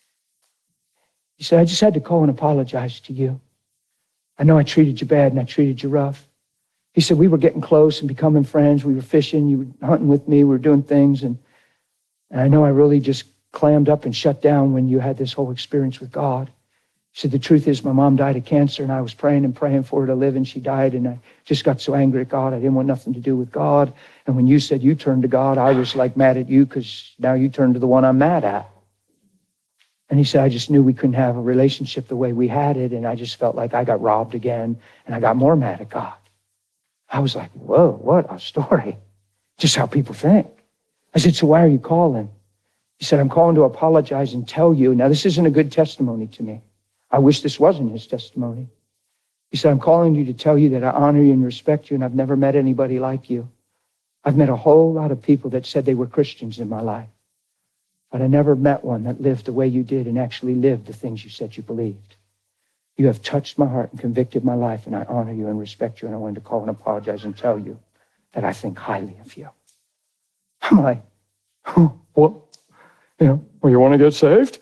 He said, I just had to call and apologize to you. I know I treated you bad and I treated you rough. He said, we were getting close and becoming friends. We were fishing. You were hunting with me. We were doing things. And And I know I really just clammed up and shut down when you had this whole experience with God. He said, the truth is my mom died of cancer and I was praying and praying for her to live and she died and I just got so angry at God. I didn't want nothing to do with God. And when you said you turned to God, I was like mad at you because now you turned to the one I'm mad at. And he said, I just knew we couldn't have a relationship the way we had it. And I just felt like I got robbed again and I got more mad at God. I was like, whoa, what a story. Just how people think. I said, so why are you calling? He said, I'm calling to apologize and tell you. Now, this isn't a good testimony to me. I wish this wasn't his testimony. He said, I'm calling you to tell you that I honor you and respect you, and I've never met anybody like you. I've met a whole lot of people that said they were Christians in my life, but I never met one that lived the way you did and actually lived the things you said you believed. You have touched my heart and convicted my life, and I honor you and respect you, and I wanted to call and apologize and tell you that I think highly of you. I'm like, what? You know, well, you want to get saved?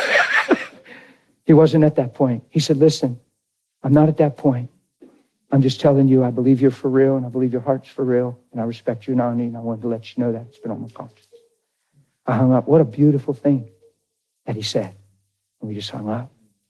He wasn't at that point. He said, listen, I'm not at that point. I'm just telling you, I believe you're for real, and I believe your heart's for real, and I respect you and honor you, and I wanted to let you know that. It's been on my conscience. I hung up. What a beautiful thing that he said. And we just hung up.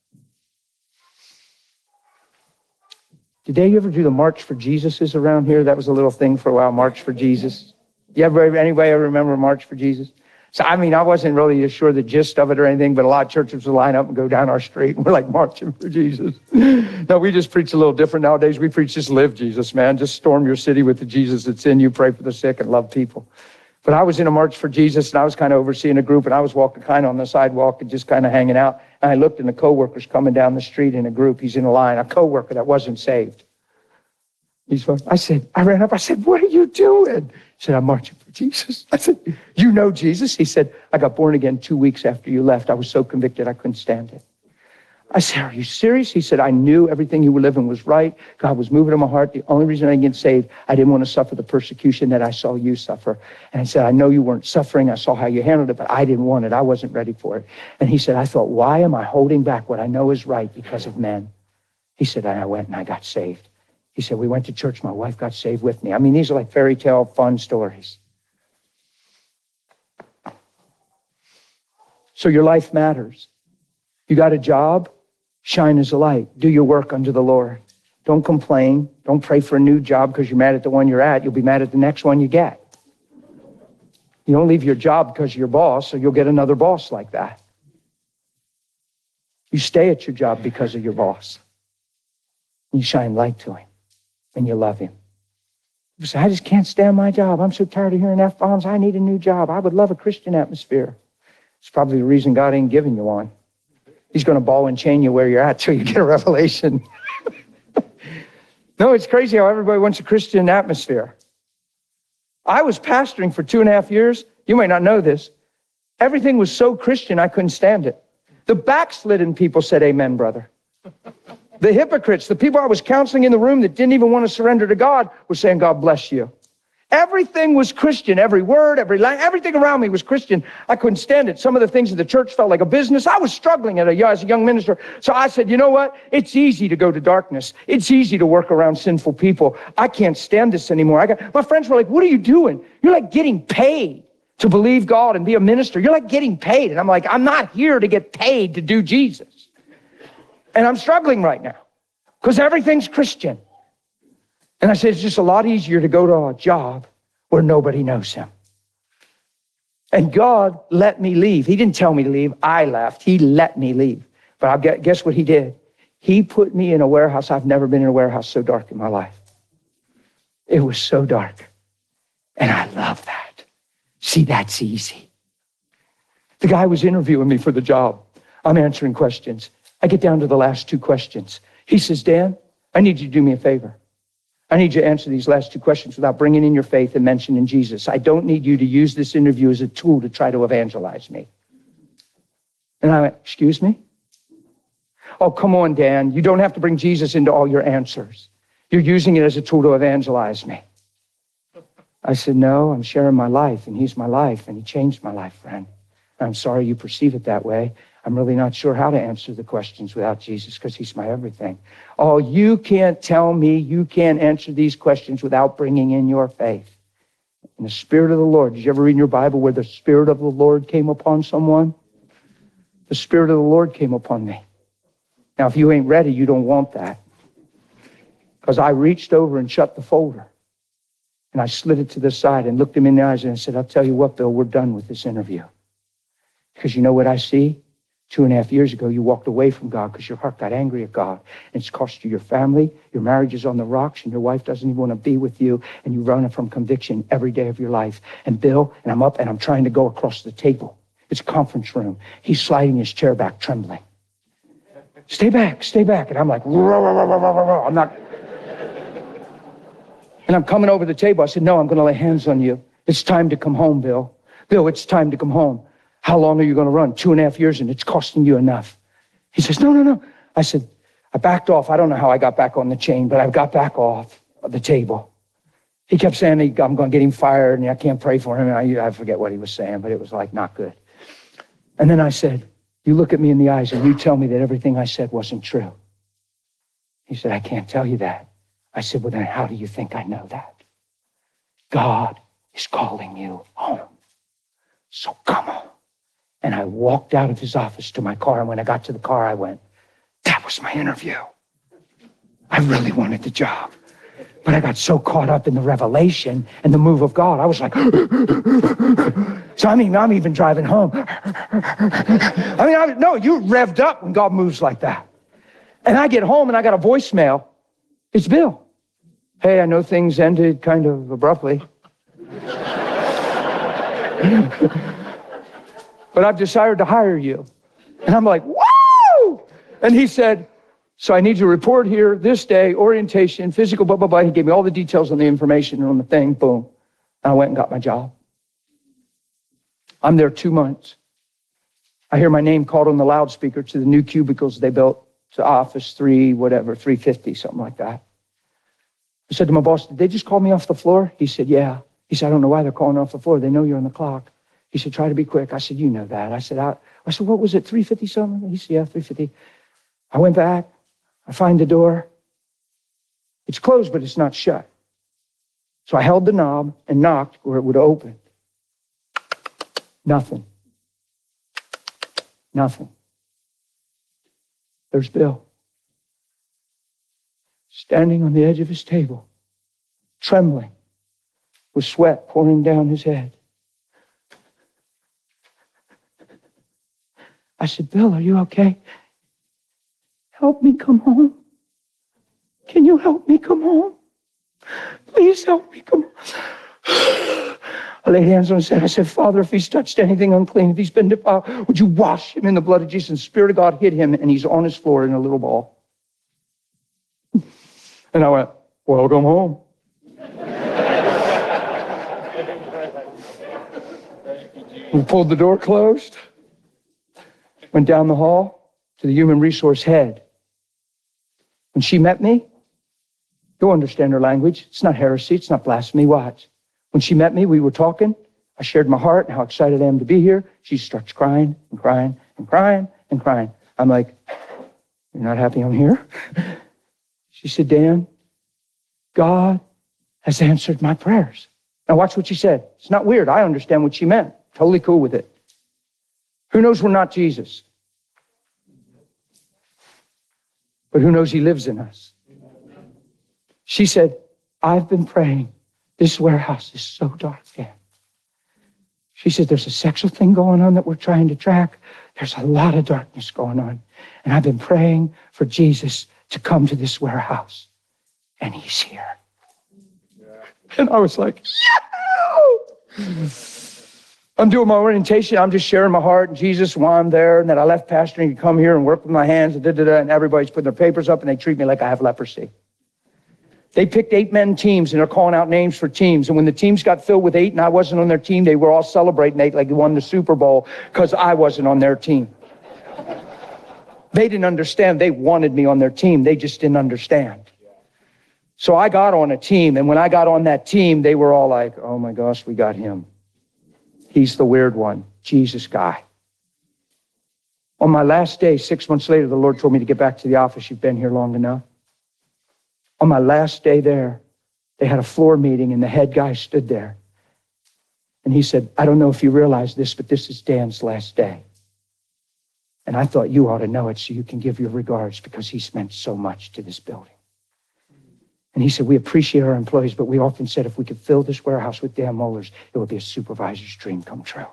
Did they ever do the March for Jesuses around here? That was a little thing for a while, March for Jesus. You ever, anybody ever remember March for Jesus? So, I mean, I wasn't really sure the gist of it or anything, but a lot of churches would line up and go down our street, and we're like marching for Jesus. No, we just preach a little different nowadays. We preach just live Jesus, man. Just storm your city with the Jesus that's in you, pray for the sick, and love people. But I was in a March for Jesus, and I was kind of overseeing a group, and I was walking kind of on the sidewalk and just kind of hanging out. And I looked, and the coworker's coming down the street in a group. He's in a line, a coworker that wasn't saved. He's, I said, I ran up, I said, what are you doing? He said, I'm marching for Jesus. I said, you know Jesus? He said, I got born again two weeks after you left. I was so convicted I couldn't stand it. I said, are you serious? He said, I knew everything you were living was right. God was moving in my heart. The only reason I didn't get saved, I didn't want to suffer the persecution that I saw you suffer. And I said, I know you weren't suffering. I saw how you handled it, but I didn't want it. I wasn't ready for it. And he said, I thought, why am I holding back what I know is right because of men? He said, and I went and I got saved. He said, we went to church. My wife got saved with me. I mean, these are like fairy tale fun stories. So your life matters. You got a job? Shine as a light. Do your work unto the Lord. Don't complain. Don't pray for a new job because you're mad at the one you're at. You'll be mad at the next one you get. You don't leave your job because of your boss, or you'll get another boss like that. You stay at your job because of your boss. You shine light to him, and you love him. You say, I just can't stand my job. I'm so tired of hearing F-bombs. I need a new job. I would love a Christian atmosphere. It's probably the reason God ain't giving you one. He's going to ball and chain you where you're at till you get a revelation. No, it's crazy how everybody wants a Christian atmosphere. I was pastoring for two and a half years. You might not know this. Everything was so Christian, I couldn't stand it. The backslidden people said, amen, brother. The hypocrites, the people I was counseling in the room that didn't even want to surrender to God, were saying, God bless you. Everything was Christian. Every word, every line, everything around me was Christian. I couldn't stand it. Some of the things in the church felt like a business. I was struggling at a, as a young minister. So I said, you know what? It's easy to go to darkness. It's easy to work around sinful people. I can't stand this anymore. I got, my friends were like, what are you doing? You're like getting paid to believe God and be a minister. You're like getting paid. And I'm like, I'm not here to get paid to do Jesus. And I'm struggling right now because everything's Christian. And I said, it's just a lot easier to go to a job where nobody knows him. And God let me leave. He didn't tell me to leave. I left. He let me leave. But I guess what he did? He put me in a warehouse. I've never been in a warehouse so dark in my life. It was so dark. And I love that. See, that's easy. The guy was interviewing me for the job. I'm answering questions. I get down to the last two questions. He says, Dan, I need you to do me a favor. I need you to answer these last two questions without bringing in your faith and mentioning Jesus. I don't need you to use this interview as a tool to try to evangelize me. And I went, excuse me? Oh, come on, Dan. You don't have to bring Jesus into all your answers. You're using it as a tool to evangelize me. I said, no, I'm sharing my life, and he's my life, and he changed my life, friend. I'm sorry you perceive it that way. I'm really not sure how to answer the questions without Jesus because he's my everything. Oh, you can't tell me you can't answer these questions without bringing in your faith. And the Spirit of the Lord, did you ever read in your Bible where the Spirit of the Lord came upon someone? The Spirit of the Lord came upon me. Now, if you ain't ready, you don't want that. Because I reached over and shut the folder. And I slid it to the side and looked him in the eyes and I said, I'll tell you what, Bill, we're done with this interview. Because you know what I see? Two and a half years ago, you walked away from God because your heart got angry at God. And it's cost you your family, your marriage is on the rocks, and your wife doesn't even want to be with you, and you run from conviction every day of your life. And Bill, and I'm up, and I'm trying to go across the table. It's a conference room. He's sliding his chair back, trembling. Stay back, stay back. And I'm like, rah, rah, rah, rah, rah, rah. I'm not. And I'm coming over the table. I said, no, I'm going to lay hands on you. It's time to come home, Bill. Bill, it's time to come home. How long are you going to run? Two and a half years, and it's costing you enough. He says, no, no, no. I said, I backed off. I don't know how I got back on the chain, but I got back off of the table. He kept saying, I'm going to get him fired, and I can't pray for him. And I, I forget what he was saying, but it was like not good. And then I said, you look at me in the eyes, and you tell me that everything I said wasn't true. He said, I can't tell you that. I said, well, then how do you think I know that? God is calling you home. So come on. And I walked out of his office to my car. And when I got to the car, I went, that was my interview. I really wanted the job. But I got so caught up in the revelation and the move of God. I was like, so I mean, I'm even driving home. I mean, I, no, you're revved up when God moves like that. And I get home and I got a voicemail. It's Bill. Hey, I know things ended kind of abruptly. But I've decided to hire you. And I'm like, woo! And he said, so I need you to report here this day, orientation, physical, blah, blah, blah. He gave me all the details on the information and on the thing, boom. And I went and got my job. I'm there two months. I hear my name called on the loudspeaker to the new cubicles they built to Office three, whatever, three fifty, something like that. I said to my boss, did they just call me off the floor? He said, yeah. He said, I don't know why they're calling off the floor. They know you're on the clock. He said, try to be quick. I said, you know that. I said, I, I said, what was it, three fifty something? He said, yeah, three fifty. I went back. I find the door. It's closed, but it's not shut. So I held the knob and knocked where it would open. Nothing. Nothing. There's Bill. Standing on the edge of his table, trembling, with sweat pouring down his head. I said, Bill, are you okay? Help me come home. Can you help me come home? Please help me come home. I laid hands on his head. I said, Father, if he's touched anything unclean, if he's been defiled, would you wash him in the blood of Jesus? And the Spirit of God hit him, and he's on his floor in a little ball. And I went, welcome home. We pulled the door closed, went down the hall to the human resource head. When she met me, you'll understand her language. It's not heresy. It's not blasphemy. Watch. When she met me, we were talking. I shared my heart and how excited I am to be here. She starts crying and crying and crying and crying. I'm like, you're not happy I'm here? She said, Dan, God has answered my prayers. Now watch what she said. It's not weird. I understand what she meant. Totally cool with it. Who knows we're not Jesus? But who knows he lives in us? She said, I've been praying. This warehouse is so dark, Dan. She said, there's a sexual thing going on that we're trying to track. There's a lot of darkness going on. And I've been praying for Jesus to come to this warehouse. And he's here. Yeah. And I was like, yeah! I'm doing my orientation. I'm just sharing my heart and Jesus while I'm there. And then I left pastoring to come here and work with my hands. And, da, da, da, and everybody's putting their papers up and they treat me like I have leprosy. They picked eight-men teams, and they're calling out names for teams. And when the teams got filled with eight and I wasn't on their team, they were all celebrating eight like they won the Super Bowl because I wasn't on their team. They didn't understand. They wanted me on their team. They just didn't understand. So I got on a team, and when I got on that team, they were all like, oh my gosh, we got him. He's the weird one, Jesus guy. On my last day, six months later, the Lord told me to get back to the office. You've been here long enough. On my last day there, they had a floor meeting, and the head guy stood there. And he said, I don't know if you realize this, but this is Dan's last day. And I thought you ought to know it so you can give your regards because he's meant so much to this building. And he said, we appreciate our employees, but we often said if we could fill this warehouse with Dan Mollers, it would be a supervisor's dream come true.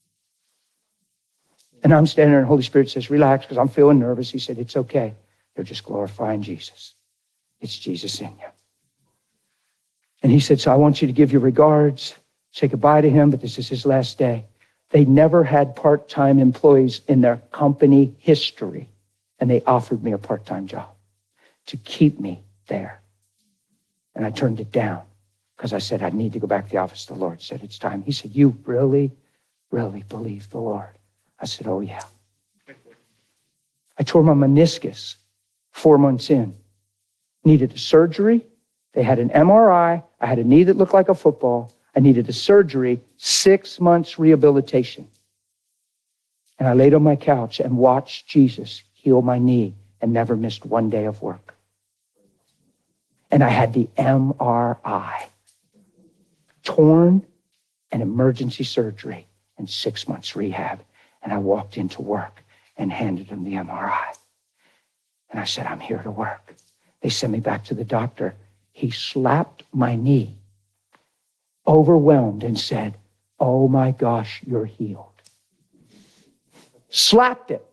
And I'm standing there, and the Holy Spirit says, relax, because I'm feeling nervous. He said, it's okay. They're just glorifying Jesus. It's Jesus in you. And he said, so I want you to give your regards, say goodbye to him, but this is his last day. They never had part-time employees in their company history, and they offered me a part-time job to keep me there. And I turned it down because I said, I need to go back to the office. The Lord said, it's time. He said, you really, really believe the Lord? I said, oh yeah. I tore my meniscus four months in. Needed a surgery. They had an M R I. I had a knee that looked like a football. I needed a surgery, six months rehabilitation. And I laid on my couch and watched Jesus heal my knee and never missed one day of work. And I had the M R I, torn, and emergency surgery and six months rehab. And I walked into work and handed him the M R I. And I said, I'm here to work. They sent me back to the doctor. He slapped my knee, overwhelmed, and said, oh my gosh, you're healed. Slapped it.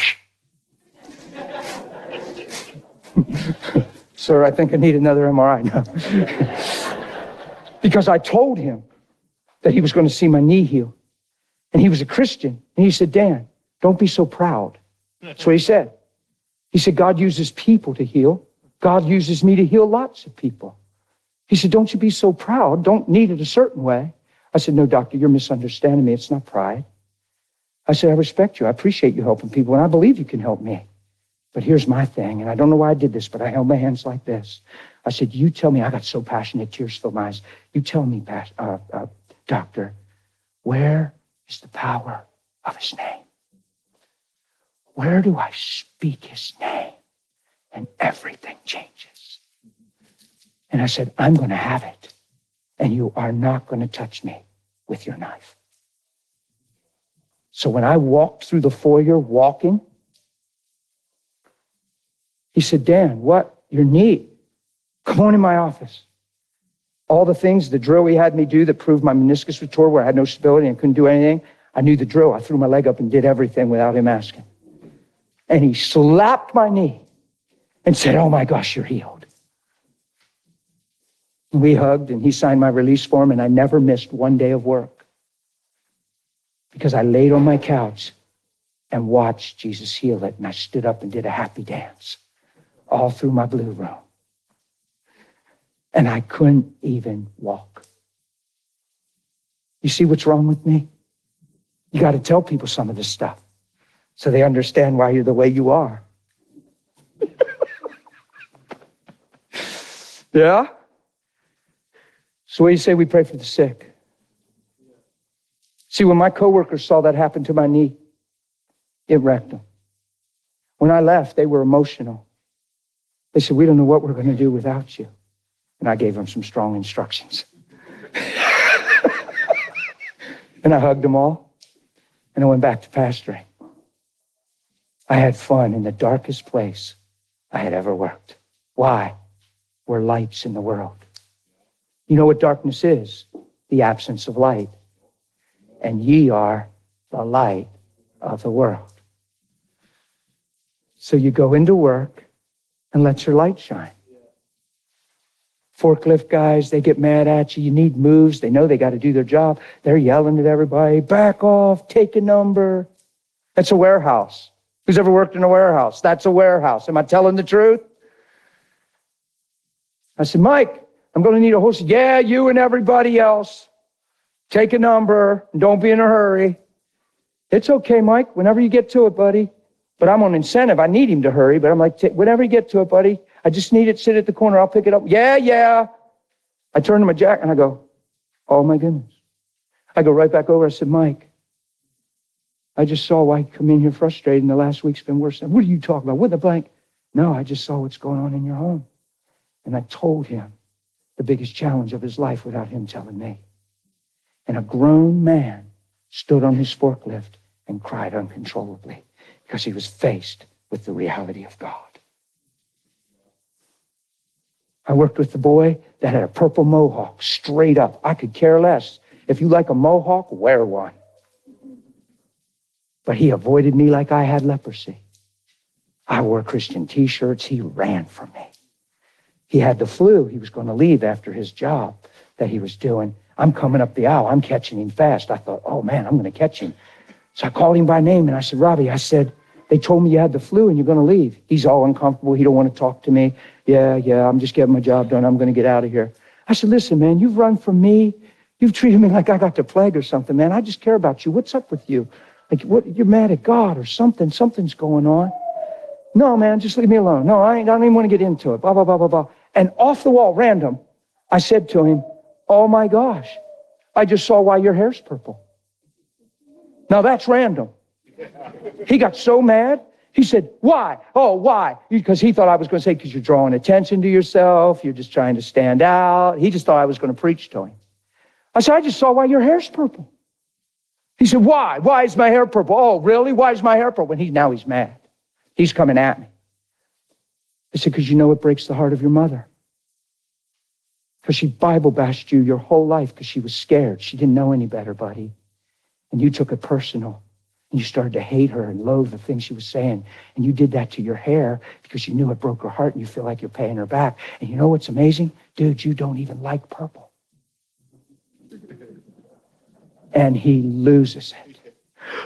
Sir, I think I need another M R I now. Because I told him that he was going to see my knee heal. And he was a Christian. And he said, Dan, don't be so proud. That's what he said. He said, God uses people to heal. God uses me to heal lots of people. He said, don't you be so proud. Don't need it a certain way. I said, no, doctor, you're misunderstanding me. It's not pride. I said, I respect you. I appreciate you helping people, and I believe you can help me. But here's my thing, and I don't know why I did this, but I held my hands like this. I said, you tell me, I got so passionate, tears filled my eyes. You tell me, uh, uh, doctor, where is the power of his name? Where do I speak his name? And everything changes. And I said, I'm going to have it. And you are not going to touch me with your knife. So when I walked through the foyer walking, he said, Dan, what? Your knee. Come on in my office. All the things, the drill he had me do that proved my meniscus was torn, where I had no stability and couldn't do anything, I knew the drill. I threw my leg up and did everything without him asking. And he slapped my knee and said, oh my gosh, you're healed. And we hugged and he signed my release form and I never missed one day of work because I laid on my couch and watched Jesus heal it. And I stood up and did a happy dance all through my blue room. And I couldn't even walk. You see what's wrong with me? You got to tell people some of this stuff so they understand why you're the way you are. Yeah? So what do you say we pray for the sick? See, when my coworkers saw that happen to my knee, it wrecked them. When I left, they were emotional. They said, we don't know what we're going to do without you. And I gave them some strong instructions. And I hugged them all. And I went back to pastoring. I had fun in the darkest place I had ever worked. Why? We're lights in the world. You know what darkness is? The absence of light. And ye are the light of the world. So you go into work and let your light shine. Forklift guys, they get mad at you. You need moves. They know they got to do their job. They're yelling at everybody, back off, take a number. That's a warehouse. Who's ever worked in a warehouse? That's a warehouse. Am I telling the truth? I said, Mike, I'm going to need a host. Yeah, you and everybody else. Take a number and don't be in a hurry. It's okay, Mike, whenever you get to it, buddy. But I'm on incentive. I need him to hurry, but I'm like, whenever you get to it, buddy, I just need it, sit at the corner. I'll pick it up. Yeah, yeah. I turn to my jack and I go, oh my goodness. I go right back over. I said, Mike, I just saw why you come in here frustrated and the last week's been worse. What are you talking about? What the blank? No, I just saw what's going on in your home. And I told him the biggest challenge of his life without him telling me. And a grown man stood on his forklift and cried uncontrollably because he was faced with the reality of God. I worked with the boy that had a purple mohawk straight up. I could care less. If you like a mohawk, wear one. But he avoided me like I had leprosy. I wore Christian t-shirts. He ran from me. He had the flu. He was going to leave after his job that he was doing. I'm coming up the aisle. I'm catching him fast. I thought, oh man, I'm going to catch him. So I called him by name and I said, Robbie, I said, they told me you had the flu and you're going to leave. He's all uncomfortable. He don't want to talk to me. Yeah, yeah, I'm just getting my job done. I'm going to get out of here. I said, listen, man, you've run from me. You've treated me like I got the plague or something, man. I just care about you. What's up with you? Like, what? You're mad at God or something. Something's going on. No, man, just leave me alone. No, I, ain't, I don't even want to get into it. Blah, blah, blah, blah, blah. And off the wall, random, I said to him, oh my gosh, I just saw why your hair's purple. Now that's random. He got so mad. He said, why? Oh, why? Because he thought I was going to say, because you're drawing attention to yourself. You're just trying to stand out. He just thought I was going to preach to him. I said, I just saw why your hair's purple. He said, why? Why is my hair purple? Oh, really? Why is my hair purple? And he, now he's mad. He's coming at me. I said, because you know it breaks the heart of your mother. Because she Bible bashed you your whole life because she was scared. She didn't know any better, buddy. And you took it personal. And you started to hate her and loathe the things she was saying. And you did that to your hair because you knew it broke her heart and you feel like you're paying her back. And you know what's amazing? Dude, you don't even like purple. And he loses it.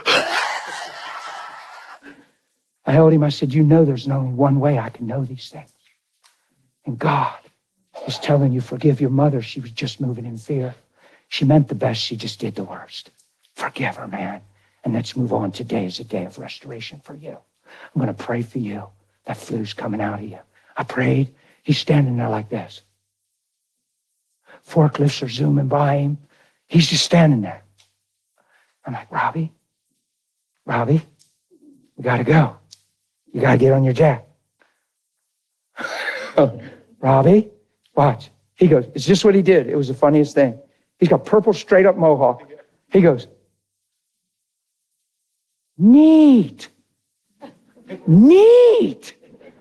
I held him. I said, you know there's only one way I can know these things. And God is telling you, forgive your mother. She was just moving in fear. She meant the best. She just did the worst. Forgive her, man. And let's move on. Today is a day of restoration for you. I'm going to pray for you. That flu's coming out of you. I prayed. He's standing there like this. Forklifts are zooming by him. He's just standing there. I'm like, Robbie, Robbie, we got to go. You got to get on your jack. Robbie, watch. He goes, it's just what he did. It was the funniest thing. He's got purple straight up mohawk. He goes, neat, neat,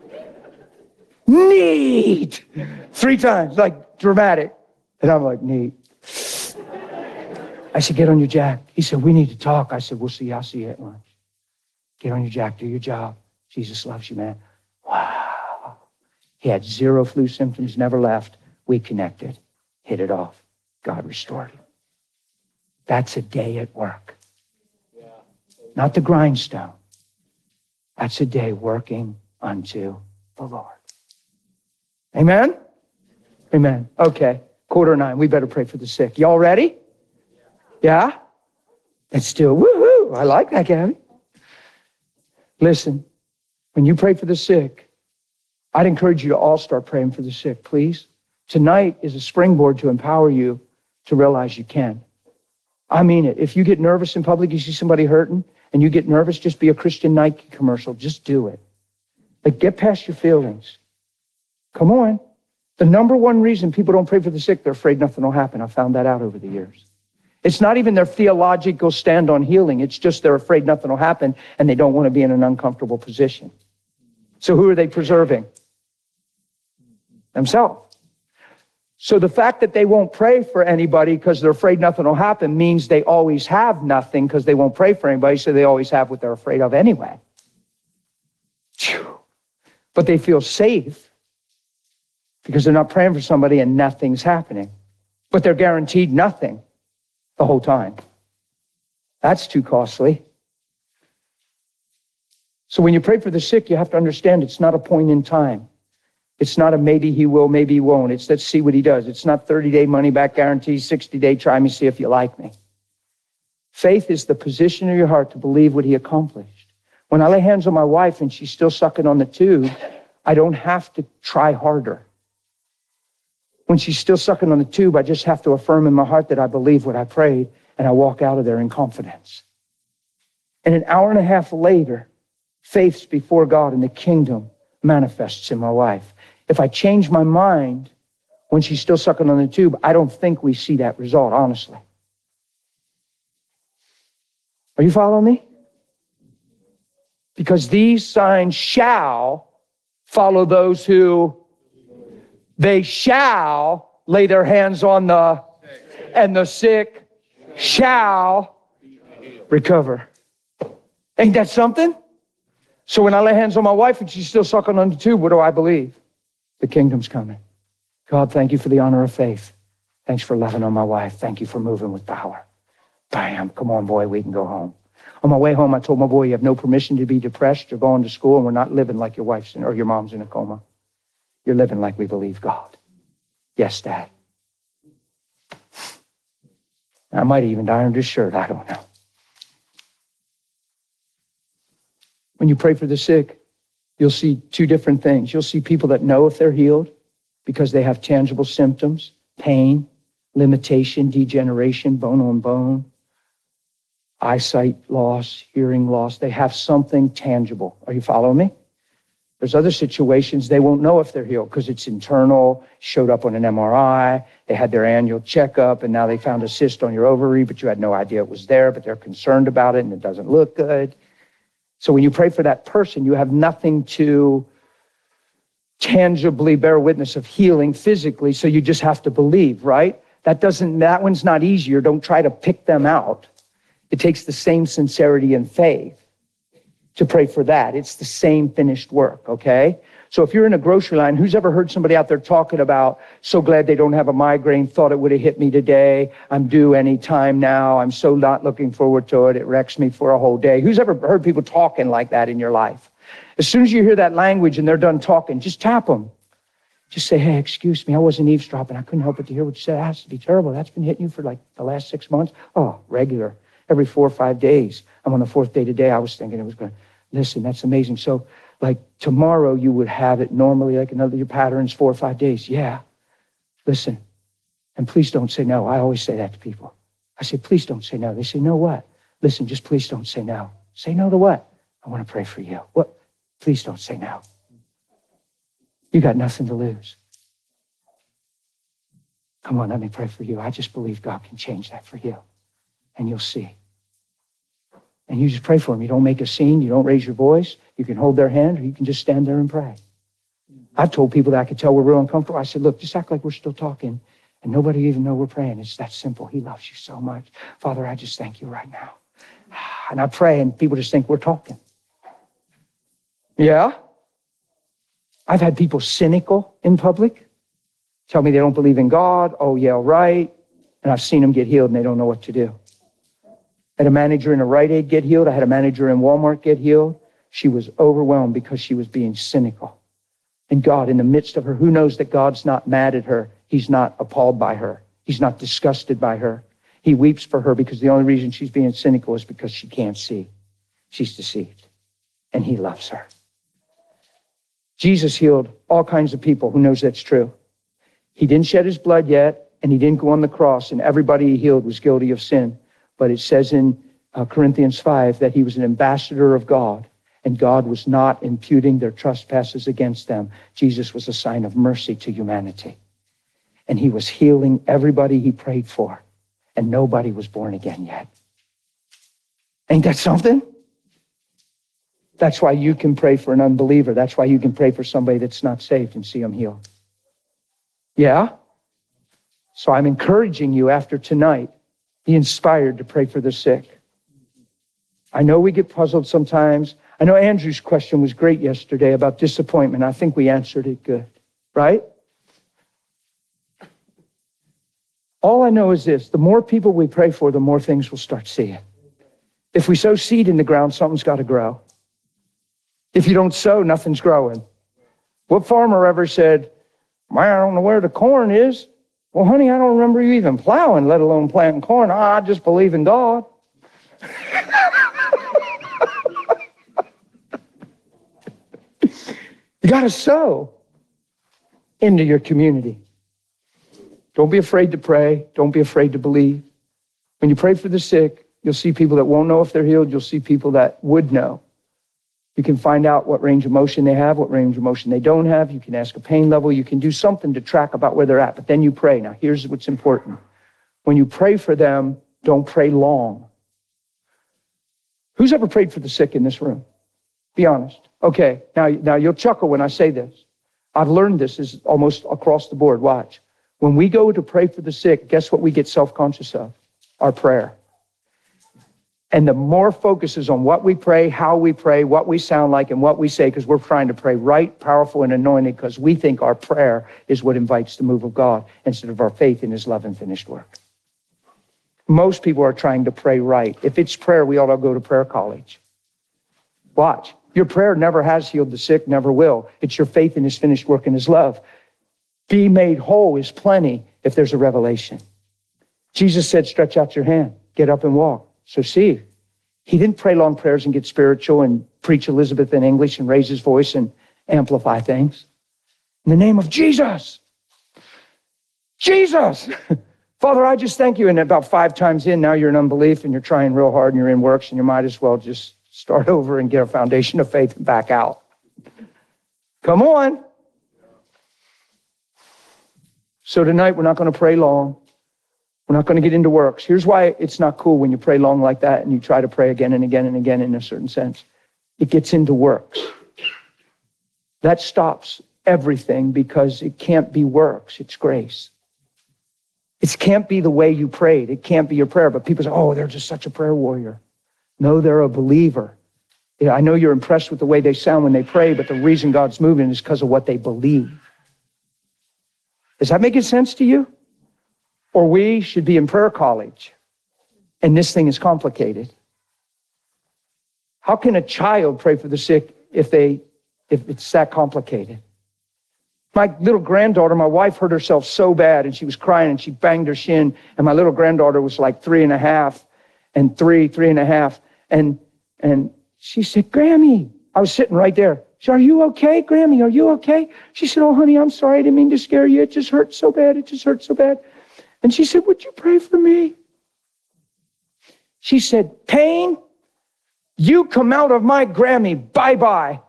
neat. Three times, like dramatic. And I'm like, neat. I said, get on your jack. He said, we need to talk. I said, we'll see. I'll see you at lunch. Get on your jack. Do your job. Jesus loves you, man. Wow. He had zero flu symptoms, never left. We connected, hit it off. God restored him. That's a day at work. Not the grindstone. That's a day working unto the Lord. Amen? Amen. Okay. Quarter nine. We better pray for the sick. Y'all ready? Yeah? Let's do it. Woo-hoo. I like that, Gabby. Listen, when you pray for the sick, I'd encourage you to all start praying for the sick, please. Tonight is a springboard to empower you to realize you can. I mean it. If you get nervous in public, you see somebody hurting, and you get nervous, just be a Christian Nike commercial. Just do it. Like, get past your feelings. Come on. The number one reason people don't pray for the sick, they're afraid nothing will happen. I found that out over the years. It's not even their theological stand on healing. It's just they're afraid nothing will happen, and they don't want to be in an uncomfortable position. So who are they preserving? Themselves. So the fact that they won't pray for anybody because they're afraid nothing will happen means they always have nothing because they won't pray for anybody, so they always have what they're afraid of anyway. Phew. But they feel safe because they're not praying for somebody and nothing's happening. But they're guaranteed nothing the whole time. That's too costly. So when you pray for the sick, you have to understand it's not a point in time. It's not a maybe he will, maybe he won't. It's let's see what he does. It's not thirty-day money-back guarantee, sixty-day try me, see if you like me. Faith is the position of your heart to believe what he accomplished. When I lay hands on my wife and she's still sucking on the tube, I don't have to try harder. When she's still sucking on the tube, I just have to affirm in my heart that I believe what I prayed, and I walk out of there in confidence. And an hour and a half later, faith's before God and the kingdom manifests in my wife. If I change my mind when she's still sucking on the tube, I don't think we see that result, honestly. Are you following me? Because these signs shall follow those who they shall lay their hands on the, and the sick shall recover. Ain't that something? So when I lay hands on my wife and she's still sucking on the tube, what do I believe? The kingdom's coming. God, thank you for the honor of faith. Thanks for loving on my wife. Thank you for moving with power. Bam, come on, boy, we can go home. On my way home, I told my boy, you have no permission to be depressed. You're going to school, and we're not living like your wife's in, or your mom's in a coma. You're living like we believe God. Yes, Dad. I might have even ironed his shirt. I don't know. When you pray for the sick, you'll see two different things. You'll see people that know if they're healed because they have tangible symptoms, pain, limitation, degeneration, bone on bone, eyesight loss, hearing loss. They have something tangible. Are you following me? There's other situations they won't know if they're healed because it's internal, showed up on an M R I, they had their annual checkup, and now they found a cyst on your ovary, but you had no idea it was there, but they're concerned about it and it doesn't look good. So when you pray for that person, you have nothing to tangibly bear witness of healing physically, so you just have to believe, right? That doesn't, that one's not easier. Don't try to pick them out. It takes the same sincerity and faith to pray for that. It's the same finished work, okay? So if you're in a grocery line, who's ever heard somebody out there talking about, so glad they don't have a migraine, thought it would have hit me today, I'm due any time now, I'm so not looking forward to it, it wrecks me for a whole day. Who's ever heard people talking like that in your life? As soon as you hear that language and they're done talking, just tap them. Just say, hey, excuse me, I wasn't eavesdropping. I couldn't help but to hear what you said. That has to be terrible. That's been hitting you for like the last six months? Oh, regular. Every four or five days. I'm on the fourth day today. I was thinking it was going to, listen, that's amazing. So like tomorrow you would have it normally like another, your pattern's four or five days. Yeah. Listen, and please don't say no. I always say that to people. I say, please don't say no. They say, no what? Listen, just please don't say no. Say no to what? I want to pray for you. What? Please don't say no. You got nothing to lose. Come on, let me pray for you. I just believe God can change that for you. And you'll see. And you just pray for them. You don't make a scene. You don't raise your voice. You can hold their hand, or you can just stand there and pray. I've told people that I could tell we're real uncomfortable. I said, look, just act like we're still talking, And nobody even know we're praying. It's that simple. He loves you so much. Father, I just thank you right now. And I pray and people just think we're talking. Yeah? I've had people cynical in public tell me they don't believe in God. Oh, yeah, right. And I've seen them get healed and they don't know what to do. I had a manager in a Rite Aid get healed. I had a manager in Walmart get healed. She was overwhelmed because she was being cynical. And God, in the midst of her, who knows that God's not mad at her? He's not appalled by her. He's not disgusted by her. He weeps for her because the only reason she's being cynical is because she can't see. She's deceived. And he loves her. Jesus healed all kinds of people. Who knows that's true? He didn't shed his blood yet, and he didn't go on the cross, and everybody he healed was guilty of sin. But it says in uh, Corinthians five that he was an ambassador of God, and God was not imputing their trespasses against them. Jesus was a sign of mercy to humanity. And he was healing everybody he prayed for, and nobody was born again yet. Ain't that something? That's why you can pray for an unbeliever. That's why you can pray for somebody that's not saved and see them healed. Yeah? So I'm encouraging you after tonight, be inspired to pray for the sick. I know we get puzzled sometimes. I know Andrew's question was great yesterday about disappointment. I think we answered it good, right? All I know is this, the more people we pray for, the more things we'll start seeing. If we sow seed in the ground, something's got to grow. If you don't sow, nothing's growing. What farmer ever said, man, I don't know where the corn is? Well, honey, I don't remember you even plowing, let alone planting corn. Ah, I just believe in God. You got to sow into your community. Don't be afraid to pray. Don't be afraid to believe. When you pray for the sick, you'll see people that won't know if they're healed. You'll see people that would know. You can find out what range of motion they have, what range of motion they don't have. You can ask a pain level. You can do something to track about where they're at, but then you pray. Now, here's what's important. When you pray for them, don't pray long. Who's ever prayed for the sick in this room? Be honest. Okay, now, now you'll chuckle when I say this. I've learned this is almost across the board. Watch. When we go to pray for the sick, guess what we get self-conscious of? Our prayer. And the more focus is on what we pray, how we pray, what we sound like, and what we say, because we're trying to pray right, powerful, and anointed, because we think our prayer is what invites the move of God instead of our faith in his love and finished work. Most people are trying to pray right. If it's prayer, we ought to go to prayer college. Watch. Your prayer never has healed the sick, never will. It's your faith in his finished work and his love. Be made whole is plenty if there's a revelation. Jesus said, stretch out your hand, get up and walk. So see, he didn't pray long prayers and get spiritual and preach Elizabeth in English and raise his voice and amplify things. In the name of Jesus. Jesus. Father, I just thank you. And about five times in, now you're in unbelief and you're trying real hard and you're in works and you might as well just start over and get a foundation of faith and back out. Come on. So tonight, we're not going to pray long. We're not going to get into works. Here's why it's not cool when you pray long like that and you try to pray again and again and again in a certain sense. It gets into works. That stops everything because it can't be works. It's grace. It can't be the way you prayed. It can't be your prayer. But people say, oh, they're just such a prayer warrior. No, they're a believer. Yeah, I know you're impressed with the way they sound when they pray, but the reason God's moving is because of what they believe. Is that making sense to you? Or we should be in prayer college, and this thing is complicated. How can a child pray for the sick if they, if it's that complicated? My little granddaughter, my wife hurt herself so bad, and she was crying, and she banged her shin, and my little granddaughter was like three and a half, and three, three and a half, and and she said, Grammy, I was sitting right there. She said, are you okay, Grammy? Are you okay? She said, oh, honey, I'm sorry. I didn't mean to scare you. It just hurt so bad. It just hurt so bad. And she said, would you pray for me? She said, pain, you come out of my Grammy. Bye-bye.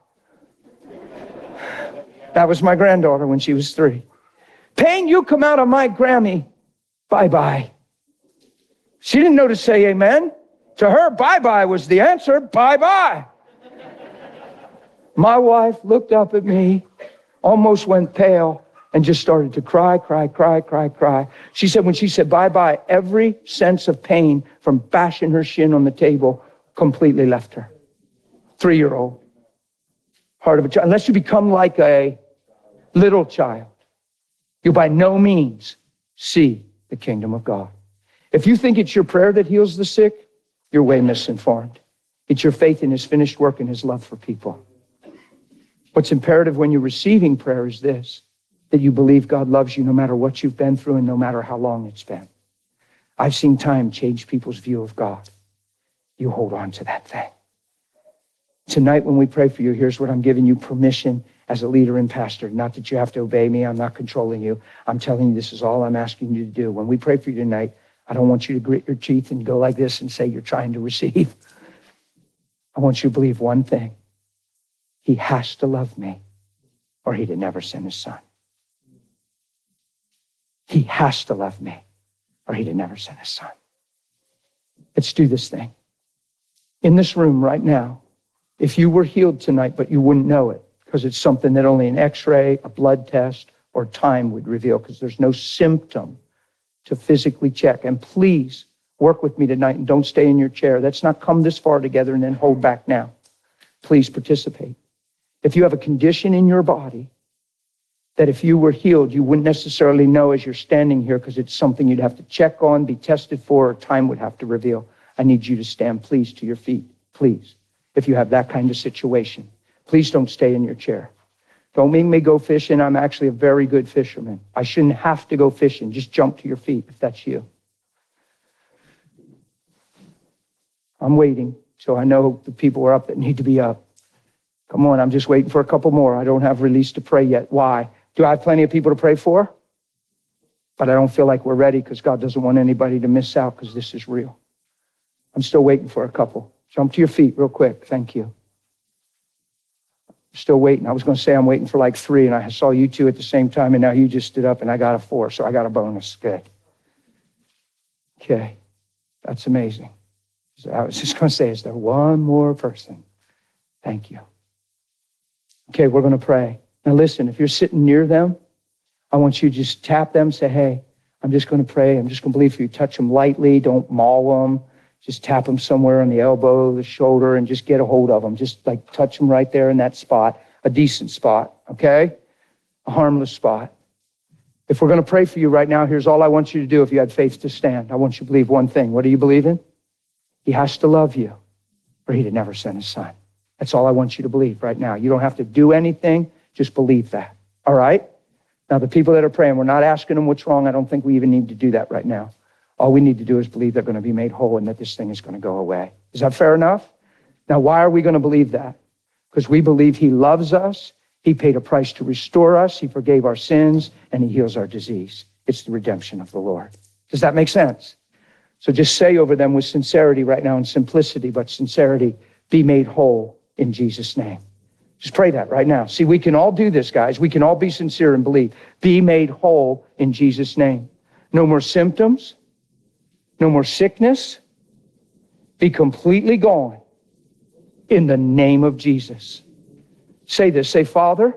That was my granddaughter when she was three. Pain, you come out of my Grammy. Bye-bye. She didn't know to say amen. To her, bye-bye was the answer. Bye-bye. My wife looked up at me, almost went pale, and just started to cry, cry, cry, cry, cry. She said when she said bye-bye, every sense of pain from bashing her shin on the table completely left her. Three-year-old. Heart of a child. Unless you become like a little child, you by no means see the kingdom of God. If you think it's your prayer that heals the sick, you're way misinformed. It's your faith in his finished work and his love for people. What's imperative when you're receiving prayer is this, that you believe God loves you no matter what you've been through and no matter how long it's been. I've seen time change people's view of God. You hold on to that thing. Tonight when we pray for you, here's what I'm giving you permission as a leader and pastor. Not that you have to obey me. I'm not controlling you. I'm telling you this is all I'm asking you to do. When we pray for you tonight, I don't want you to grit your teeth and go like this and say you're trying to receive. I want you to believe one thing. He has to love me or he'd have never sent his son. He has to love me or he'd have never sent his son. Let's do this thing. In this room right now, if you were healed tonight, but you wouldn't know it, because it's something that only an x-ray, a blood test, or time would reveal, because there's no symptom to physically check. And please work with me tonight and don't stay in your chair. Let's not come this far together and then hold back now. Please participate. If you have a condition in your body that if you were healed, you wouldn't necessarily know as you're standing here because it's something you'd have to check on, be tested for, or time would have to reveal. I need you to stand, please, to your feet, please. If you have that kind of situation, please don't stay in your chair. Don't make me go fishing. I'm actually a very good fisherman. I shouldn't have to go fishing. Just jump to your feet if that's you. I'm waiting, so I know the people are up that need to be up. Come on, I'm just waiting for a couple more. I don't have release to pray yet. Why? Do I have plenty of people to pray for? But I don't feel like we're ready because God doesn't want anybody to miss out because this is real. I'm still waiting for a couple. Jump to your feet real quick. Thank you. I'm still waiting. I was going to say I'm waiting for like three, and I saw you two at the same time, and now you just stood up, and I got a four, so I got a bonus. Good. Okay. That's amazing. So I was just going to say, is there one more person? Thank you. Okay, we're going to pray. Now listen, if you're sitting near them, I want you to just tap them, say, hey, I'm just going to pray. I'm just going to believe for you. Touch them lightly. Don't maul them. Just tap them somewhere on the elbow, the shoulder, and just get a hold of them. Just like touch them right there in that spot, a decent spot, okay? A harmless spot. If we're going to pray for you right now, here's all I want you to do if you had faith to stand. I want you to believe one thing. What do you believe in? He has to love you, or he'd have never sent his son. That's all I want you to believe right now. You don't have to do anything. Just believe that, all right? Now, the people that are praying, we're not asking them what's wrong. I don't think we even need to do that right now. All we need to do is believe they're going to be made whole and that this thing is going to go away. Is that fair enough? Now, why are we going to believe that? Because we believe he loves us. He paid a price to restore us. He forgave our sins, and he heals our disease. It's the redemption of the Lord. Does that make sense? So just say over them with sincerity right now, and simplicity, but sincerity, be made whole in Jesus' name. Just pray that right now. See, we can all do this, guys. We can all be sincere and believe. Be made whole in Jesus' name. No more symptoms. No more sickness. Be completely gone in the name of Jesus. Say this. Say, Father,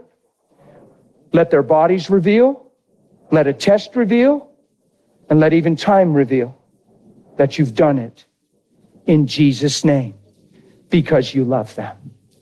let their bodies reveal, let a test reveal, and let even time reveal that you've done it in Jesus' name because you love them.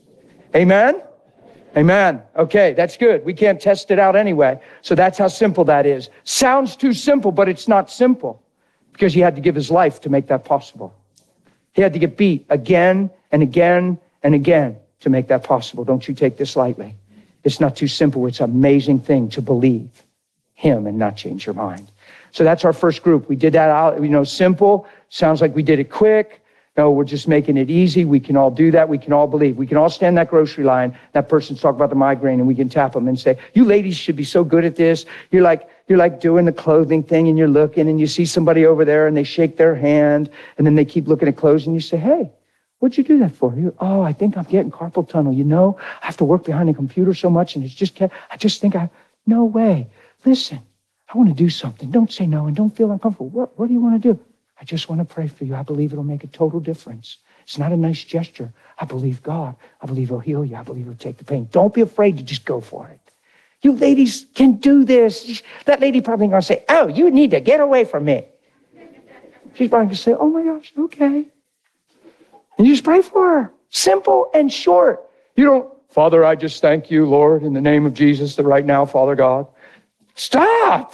Amen? Amen. Okay, that's good. We can't test it out anyway. So that's how simple that is. Sounds too simple, but it's not simple because he had to give his life to make that possible. He had to get beat again and again and again to make that possible. Don't you take this lightly. It's not too simple. It's an amazing thing to believe him and not change your mind. So that's our first group. We did that out, you know, simple. Sounds like we did it quick. No, we're just making it easy. We can all do that. We can all believe. We can all stand that grocery line. That person's talking about the migraine, and we can tap them and say, you ladies should be so good at this. You're like, you're like doing the clothing thing, and you're looking, and you see somebody over there, and they shake their hand, and then they keep looking at clothes, and you say, hey, what'd you do that for? You, oh, I think I'm getting carpal tunnel. You know, I have to work behind a computer so much, and it's just, I just think I, no way. Listen, I want to do something. Don't say no, and don't feel uncomfortable. What, what do you want to do? I just want to pray for you. I believe it'll make a total difference. It's not a nice gesture. I believe God. I believe he'll heal you. I believe he'll take the pain. Don't be afraid to just go for it. You ladies can do this. That lady probably going to say, oh, you need to get away from me. She's probably going to say, oh my gosh, okay. And you just pray for her. Simple and short. You don't, Father, I just thank you, Lord, in the name of Jesus, that right now, Father God. Stop.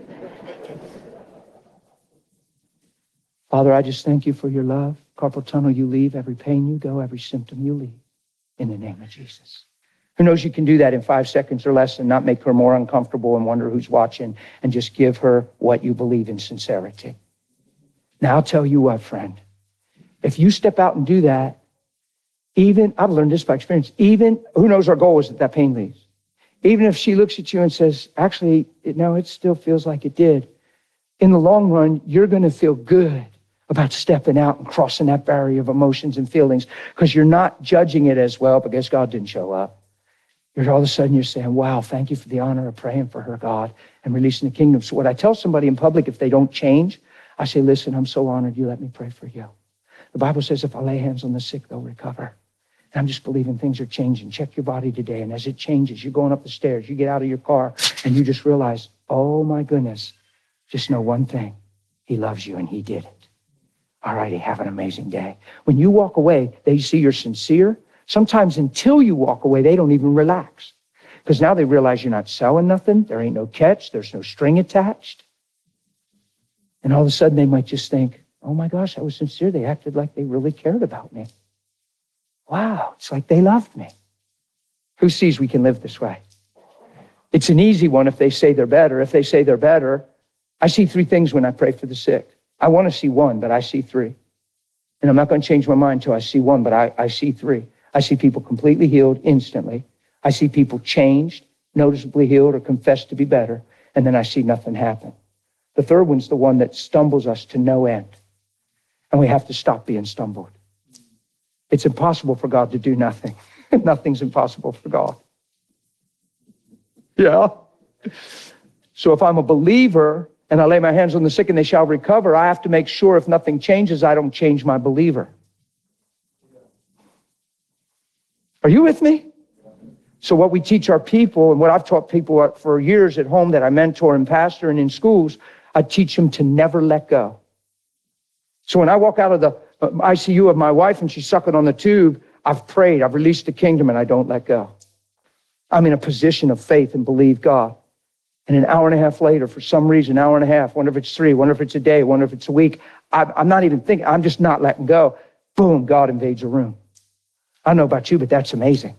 Father, I just thank you for your love. Carpal tunnel, you leave. Every pain you go, every symptom you leave. In the name of Jesus. Who knows you can do that in five seconds or less and not make her more uncomfortable and wonder who's watching and just give her what you believe in sincerity. Now, I'll tell you what, friend. If you step out and do that, even, I've learned this by experience, even, who knows our goal is that that pain leaves. Even if she looks at you and says, actually, it, no, it still feels like it did. In the long run, you're going to feel good about stepping out and crossing that barrier of emotions and feelings because you're not judging it as well because God didn't show up. You're all of a sudden you're saying, wow, thank you for the honor of praying for her, God, and releasing the kingdom. So what I tell somebody in public, if they don't change, I say, listen, I'm so honored you let me pray for you. The Bible says if I lay hands on the sick, they'll recover. And I'm just believing things are changing. Check your body today. And as it changes, you're going up the stairs, you get out of your car, and you just realize, oh my goodness, just know one thing. He loves you and he did it. All righty, have an amazing day. When you walk away, they see you're sincere. Sometimes until you walk away, they don't even relax. Because now they realize you're not selling nothing. There ain't no catch. There's no string attached. And all of a sudden they might just think, oh my gosh, I was sincere. They acted like they really cared about me. Wow, it's like they loved me. Who sees we can live this way? It's an easy one if they say they're better. If they say they're better, I see three things when I pray for the sick. I want to see one, but I see three. And I'm not going to change my mind until I see one, but I, I see three. I see people completely healed instantly. I see people changed, noticeably healed, or confessed to be better. And then I see nothing happen. The third one's the one that stumbles us to no end. And we have to stop being stumbled. It's impossible for God to do nothing. Nothing's impossible for God. Yeah. So if I'm a believer and I lay my hands on the sick and they shall recover, I have to make sure if nothing changes, I don't change my believer. Are you with me? So what we teach our people and what I've taught people for years at home that I mentor and pastor and in schools, I teach them to never let go. So when I walk out of the I C U of my wife and she's sucking on the tube, I've prayed, I've released the kingdom, and I don't let go. I'm in a position of faith and believe God. And an hour and a half later, for some reason, an hour and a half, wonder if it's three, wonder if it's a day, wonder if it's a week, I, I'm not even thinking, I'm just not letting go. Boom, God invades the room. I don't know about you, but that's amazing.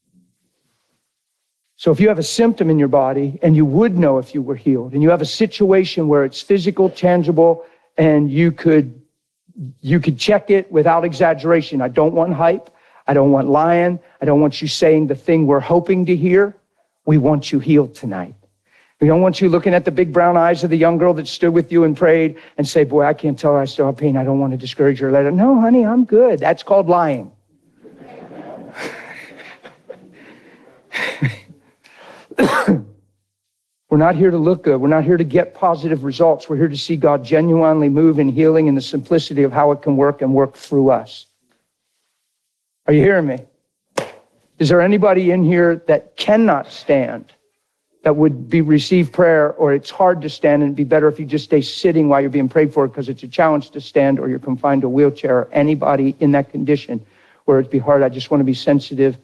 So if you have a symptom in your body, and you would know if you were healed, and you have a situation where it's physical, tangible, and you could You could check it without exaggeration. I don't want hype. I don't want lying. I don't want you saying the thing we're hoping to hear. We want you healed tonight. We don't want you looking at the big brown eyes of the young girl that stood with you and prayed and say, boy, I can't tell her I still have pain. I don't want to discourage her. Let her, no, honey, I'm good. That's called lying. We're not here to look good. We're not here to get positive results. We're here to see God genuinely move in healing and the simplicity of how it can work and work through us. Are you hearing me? Is there anybody in here that cannot stand, that would be receive prayer, or it's hard to stand and it'd be better if you just stay sitting while you're being prayed for because it's a challenge to stand, or you're confined to a wheelchair, or anybody in that condition where it'd be hard? I just want to be sensitive.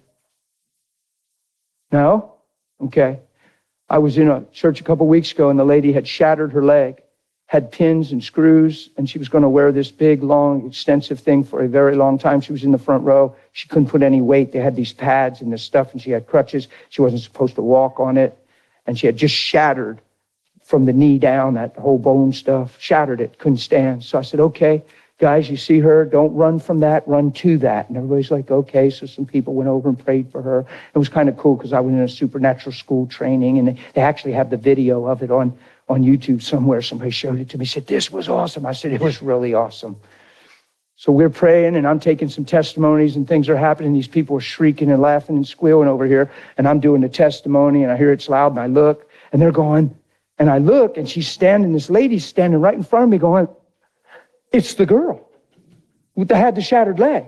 No? Okay. I was in a church a couple weeks ago and the lady had shattered her leg, had pins and screws, and she was going to wear this big, long, extensive thing for a very long time. She was in the front row. She couldn't put any weight. They had these pads and this stuff, and she had crutches. She wasn't supposed to walk on it. And she had just shattered from the knee down, that whole bone stuff, shattered it, couldn't stand. So I said, okay, guys, you see her, don't run from that, run to that. And everybody's like, okay. So some people went over and prayed for her. It was kind of cool because I was in a supernatural school training, and they actually have the video of it on, on YouTube somewhere. Somebody showed it to me, said, this was awesome. I said, it was really awesome. So we're praying, and I'm taking some testimonies, and things are happening. These people are shrieking and laughing and squealing over here, and I'm doing the testimony, and I hear it's loud, and I look, and they're going, and I look, and she's standing, this lady's standing right in front of me going, it's the girl with the had the shattered leg.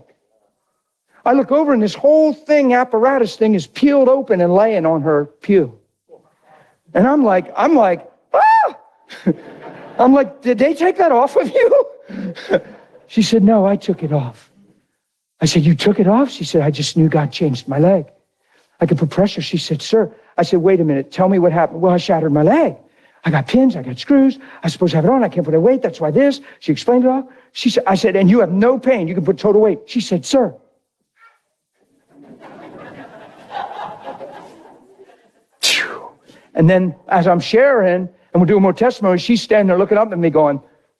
I look over and this whole thing, apparatus thing, is peeled open and laying on her pew. And I'm like, I'm like, ah! I'm like, did they take that off of you? She said, no, I took it off. I said, you took it off? She said, I just knew God changed my leg. I could put pressure. She said, sir. I said, wait a minute. Tell me what happened. Well, I shattered my leg. I got pins. I got screws. I supposed to have it on. I can't put a weight. That's why this. She explained it all. She said, I said, and you have no pain. You can put total weight. She said, sir. And then as I'm sharing and we're doing more testimony, she's standing there looking up at me going,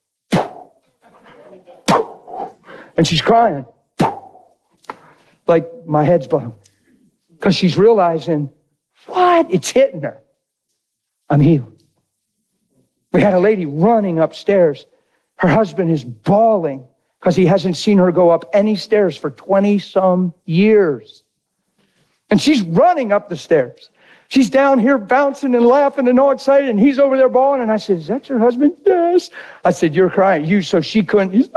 and she's crying. Like my head's blown. Because she's realizing, what? It's hitting her. I'm healed. We had a lady running upstairs. Her husband is bawling because he hasn't seen her go up any stairs for twenty some years. And she's running up the stairs. She's down here bouncing and laughing and all excited, and he's over there bawling. And I said, is that your husband? Yes. I said, you're crying. You, so she couldn't. He's,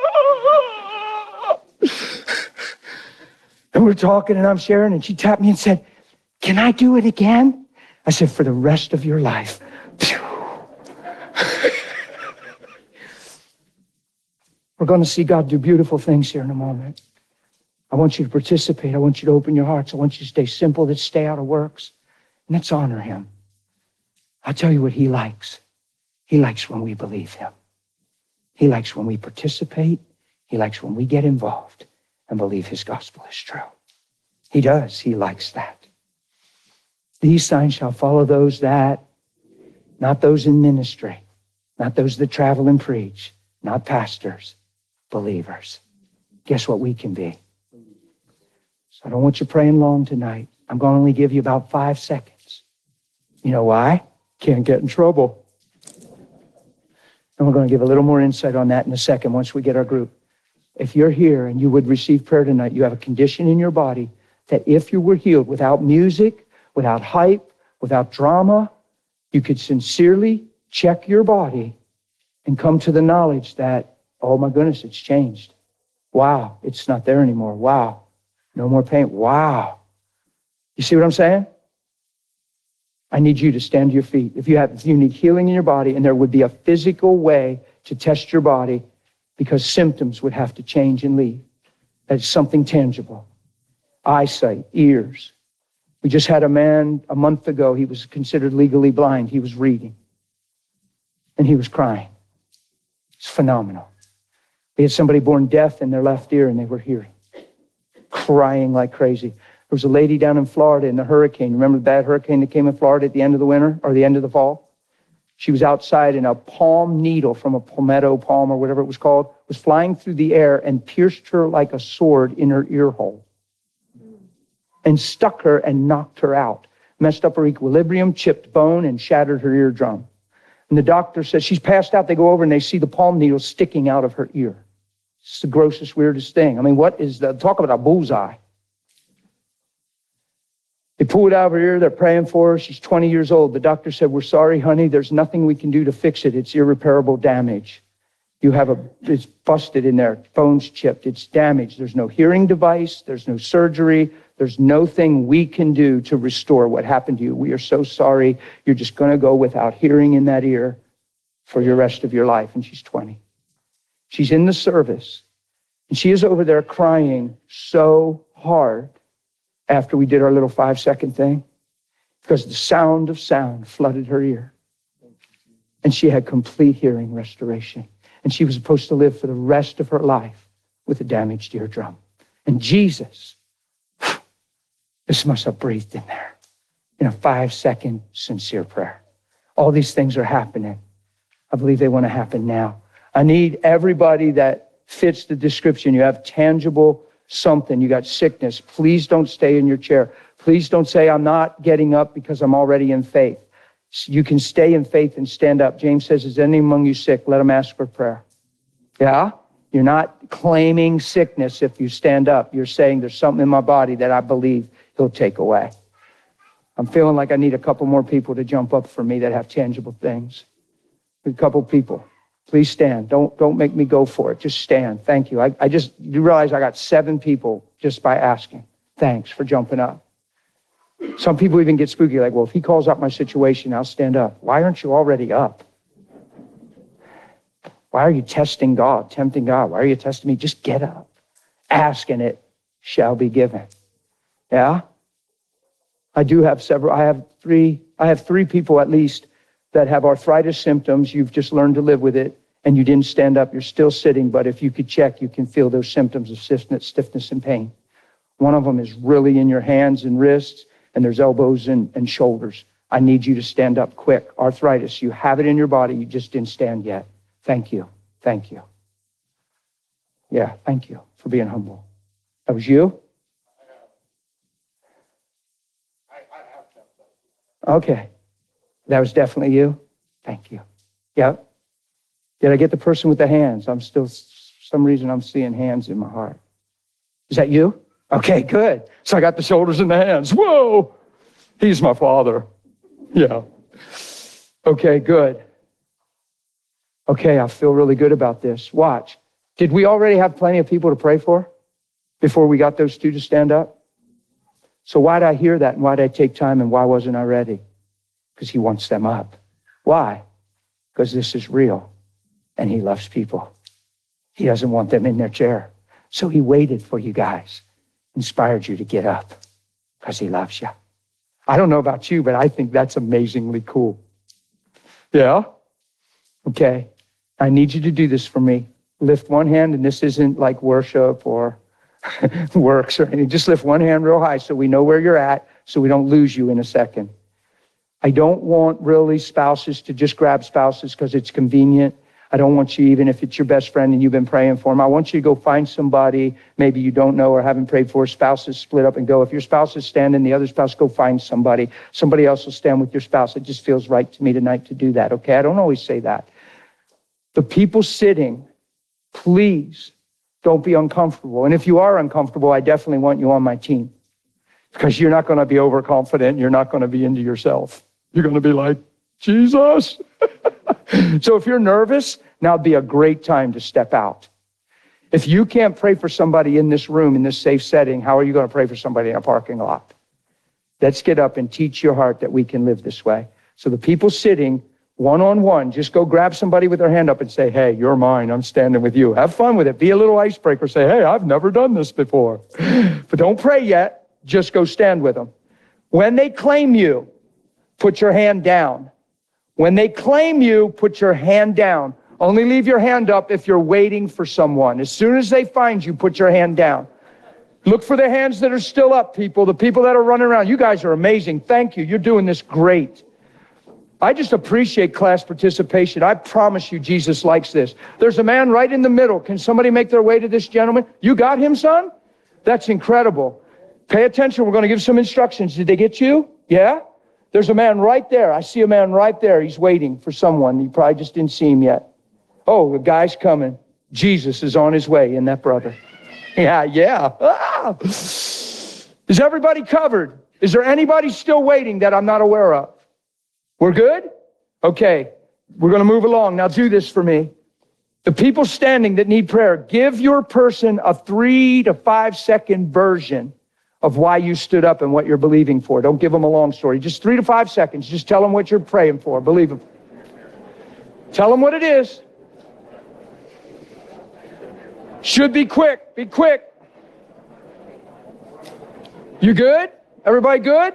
and we're talking, and I'm sharing, and she tapped me and said, can I do it again? I said, for the rest of your life. We're going to see God do beautiful things here in a moment. I want you to participate. I want you to open your hearts. I want you to stay simple. Let's stay out of works. And let's honor him. I'll tell you what he likes. He likes when we believe him. He likes when we participate. He likes when we get involved and believe his gospel is true. He does. He likes that. These signs shall follow those that, not those in ministry, not those that travel and preach, not pastors, believers. Guess what we can be? So I don't want you praying long tonight. I'm going to only give you about five seconds. You know why? Can't get in trouble. And we're going to give a little more insight on that in a second once we get our group. If you're here and you would receive prayer tonight, you have a condition in your body that if you were healed without music, without hype, without drama, you could sincerely check your body and come to the knowledge that, oh my goodness, it's changed. Wow, it's not there anymore. Wow, no more pain. Wow. You see what I'm saying? I need you to stand to your feet. If you have, if you need healing in your body, and there would be a physical way to test your body, because symptoms would have to change and leave. That's something tangible. Eyesight, ears. We just had a man a month ago. He was considered legally blind. He was reading, and he was crying. It's phenomenal. We had somebody born deaf in their left ear, and they were hearing, crying like crazy. There was a lady down in Florida in the hurricane. Remember the bad hurricane that came in Florida at the end of the winter or the end of the fall? She was outside, and a palm needle from a palmetto palm or whatever it was called was flying through the air and pierced her like a sword in her ear hole and stuck her and knocked her out, messed up her equilibrium, chipped bone, and shattered her eardrum. And the doctor says she's passed out. They go over and they see the palm needle sticking out of her ear. It's the grossest, weirdest thing. I mean, what is that? Talk about a bullseye. They pull it out of her ear. They're praying for her. She's twenty years old. The doctor said, we're sorry, honey. There's nothing we can do to fix it. It's irreparable damage. You have a, it's busted in there. Bone's chipped. It's damaged. There's no hearing device. There's no surgery. There's no thing we can do to restore what happened to you. We are so sorry. You're just going to go without hearing in that ear for your rest of your life. And she's twenty. She's in the service. And she is over there crying so hard after we did our little five-second thing, because the sound of sound flooded her ear. And she had complete hearing restoration. And she was supposed to live for the rest of her life with a damaged eardrum. And Jesus, this must have breathed in there in a five-second sincere prayer. All these things are happening. I believe they want to happen now. I need everybody that fits the description. You have tangible something. You got sickness. Please don't stay in your chair. Please don't say, I'm not getting up because I'm already in faith. You can stay in faith and stand up. James says, is any among you sick? Let him ask for prayer. Yeah? You're not claiming sickness if you stand up. You're saying there's something in my body that I believe he'll take away. I'm feeling like I need a couple more people to jump up for me that have tangible things. A couple people. Please stand. Don't, don't make me go for it. Just stand. Thank you. I, I just, you realize I got seven people just by asking. Thanks for jumping up. Some people even get spooky, like, well, if he calls out my situation, I'll stand up. Why aren't you already up? Why are you testing God, tempting God? Why are you testing me? Just get up. Ask and it shall be given. Yeah? I do have several, I have three, I have three people at least that have arthritis symptoms. You've just learned to live with it and you didn't stand up. You're still sitting, but if you could check, you can feel those symptoms of stiffness, stiffness and pain. One of them is really in your hands and wrists, and there's elbows and, and shoulders. I need you to stand up quick. Arthritis, you have it in your body. You just didn't stand yet. Thank you. Thank you. Yeah, thank you for being humble. That was you? Okay. That was definitely you? Thank you. Yep. Did I get the person with the hands? I'm still, for some reason I'm seeing hands in my heart. Is that you? Okay, good. So I got the shoulders and the hands. Whoa! He's my father. Yeah. Okay, good. Okay, I feel really good about this. Watch. Did we already have plenty of people to pray for before we got those two to stand up? So why did I hear that and why did I take time and why wasn't I ready? Because he wants them up. Why? Because this is real and he loves people. He doesn't want them in their chair. So he waited for you guys, inspired you to get up because he loves you. I don't know about you, but I think that's amazingly cool. Yeah? Okay. I need you to do this for me. Lift one hand, and this isn't like worship or works or anything. Just lift one hand real high so we know where you're at, so we don't lose you in a second. I don't want really spouses to just grab spouses because it's convenient. I don't want you, even if it's your best friend and you've been praying for them, I want you to go find somebody maybe you don't know or haven't prayed for. Spouses split up and go. If your spouse is standing, the other spouse, go find somebody. Somebody else will stand with your spouse. It just feels right to me tonight to do that, okay? I don't always say that. The people sitting, please don't be uncomfortable. And if you are uncomfortable, I definitely want you on my team because you're not going to be overconfident. You're not going to be into yourself. You're going to be like, Jesus. So if you're nervous, now would be a great time to step out. If you can't pray for somebody in this room, in this safe setting, how are you going to pray for somebody in a parking lot? Let's get up and teach your heart that we can live this way. So the people sitting one-on-one, just go grab somebody with their hand up and say, hey, you're mine. I'm standing with you. Have fun with it. Be a little icebreaker. Say, hey, I've never done this before. But don't pray yet. Just go stand with them. When they claim you, put your hand down. When they claim you, put your hand down. Only leave your hand up if you're waiting for someone. As soon as they find you, put your hand down. Look for the hands that are still up, people. The people that are running around. You guys are amazing. Thank you. You're doing this great. I just appreciate class participation. I promise you Jesus likes this. There's a man right in the middle. Can somebody make their way to this gentleman? You got him, son? That's incredible. Pay attention. We're going to give some instructions. Did they get you? Yeah? There's a man right there. I see a man right there. He's waiting for someone. You probably just didn't see him yet. Oh, the guy's coming. Jesus is on his way in that brother. Yeah, yeah. Ah. Is everybody covered? Is there anybody still waiting that I'm not aware of? We're good? Okay. We're going to move along. Now do this for me. The people standing that need prayer, give your person a three to five second version of why you stood up and what you're believing for. Don't give them a long story. Just three to five seconds. Just tell them what you're praying for. Believe them. Tell them what it is. Should be quick. Be quick. You good? Everybody good?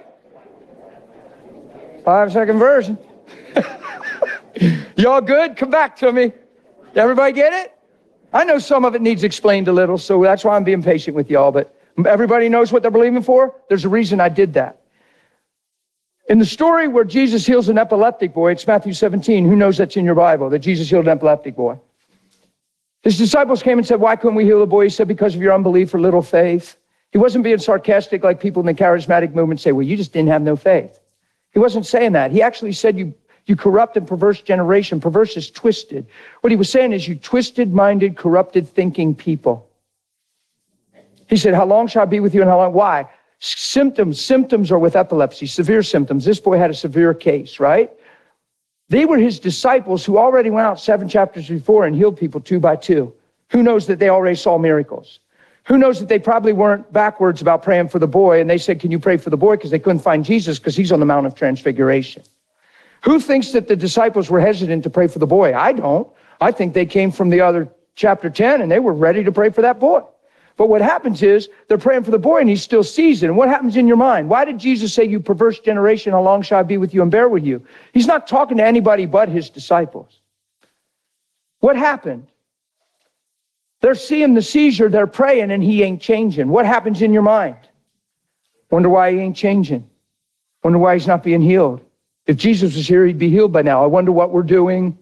Five second version. Y'all good? Come back to me. Everybody get it? I know some of it needs explained a little, so that's why I'm being patient with y'all, but everybody knows what they're believing for? There's a reason I did that. In the story where Jesus heals an epileptic boy, it's Matthew seventeen. Who knows that's in your Bible, that Jesus healed an epileptic boy? His disciples came and said, why couldn't we heal the boy? He said, because of your unbelief or little faith. He wasn't being sarcastic like people in the charismatic movement say, well, you just didn't have no faith. He wasn't saying that. He actually said, you, you corrupt and perverse generation. Perverse is twisted. What he was saying is, you twisted-minded, corrupted thinking people. He said, how long shall I be with you and how long? Why? Symptoms. Symptoms are with epilepsy, severe symptoms. This boy had a severe case, right? They were his disciples who already went out seven chapters before and healed people two by two. Who knows that they already saw miracles? Who knows that they probably weren't backwards about praying for the boy, and they said, can you pray for the boy? Because they couldn't find Jesus because he's on the Mount of Transfiguration. Who thinks that the disciples were hesitant to pray for the boy? I don't. I think they came from the other chapter ten, and they were ready to pray for that boy. But what happens is they're praying for the boy, and he still sees it. And what happens in your mind? Why did Jesus say, you perverse generation, how long shall I be with you and bear with you? He's not talking to anybody but his disciples. What happened? They're seeing the seizure, they're praying, and he ain't changing. What happens in your mind? Wonder why he ain't changing. Wonder why he's not being healed. If Jesus was here, he'd be healed by now. I wonder what we're doing.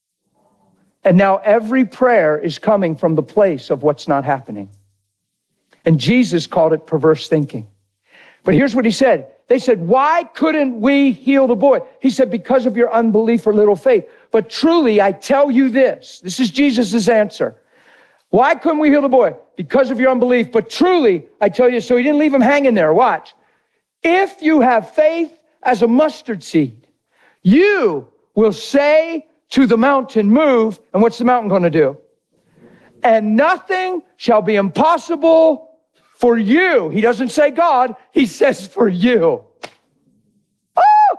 And now every prayer is coming from the place of what's not happening. And Jesus called it perverse thinking. But here's what he said. They said, why couldn't we heal the boy? He said, because of your unbelief or little faith. But truly, I tell you this. This is Jesus' answer. Why couldn't we heal the boy? Because of your unbelief. But truly, I tell you, so he didn't leave him hanging there. Watch. If you have faith as a mustard seed, you will say to the mountain, move. And what's the mountain going to do? And nothing shall be impossible for you. He doesn't say God. He says for you. Oh!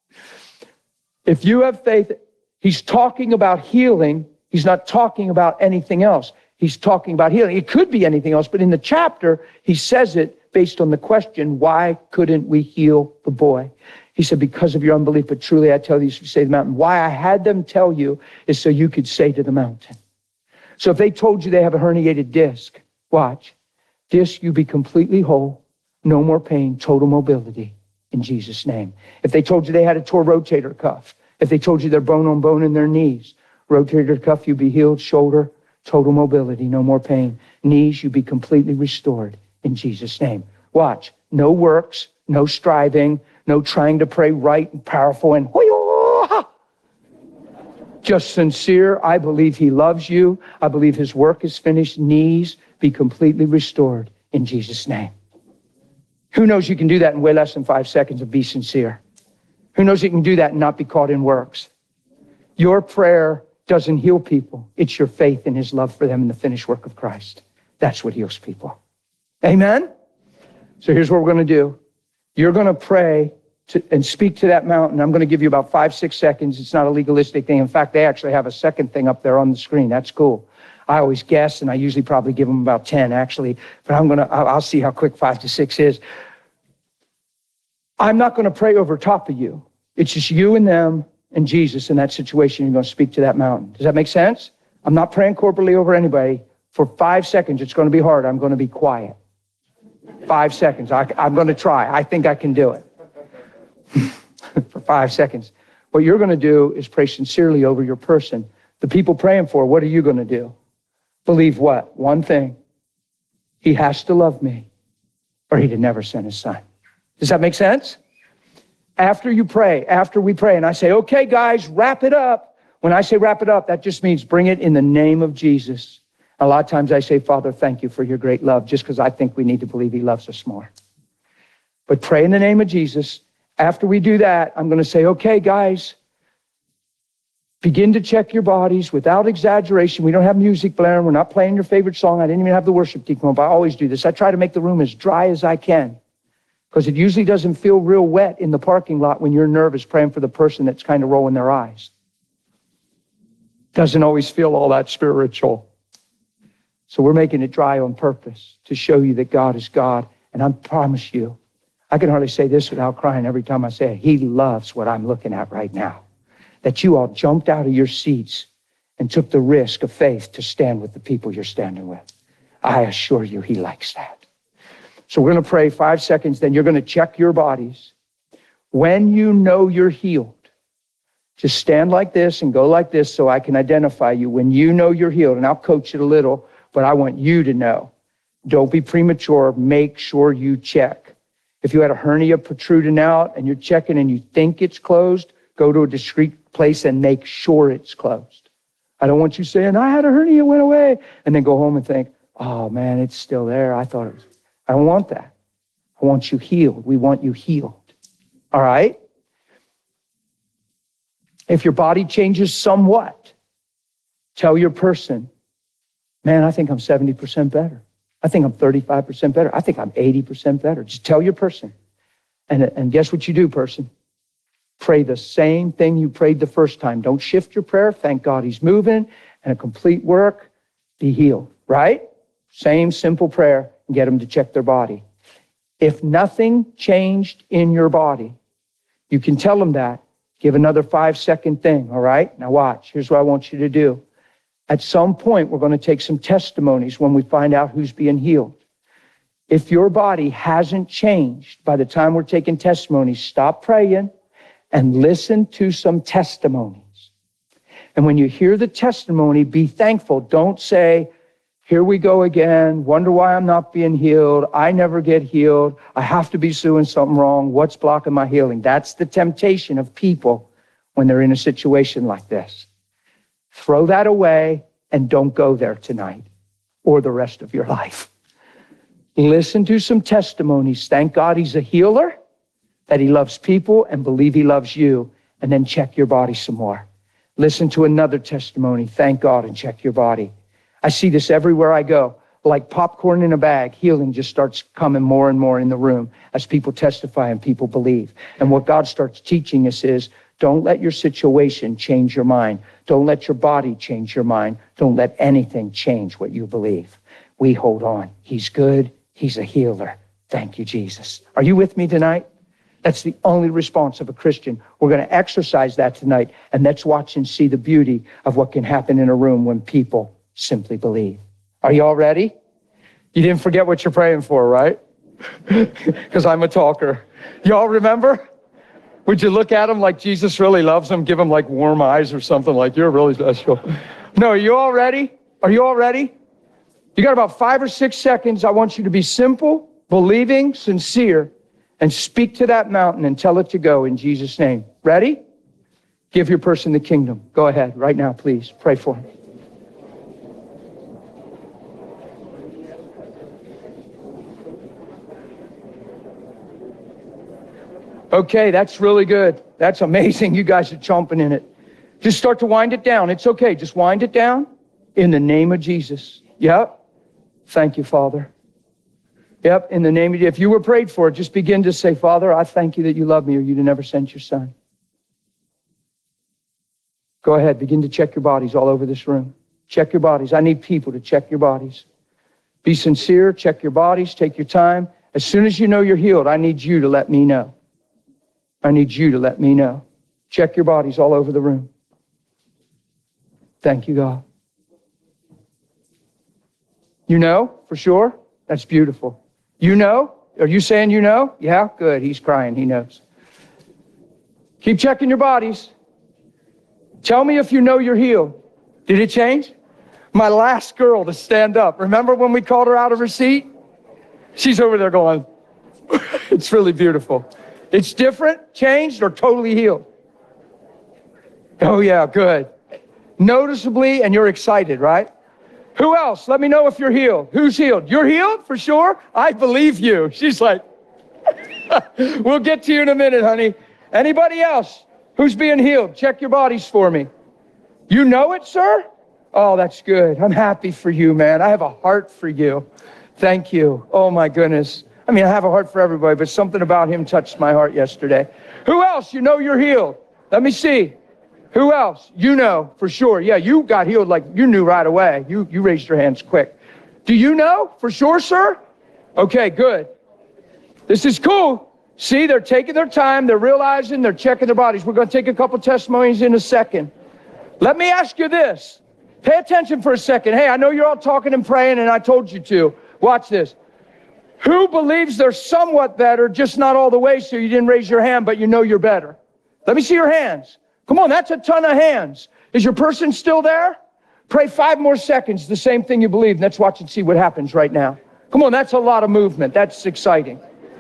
If you have faith, he's talking about healing. He's not talking about anything else. He's talking about healing. It could be anything else, but in the chapter, he says it based on the question, why couldn't we heal the boy? He said, because of your unbelief, but truly I tell you, you should say to the mountain. Why I had them tell you is so you could say to the mountain. So if they told you they have a herniated disc, watch, disc, you be completely whole, no more pain, total mobility in Jesus' name. If they told you they had a torn rotator cuff, if they told you they're bone on bone in their knees, rotator cuff, you be healed, shoulder, total mobility, no more pain. Knees, you be completely restored in Jesus' name. Watch, no works, no striving, no trying to pray right and powerful and just sincere. I believe he loves you. I believe his work is finished. Knees, be completely restored in Jesus' name. Who knows you can do that in way less than five seconds and be sincere? Who knows you can do that and not be caught in works? Your prayer doesn't heal people. It's your faith in his love for them and the finished work of Christ. That's what heals people. Amen? So here's what we're going to do. You're going to pray to, and speak to that mountain. I'm going to give you about five, six seconds. It's not a legalistic thing. In fact, they actually have a second thing up there on the screen. That's cool. I always guess, and I usually probably give them about ten, actually. But I'm going to, I'll see how quick five to six is. I'm not going to pray over top of you. It's just you and them and Jesus in that situation. You're going to speak to that mountain. Does that make sense? I'm not praying corporately over anybody. For five seconds, it's going to be hard. I'm going to be quiet. Five seconds. I, I'm going to try. I think I can do it. For five seconds. What you're going to do is pray sincerely over your person. The people praying for, what are you going to do? Believe what? One thing. He has to love me, or he'd have never sent his son. Does that make sense? After you pray, after we pray, and I say, okay, guys, wrap it up. When I say wrap it up, that just means bring it in the name of Jesus. A lot of times I say, Father, thank you for your great love, just because I think we need to believe he loves us more. But pray in the name of Jesus. After we do that, I'm going to say, okay, guys, begin to check your bodies without exaggeration. We don't have music blaring. We're not playing your favorite song. I didn't even have the worship team come up. I always do this. I try to make the room as dry as I can, because it usually doesn't feel real wet in the parking lot when you're nervous praying for the person that's kind of rolling their eyes. Doesn't always feel all that spiritual. So we're making it dry on purpose to show you that God is God. And I promise you, I can hardly say this without crying every time I say it. He loves what I'm looking at right now. That you all jumped out of your seats and took the risk of faith to stand with the people you're standing with. I assure you, he likes that. So we're going to pray five seconds, then you're going to check your bodies. When you know you're healed, just stand like this and go like this so I can identify you. When you know you're healed, and I'll coach it a little, but I want you to know. Don't be premature. Make sure you check. If you had a hernia protruding out and you're checking and you think it's closed, go to a discreet place and make sure it's closed. I don't want you saying, I had a hernia, it went away, and then go home and think, oh man, it's still there. I thought it was. I don't want that. I want you healed. We want you healed. All right? If your body changes somewhat, tell your person, man, I think I'm seventy percent better. I think I'm thirty-five percent better. I think I'm eighty percent better. Just tell your person. And, and guess what you do, person? Pray the same thing you prayed the first time. Don't shift your prayer. Thank God he's moving and a complete work. Be healed, right? Same simple prayer and get them to check their body. If nothing changed in your body, you can tell them that. Give another five second thing, all right? Now watch. Here's what I want you to do. At some point, we're going to take some testimonies when we find out who's being healed. If your body hasn't changed by the time we're taking testimonies, stop praying and listen to some testimonies. And when you hear the testimony, be thankful. Don't say, here we go again. Wonder why I'm not being healed. I never get healed. I have to be doing something wrong. What's blocking my healing? That's the temptation of people when they're in a situation like this. Throw that away and don't go there tonight or the rest of your life. Listen to some testimonies. Thank God he's a healer, that he loves people, and believe he loves you. And then check your body some more. Listen to another testimony. Thank God and check your body. I see this everywhere I go. Like popcorn in a bag, healing just starts coming more and more in the room as people testify and people believe. And what God starts teaching us is, don't let your situation change your mind. Don't let your body change your mind. Don't let anything change what you believe. We hold on. He's good. He's a healer. Thank you, Jesus. Are you with me tonight? That's the only response of a Christian. We're going to exercise that tonight, and let's watch and see the beauty of what can happen in a room when people simply believe. Are you all ready? You didn't forget what you're praying for, right? Because I'm a talker. Y'all remember? Would you look at him like Jesus really loves him? Give him like warm eyes or something, like you're really special. No, are you all ready? Are you all ready? You got about five or six seconds. I want you to be simple, believing, sincere, and speak to that mountain and tell it to go in Jesus' name. Ready? Give your person the kingdom. Go ahead right now, please. Pray for him. Okay, that's really good. That's amazing. You guys are chomping in it. Just start to wind it down. It's okay. Just wind it down in the name of Jesus. Yep. Thank you, Father. Yep, in the name of Jesus. If you were prayed for, just begin to say, Father, I thank you that you love me or you'd never sent your son. Go ahead. Begin to check your bodies all over this room. Check your bodies. I need people to check your bodies. Be sincere. Check your bodies. Take your time. As soon as you know you're healed, I need you to let me know. I need you to let me know. Check your bodies all over the room. Thank you, God. You know, for sure? That's beautiful. You know? Are you saying you know? Yeah, good. He's crying. He knows. Keep checking your bodies. Tell me if you know you're healed. Did it change? My last girl to stand up. Remember when we called her out of her seat? She's over there going, it's really beautiful. It's different, changed, or totally healed? Oh yeah, good. Noticeably, and you're excited, right? Who else? Let me know if you're healed. Who's healed? You're healed for sure? I believe you. She's like, we'll get to you in a minute, honey. Anybody else who's being healed? Check your bodies for me. You know it, sir? Oh, that's good. I'm happy for you, man. I have a heart for you. Thank you. Oh my goodness. I mean, I have a heart for everybody, but something about him touched my heart yesterday. Who else? You know you're healed. Let me see. Who else? You know for sure. Yeah, you got healed like you knew right away. You, you raised your hands quick. Do you know for sure, sir? Okay, good. This is cool. See, they're taking their time. They're realizing, they're checking their bodies. We're going to take a couple testimonies in a second. Let me ask you this. Pay attention for a second. Hey, I know you're all talking and praying, and I told you to. Watch this. Who believes they're somewhat better, just not all the way, so you didn't raise your hand, but you know you're better? Let me see your hands. Come on, that's a ton of hands. Is your person still there? Pray five more seconds, the same thing you believe. Let's watch and see what happens right now. Come on, that's a lot of movement. That's exciting.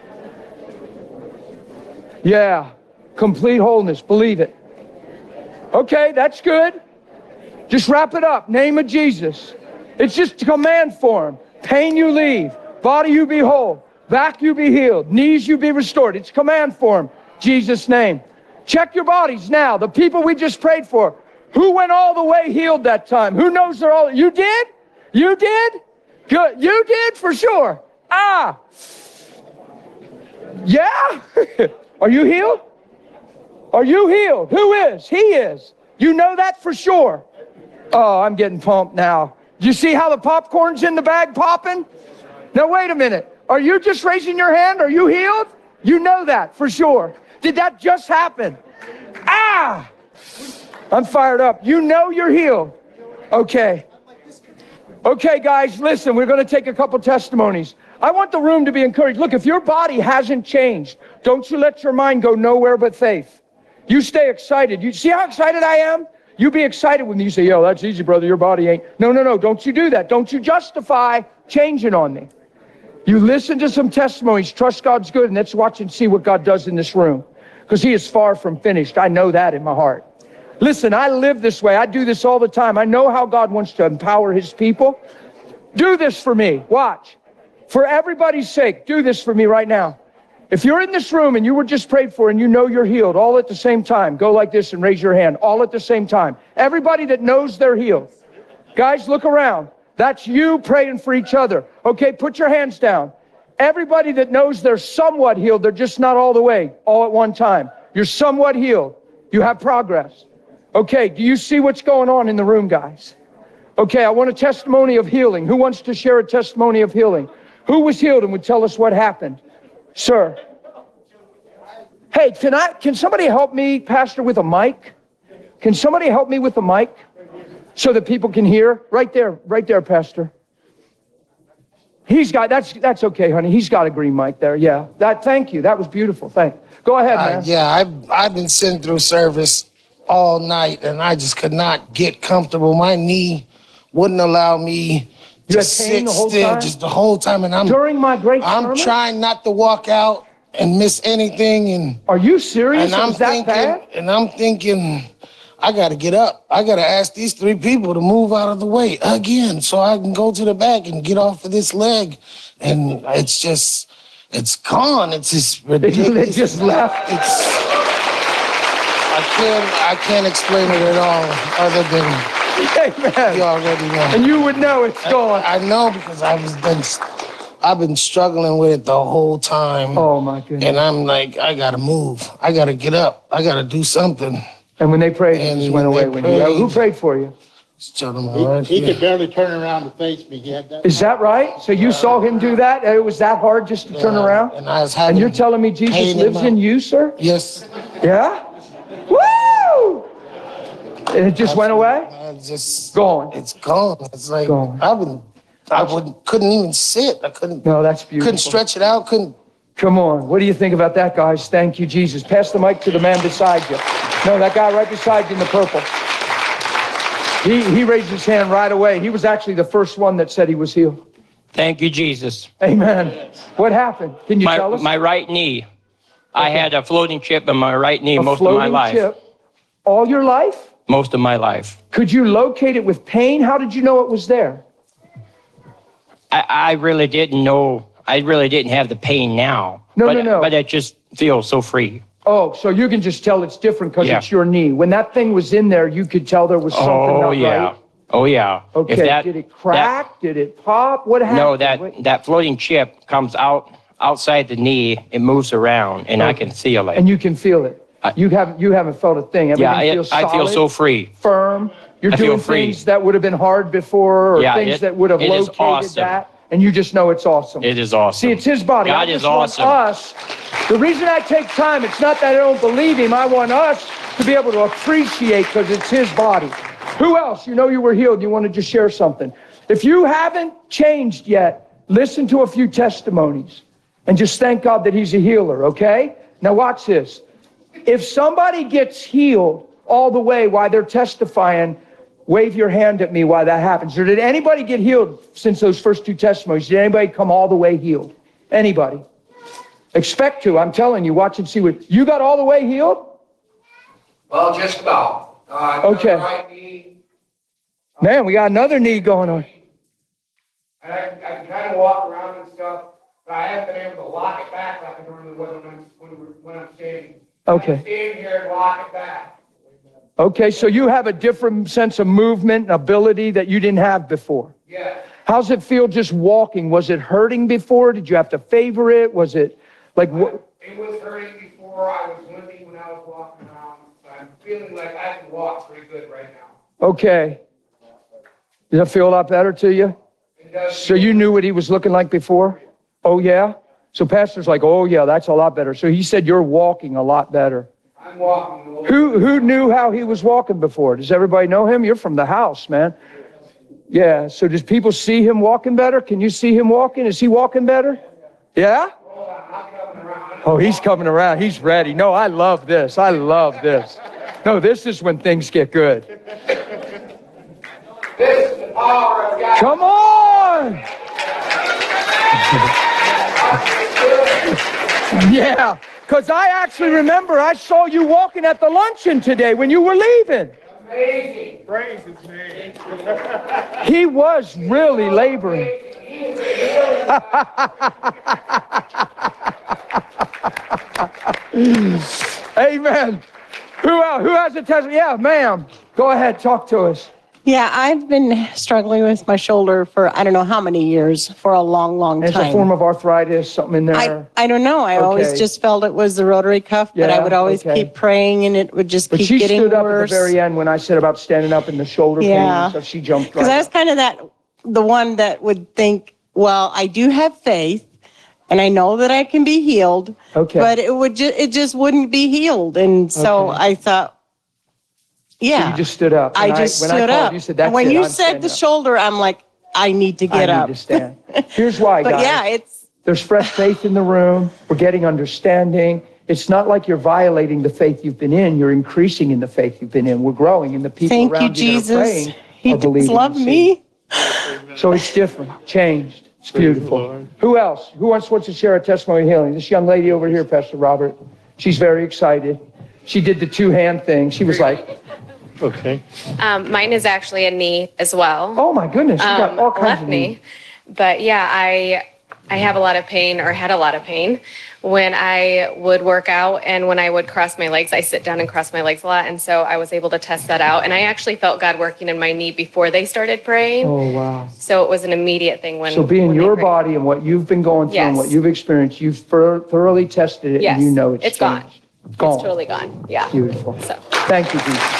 Yeah, complete wholeness. Believe it. Okay, that's good. Just wrap it up. Name of Jesus. It's just a command form. Pain you leave. Body you be whole. Back you be healed. Knees you be restored. It's command form. Jesus' name. Check your bodies now. The people we just prayed for. Who went all the way healed that time? Who knows they're all? You did? You did? Good. You did for sure. Ah. Yeah? Are you healed? Are you healed? Who is? He is. You know that for sure. Oh, I'm getting pumped now. You see how the popcorn's in the bag popping? Now, wait a minute. Are you just raising your hand? Are you healed? You know that for sure. Did that just happen? Ah! I'm fired up. You know you're healed. Okay. Okay, guys, listen, we're going to take a couple testimonies. I want the room to be encouraged. Look, if your body hasn't changed, don't you let your mind go nowhere but faith. You stay excited. You see how excited I am? You be excited with me. You say, yo, that's easy, brother. Your body ain't. No, no, no. Don't you do that. Don't you justify changing on me. You listen to some testimonies. Trust God's good, and let's watch and see what God does in this room. Because he is far from finished. I know that in my heart. Listen, I live this way. I do this all the time. I know how God wants to empower his people. Do this for me. Watch. For everybody's sake, do this for me right now. If you're in this room and you were just prayed for and you know you're healed, all at the same time, go like this and raise your hand. All at the same time. Everybody that knows they're healed. Guys, look around. That's you praying for each other. Okay, put your hands down. Everybody that knows they're somewhat healed, they're just not all the way, all at one time. You're somewhat healed. You have progress. Okay, do you see what's going on in the room, guys? Okay, I want a testimony of healing. Who wants to share a testimony of healing? Who was healed and would tell us what happened? Sir. Hey, can I, can somebody help me, Pastor, with a mic? Can somebody help me with a mic so that people can hear? Right there, right there, Pastor. He's got, that's that's okay, honey. He's got a green mic there. Yeah, that. Thank you. That was beautiful. Thank. Go ahead, man. Uh, yeah, I've I've been sitting through service all night, and I just could not get comfortable. My knee wouldn't allow me You to had pain sit the whole still, time? just the whole time. And I'm During my great I'm sermon? trying not to walk out and miss anything, and Are you serious? and It I'm was that thinking, bad? and I'm thinking, I got to get up. I got to ask these three people to move out of the way again, so I can go to the back and get off of this leg. And it's just, it's gone. It's just ridiculous. It just left. It's, I can't, I can't explain it at all, other than Amen. you already know. And you would know it's gone. I know because I was been, I've been struggling with it the whole time. Oh my goodness. And I'm like, I gotta move. I gotta get up. I gotta do something. And when they prayed, it And just went when away. they When you, prayed- who prayed for you? This gentleman He, right he here. could barely turn around to face me. He had that. Is that right? So you saw him do that? It was that hard just to turn Yeah, around? And I was having And you're telling me Jesus pain lives my- in you, sir? Yes. Yeah? Woo! And it just went away? I just Gone. It's gone. It's like Gone. I've been. I wouldn't, couldn't even sit. I couldn't. No, that's beautiful. Couldn't stretch it out. Couldn't. Come on. What do you think about that, guys? Thank you, Jesus. Pass the mic to the man beside you. No, that guy right beside you in the purple. He, he raised his hand right away. He was actually the first one that said he was healed. Thank you, Jesus. Amen. What happened? Can you My, tell us? my right knee. I had a floating chip in my right knee A most of my floating life. chip. All your life? Most of my life. Could you locate it with pain? How did you know it was there? I, I really didn't know. I really didn't have the pain now. No, but, no, no. But it just feels so free. Oh, so you can just tell it's different because Yeah. it's your knee. When that thing was in there, you could tell there was something Oh, not yeah. right. Oh, yeah. Okay, If that- did it crack? Did it pop? What That, happened? no, that, What- that floating chip comes out outside the knee. It moves around, and I can feel it. And you can feel it. I- You haven't you haven't felt a thing. Everything yeah, it, feels I feel solid, so free. firm. You're I feel doing free. things that would have been hard before, or Yeah, things it- that would have it is located awesome. that, and you just know it's awesome. It is awesome. See, it's his body. I God is just want awesome. us. The reason I take time, it's not that I don't believe him. I want us to be able to appreciate because it's his body. Who else? You know you were healed. You want to just share something. If you haven't changed yet, listen to a few testimonies and just thank God that he's a healer, okay? Now watch this. If somebody gets healed all the way while they're testifying, wave your hand at me while that happens. Or did anybody get healed since those first two testimonies? Did anybody come all the way healed? Anybody? Expect to. I'm telling you. Watch and see what. You got all the way healed? Well, just about. Uh, Okay. Right knee, Man, we got another knee going on. and I, I can kind of walk around and stuff, but I haven't been able to lock it back like I normally would when I'm, when, we're- when I'm standing. I Okay. can stand here and lock it back. Okay, so you have a different sense of movement and ability that you didn't have before. Yeah. How's it feel just walking? Was it hurting before? Did you have to favor it? Was it like what? It was hurting before, I was limping when I was walking around, but I'm feeling like I can walk pretty good right now. Okay. Does that feel a lot better to you? It does. So you knew what he was looking like before? Oh, yeah? So pastor's like, oh, yeah, that's a lot better. So he said you're walking a lot better. I'm walking a little. Who who knew how he was walking before? Does everybody know him? You're from the house, man. Yeah, so does people see him walking better? Can you see him walking? Is he walking better? Yeah? Hold on, I'm coming around. Oh, he's coming around. He's ready. No, I love this. I love this. No, this is when things get good. This is the power of God. Come on! Yeah, because I actually remember I saw you walking at the luncheon today when you were leaving. Amazing. Praise his name. He was really laboring. Amen. Who else? Who has a testimony? Yeah, ma'am. Go ahead, talk to us. Yeah, I've been struggling with my shoulder for I don't know how many years, for a long, long It's time. a form of arthritis, something in there. I, I don't know. I Okay. always just felt it was the rotary cuff, but I Yeah, would always okay. keep praying and it would just But keep she getting stood up worse. at the very end when I said about standing up in the shoulder Yeah. pain, so she jumped right Because I was up. kind of that, the one that would think, well, I do have faith and I know that I can be healed, Okay. but it would just, it just wouldn't be healed. And so Okay. I thought, So yeah. you just stood up. I When just when stood I called up. You said, that's and when it, you I'm said standing the up. shoulder, I'm like, I need to get I up. need to stand. Here's why, But guys. yeah, it's, There's fresh faith in the room. We're getting understanding. It's not like you're violating the faith you've been in. You're increasing in the faith you've been in. We're growing, and the people thank you, around you that are Jesus. praying He are does believing. love and me. seeing. So it's different, changed. It's beautiful. Who else? Who else wants to share a testimony of healing? This young lady over here, Pastor Robert. She's very excited. She did the two-hand thing. She was like, Okay. Um, mine is actually a knee as well. oh my goodness, you got Um, all kinds left of knee. needs. But yeah, I I have a lot of pain, or had a lot of pain when I would work out, and when I would cross my legs. I sit down and cross my legs a lot, and so I was able to test that out. And I actually felt God working in my knee before they started praying. Oh, wow. So it was an immediate thing when. So being when they your prayed. body and what you've been going through and Yes. what you've experienced, you've thor- thoroughly tested it Yes, and you know it's it's gone. changed. Gone. It's totally gone. Yeah. Beautiful. So. Thank you, Jesus.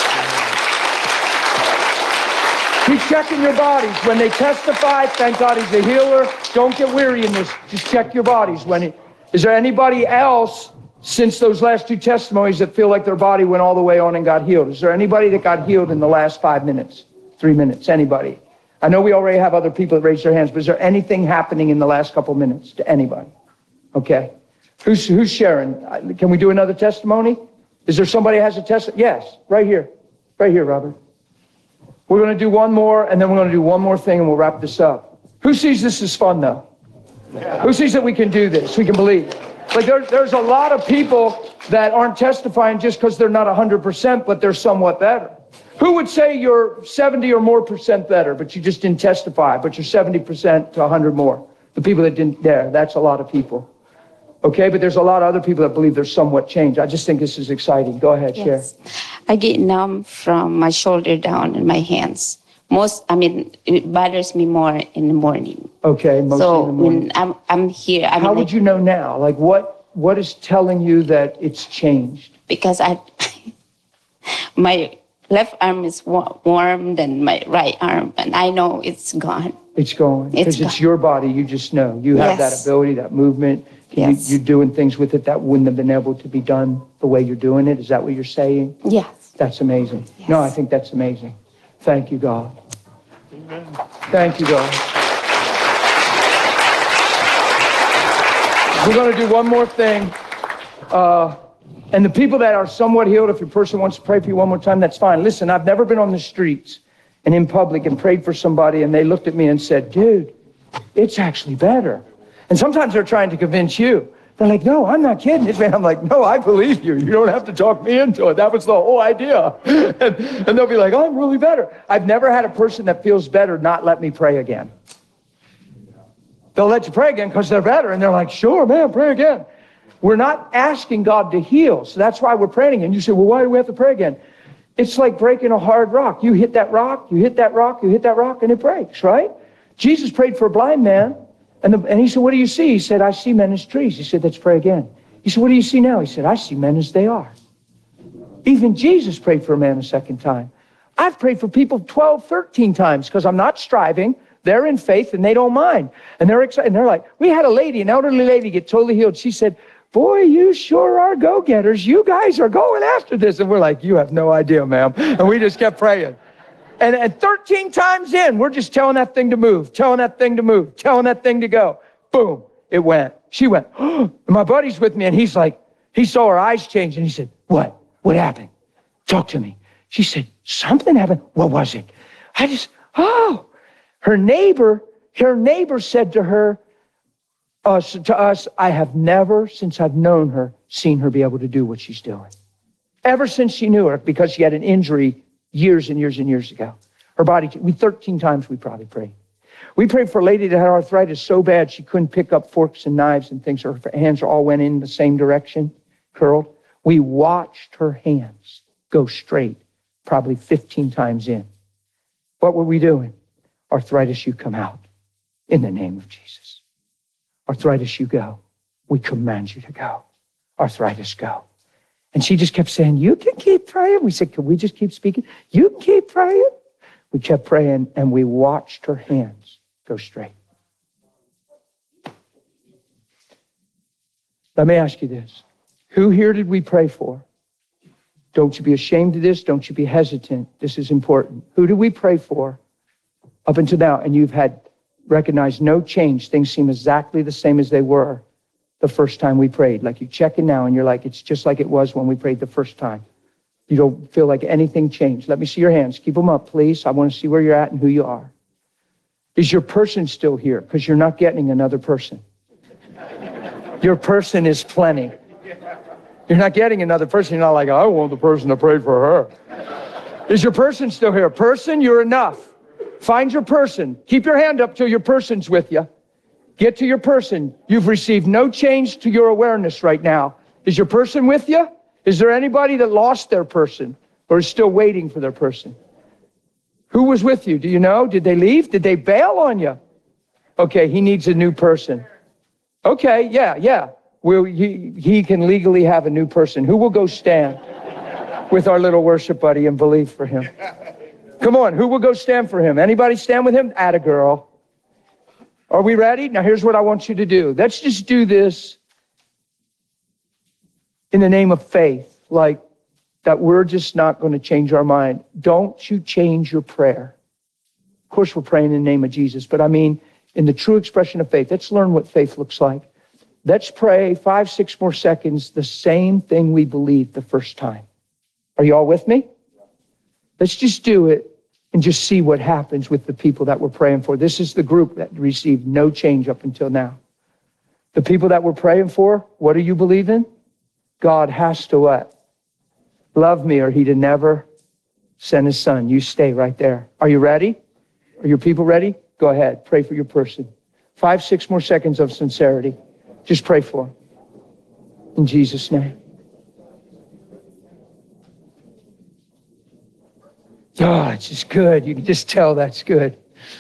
Keep checking your bodies. When they testify, thank God he's a healer. Don't get weary in this. Just check your bodies. When it, is there anybody else since those last two testimonies that feel like their body went all the way on and got healed? Is there anybody that got healed in the last five minutes, three minutes? Anybody? I know we already have other people that raised their hands, but is there anything happening in the last couple minutes to anybody? Okay. Who's, who's sharing? Can we do another testimony? Is there somebody that has a testimony? Yes, right here. Right here, Robert. We're going to do one more, and then we're going to do one more thing, and we'll wrap this up. Who sees this as fun, though? Who sees that we can do this? We can believe. Like there, there's a lot of people that aren't testifying just because they're not one hundred percent, but they're somewhat better. Who would say you're seventy or more percent better, but you just didn't testify, but you're seventy percent to one hundred more? The people that didn't there, that's a lot of people. Okay, but there's a lot of other people that believe they're somewhat changed. I just think this is exciting. Go ahead, share. Yes. I get numb from my shoulder down and my hands. Most, I mean, it bothers me more in the morning. Okay, mostly so in the morning. when I'm, I'm here, I How mean, would you know now? Like what, what is telling you that it's changed? because I, my left arm is wa- warm than my right arm, and I know it's gone. It's going. It's Because it's gone. your body, you just know. You have that Yes. ability, that movement. You, Yes. you're doing things with it that wouldn't have been able to be done the way you're doing it. Is that what you're saying? Yes. That's amazing. Yes. No, I think that's amazing. Thank you, God. Thank you, God. We're going to do one more thing. Uh, and the people that are somewhat healed, if your person wants to pray for you one more time, that's fine. Listen, I've never been on the streets and in public and prayed for somebody and they looked at me and said, dude, it's actually better. And sometimes they're trying to convince you. They're like, no, I'm not kidding. It's man. I'm like, no, I believe you. You don't have to talk me into it. That was the whole idea. and, and they'll be like, oh, I'm really better. I've never had a person that feels better not let me pray again. They'll let you pray again because they're better. And they're like, sure, man, pray again. We're not asking God to heal. So that's why we're praying again. You say, well, why do we have to pray again? It's like breaking a hard rock. You hit that rock, you hit that rock, you hit that rock, and it breaks, right? Jesus prayed for a blind man. And, the, and he said, what do you see? He said, I see men as trees. He said, let's pray again. He said, what do you see now? He said, I see men as they are. Even Jesus prayed for a man a second time. I've prayed for people twelve, thirteen times because I'm not striving. They're in faith and they don't mind. And they're excited. And they're like, we had a lady, an elderly lady get totally healed. She said, boy, you sure are go-getters. You guys are going after this. And we're like, you have no idea, ma'am. And we just kept praying. And, and thirteen times in, we're just telling that thing to move, telling that thing to move, telling that thing to go. Boom, it went. She went, oh. And my buddy's with me, and he's like, he saw her eyes change, and he said, what? What happened? Talk to me. She said, something happened. What was it? I just, oh. Her neighbor, her neighbor said to her, us, to us, I have never, since I've known her, seen her be able to do what she's doing. Ever since she knew her, because she had an injury years and years and years ago. Her body, we thirteen times we probably prayed. We prayed for a lady that had arthritis so bad she couldn't pick up forks and knives and things. Her hands all went in the same direction, curled. We watched her hands go straight, probably fifteen times in. What were we doing? Arthritis, you come out in the name of Jesus. Arthritis, you go. We command you to go. Arthritis, go. And she just kept saying, you can keep praying. We said, can we just keep speaking? You can keep praying. We kept praying, and we watched her hands go straight. Let me ask you this. Who here did we pray for? Don't you be ashamed of this. Don't you be hesitant. This is important. Who did we pray for up until now? And you've had recognized no change. Things seem exactly the same as they were the first time we prayed. Like you check in now and you're like, it's just like it was when we prayed the first time. You don't feel like anything changed. Let me see your hands. Keep them up, please. I want to see where you're at and who you are. Is your person still here? Because you're not getting another person. Your person is plenty. You're not getting another person. You're not like, I want the person to pray for her. Is your person still here? Person, you're enough. Find your person. Keep your hand up till your person's with you. Get to your person. You've received no change to your awareness right now. Is your person with you? Is there anybody that lost their person or is still waiting for their person? Who was with you? Do you know? Did they leave? Did they bail on you? Okay, he needs a new person. Okay, yeah, yeah. Well, he, he can legally have a new person. Who will go stand with our little worship buddy and believe for him? Come on, who will go stand for him? Anybody stand with him? Atta girl. Are we ready? Now here's what I want you to do. Let's just do this in the name of faith, like that we're just not going to change our mind. Don't you change your prayer. Of course, we're praying in the name of Jesus, but I mean, in the true expression of faith, let's learn what faith looks like. Let's pray five, six more seconds, the same thing we believed the first time. Are you all with me? Let's just do it and just see what happens with the people that we're praying for. This is the group that received no change up until now. The people that we're praying for, what do you believe in? God has to what? Love me or he'd have never sent his son. You stay right there. Are you ready? Are your people ready? Go ahead. Pray for your person. Five, six more seconds of sincerity. Just pray for him. In Jesus' name. Oh, it's just good. You can just tell that's good.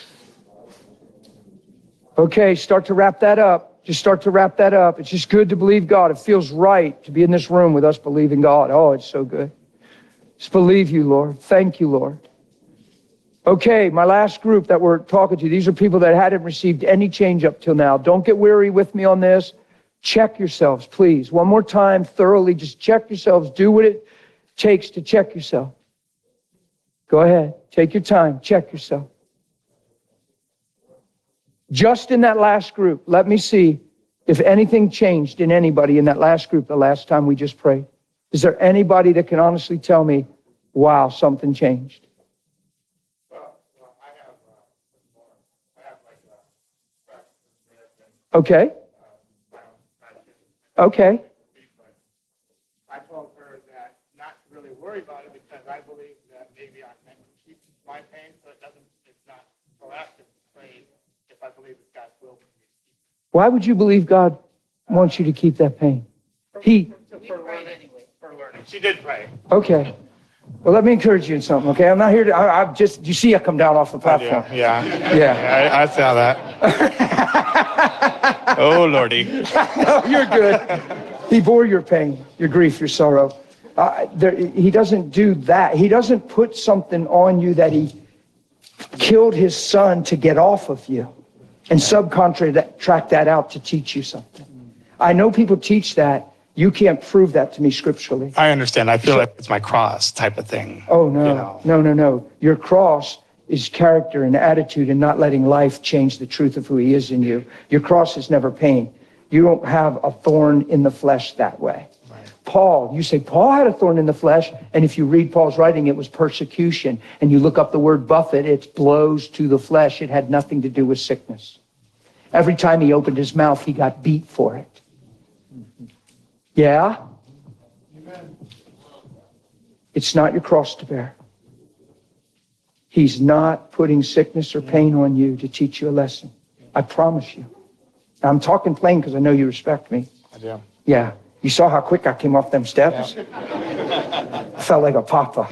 Okay, start to wrap that up. Just start to wrap that up. It's just good to believe God. It feels right to be in this room with us believing God. Oh, it's so good. Just believe you, Lord. Thank you, Lord. Okay, my last group that we're talking to, these are people that hadn't received any change up till now. Don't get weary with me on this. Check yourselves, please. One more time, thoroughly, just check yourselves. Do what it takes to check yourself. Go ahead. Take your time. Check yourself. Just in that last group, let me see if anything changed in anybody in that last group the last time we just prayed. Is there anybody that can honestly tell me, wow, something changed? Okay. Okay. I told her that not to really worry about it because I believe that maybe I can keep my pain so it doesn't, it's not proactive pain if I believe it's God's will for me. Why would you believe God wants you to keep that pain? He, For learning, for learning. She did pray. okay. Well, let me encourage you in something, okay? I'm not here to, I, I've just, you see I come down off the platform. Yeah, Yeah. I, I saw that. Oh, Lordy. No, you're good. He bore your pain, your grief, your sorrow. Uh, there, he doesn't do that. He doesn't put something on you that he killed his son to get off of you and subcontract that out to teach you something. I know people teach that. You can't prove that to me scripturally. I understand. I feel like it's my cross type of thing. Oh, no, you know. no, no, no. Your cross is character and attitude and not letting life change the truth of who he is in you. Your cross is never pain. You don't have a thorn in the flesh that way. Right. Paul, you say, Paul had a thorn in the flesh, and if you read Paul's writing, it was persecution. And you look up the word buffet, it's blows to the flesh. It had nothing to do with sickness. Every time he opened his mouth, he got beat for it. Yeah? Amen. It's not your cross to bear. He's not putting sickness or pain on you to teach you a lesson. I promise you. I'm talking plain because I know you respect me. I do. Yeah. You saw how quick I came off them steps? Yeah. I felt like a papa.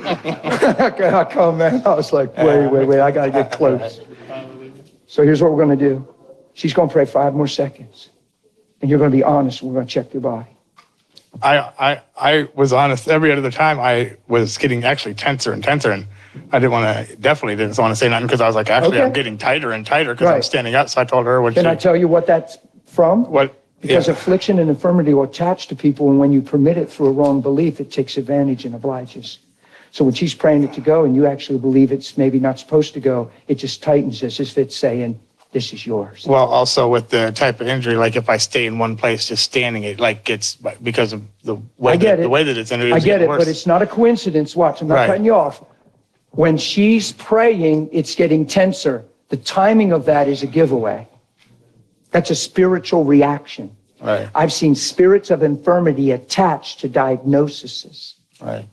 I come, man. I was like, wait, wait, wait. I got to get close. So here's what we're going to do. She's going to pray five more seconds. And you're going to be honest. And we're going to check your body. I, I, I was honest. Every other time I was getting actually tenser and tenser. And I didn't want to, definitely didn't want to say nothing because I was like, actually, Okay. I'm getting tighter and tighter because I'm Right. standing up. So I told her what Can she, I tell you what that's from? what, Because yeah. affliction and infirmity will attach to people, and when you permit it through a wrong belief, it takes advantage and obliges. So when she's praying it to go and you actually believe it's maybe not supposed to go, it just tightens as if it's saying, this is yours. Well, also with the type of injury, like if I stay in one place, just standing, it like gets, because of the way, I get that, it. the way that it's injured. I it's get getting it, worse. but it's not a coincidence. Watch, I'm not Right. cutting you off. When she's praying, it's getting tenser. The timing of that is a giveaway. That's a spiritual reaction. Right, I've seen spirits of infirmity attached to diagnoses, right.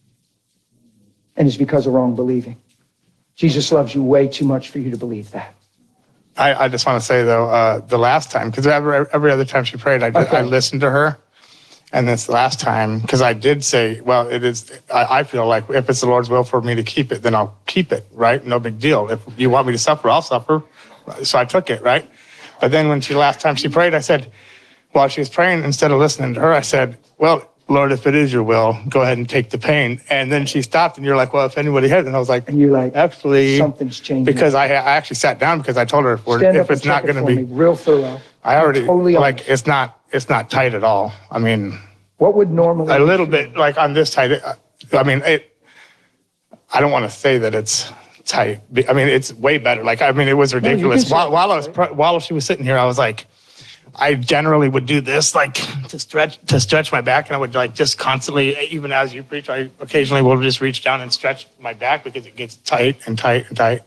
and it's because of wrong believing. Jesus loves you way too much for you to believe that. I, I just want to say though, uh, the last time, because every, every other time she prayed, I, did, Okay. I listened to her. And this last time, because I did say, well, it is, I, I feel like if it's the Lord's will for me to keep it, then I'll keep it, right? No big deal. If you want me to suffer, I'll suffer. So I took it, right? But then when she, last time she prayed, I said, while she was praying, instead of listening to her, I said, well, Lord, if it is your will, go ahead and take the pain. And then she stopped and you're like, well, if anybody had, and I was like, And you're like, actually, something's changing. because I, I actually sat down because I told her if, we're, Stand if up and it's not check it going to for be, me, real thorough. I already, Totally like, honest. it's not, it's not tight at all. I mean, What would normally a little bit, like on this tight, it- I mean, it, I don't want to say that it's tight. I mean, it's way better. Like, I mean, it was you ridiculous. can say While, while I it's was, pr- while she was sitting here, I was like, I generally would do this, like to stretch, to stretch my back. And I would like just constantly, even as you preach, I occasionally will just reach down and stretch my back because it gets tight and tight and tight.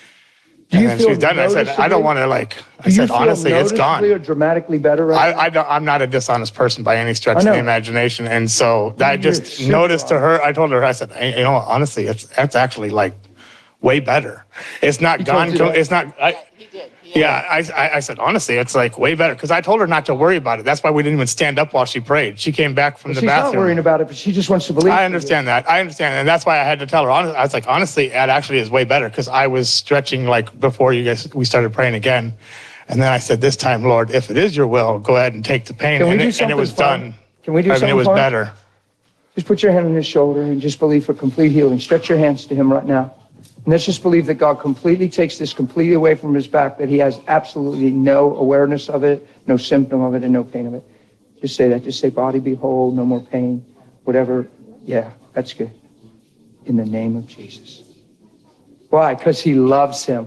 Do And you then feel she's done it. I said, I don't noticeably- want to like, I Do you said, feel honestly, it's noticeably gone. or dramatically better right now? I, I don't, I'm not a dishonest person by any stretch I of the know. imagination. And so I You're just super noticed to her, I told her, I said, hey, you know, honestly, it's, that's actually like way better. It's not He told gone. you co- that? It's not, I, yeah, I, I, I said, honestly, it's like way better. Cause I told her not to worry about it. That's why we didn't even stand up while she prayed. She came back from the She's not bathroom. worrying about it, but she just wants to believe. I for you. understand that. I understand. And that's why I had to tell her. Honest, I was like, honestly, it actually is way better because I was stretching like before you guys, we started praying again. And then I said, this time, Lord, if it is your will, go ahead and take the pain. Can we and, do it, and something it was fun? done. Can we do I mean, something it was fun? better. Just put your hand on his shoulder and just believe for complete healing. Stretch your hands to him right now. And let's just believe that God completely takes this completely away from his back, that he has absolutely no awareness of it, no symptom of it, and no pain of it. Just say that. Just say, body be whole, no more pain, whatever. Yeah, that's good. In the name of Jesus. Why? Because he loves him.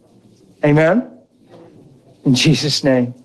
Amen? In Jesus' name.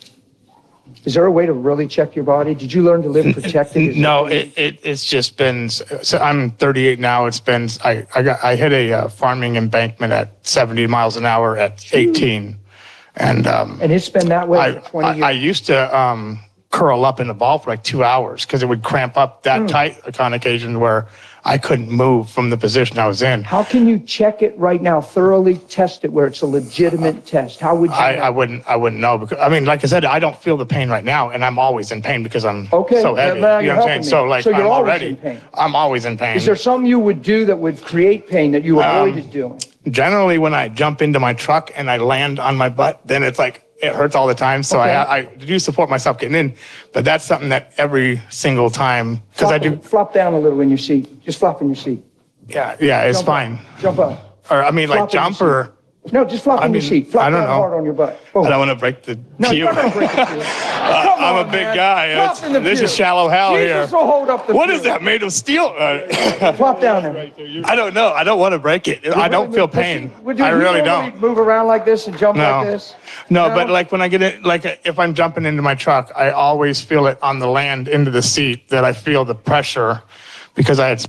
Is there a way to really check your body? Did you learn to live protected? Is No, that- it, it it's just been. So I'm thirty-eight now. It's been. I I got I hit a uh, farming embankment at seventy miles an hour at eighteen, and um, And it's been that way I, for twenty years. I I used to um curl up in the ball for like two hours because it would cramp up that Hmm. tight on occasion where I couldn't move from the position I was in. How can you check it right now, thoroughly test it where it's a legitimate test? How would you I, know? I wouldn't, I wouldn't know because, I mean, like I said, I don't feel the pain right now and I'm always in pain because I'm Okay, so heavy. now You you're know what I'm helping saying? So me. like, So you're I'm always already, in pain. I'm always in pain. Is there something you would do that would create pain that you Um, avoided doing? Generally, when I jump into my truck and I land on my butt, then it's like, it hurts all the time. So Okay. I, I do support myself getting in, but that's something that every single time, because I Flop, do, flop down a little in your seat. Just flop in your seat. yeah, yeah, it's Jump up. fine. Jump up. Or I mean, Flop like in your jump seat. or, No, just flop I in your mean, seat. Flop I don't down know. hard on your butt. Boom. I don't want to break the No, pew. you're not gonna break the pew. Come I'm on, a big man. guy. Flop It's- in the this pew. is shallow hell here. Jesus will hold up the What pew. is that made of steel? Uh, Flop down there. I don't know. I don't want to break it. I don't feel Would you- pain. would you I really normally don't. Move around like this and jump No. like this? No, No? but like when I get it, like if I'm jumping into my truck, I always feel it on the land into the seat that I feel the pressure because I had.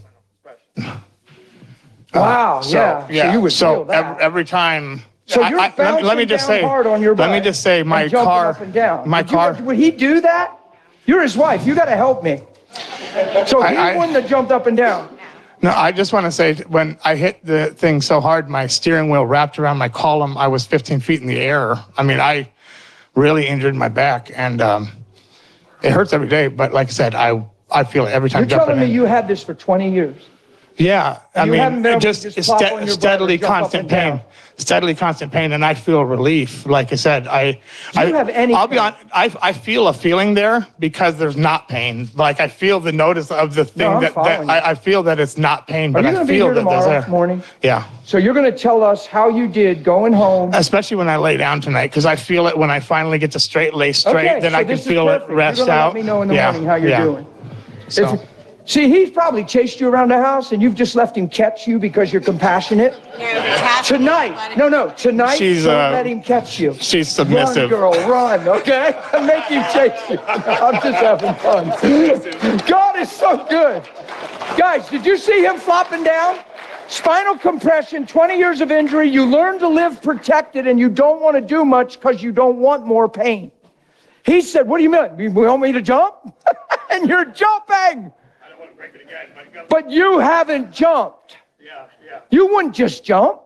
Wow. So, yeah. yeah. So you would so feel that. every, every time. So I- you're I- let, me- bouncing let me just down say. hard on your Let me butt just say my and jumping car. up and down. My Would you- car. would he do that? You're his wife. You got to help me. So he I- I- wouldn't have jumped up and down. No, I just want to say when I hit the thing so hard, my steering wheel wrapped around my column. I was fifteen feet in the air. I mean, I really injured my back, and um, it hurts every day. But like I said, I I feel it every time You're jumping telling me in. you had this for twenty years. Yeah, I You mean, haven't been it able to just, just it's plop ste- on your butt steadily and jump up constant and pain, down. steadily constant pain, and I feel relief. Like I said, I, Do I you have any I'll be pain? on. I I feel a feeling there because there's not pain. Like I feel the notice of the thing I'm that, that following you. I, I feel that it's not pain, Are but you I going to be feel here that there's tomorrow there. morning? Yeah, So you're going to tell us how you did going home. especially when I lay down tonight because I feel it when I finally get to straight lay straight. Okay, then so I can this is feel it perfect. rest You're gonna out. let me know in the Yeah, morning how you're yeah. doing. So. If- see, he's probably chased you around the house and you've just left him catch you because you're compassionate. Tonight, no, no, tonight, She's, don't uh, let him catch you. She's submissive. Run, girl, run, okay? Make him chase you. I'm just having fun. God is so good. Guys, did you see him flopping down? Spinal compression, twenty years of injury. You learn to live protected and you don't want to do much because you don't want more pain. He said, what do you mean? You want me to jump? And you're jumping. I don't want to break it again, but go. But you haven't jumped. Yeah, yeah. You wouldn't just jump.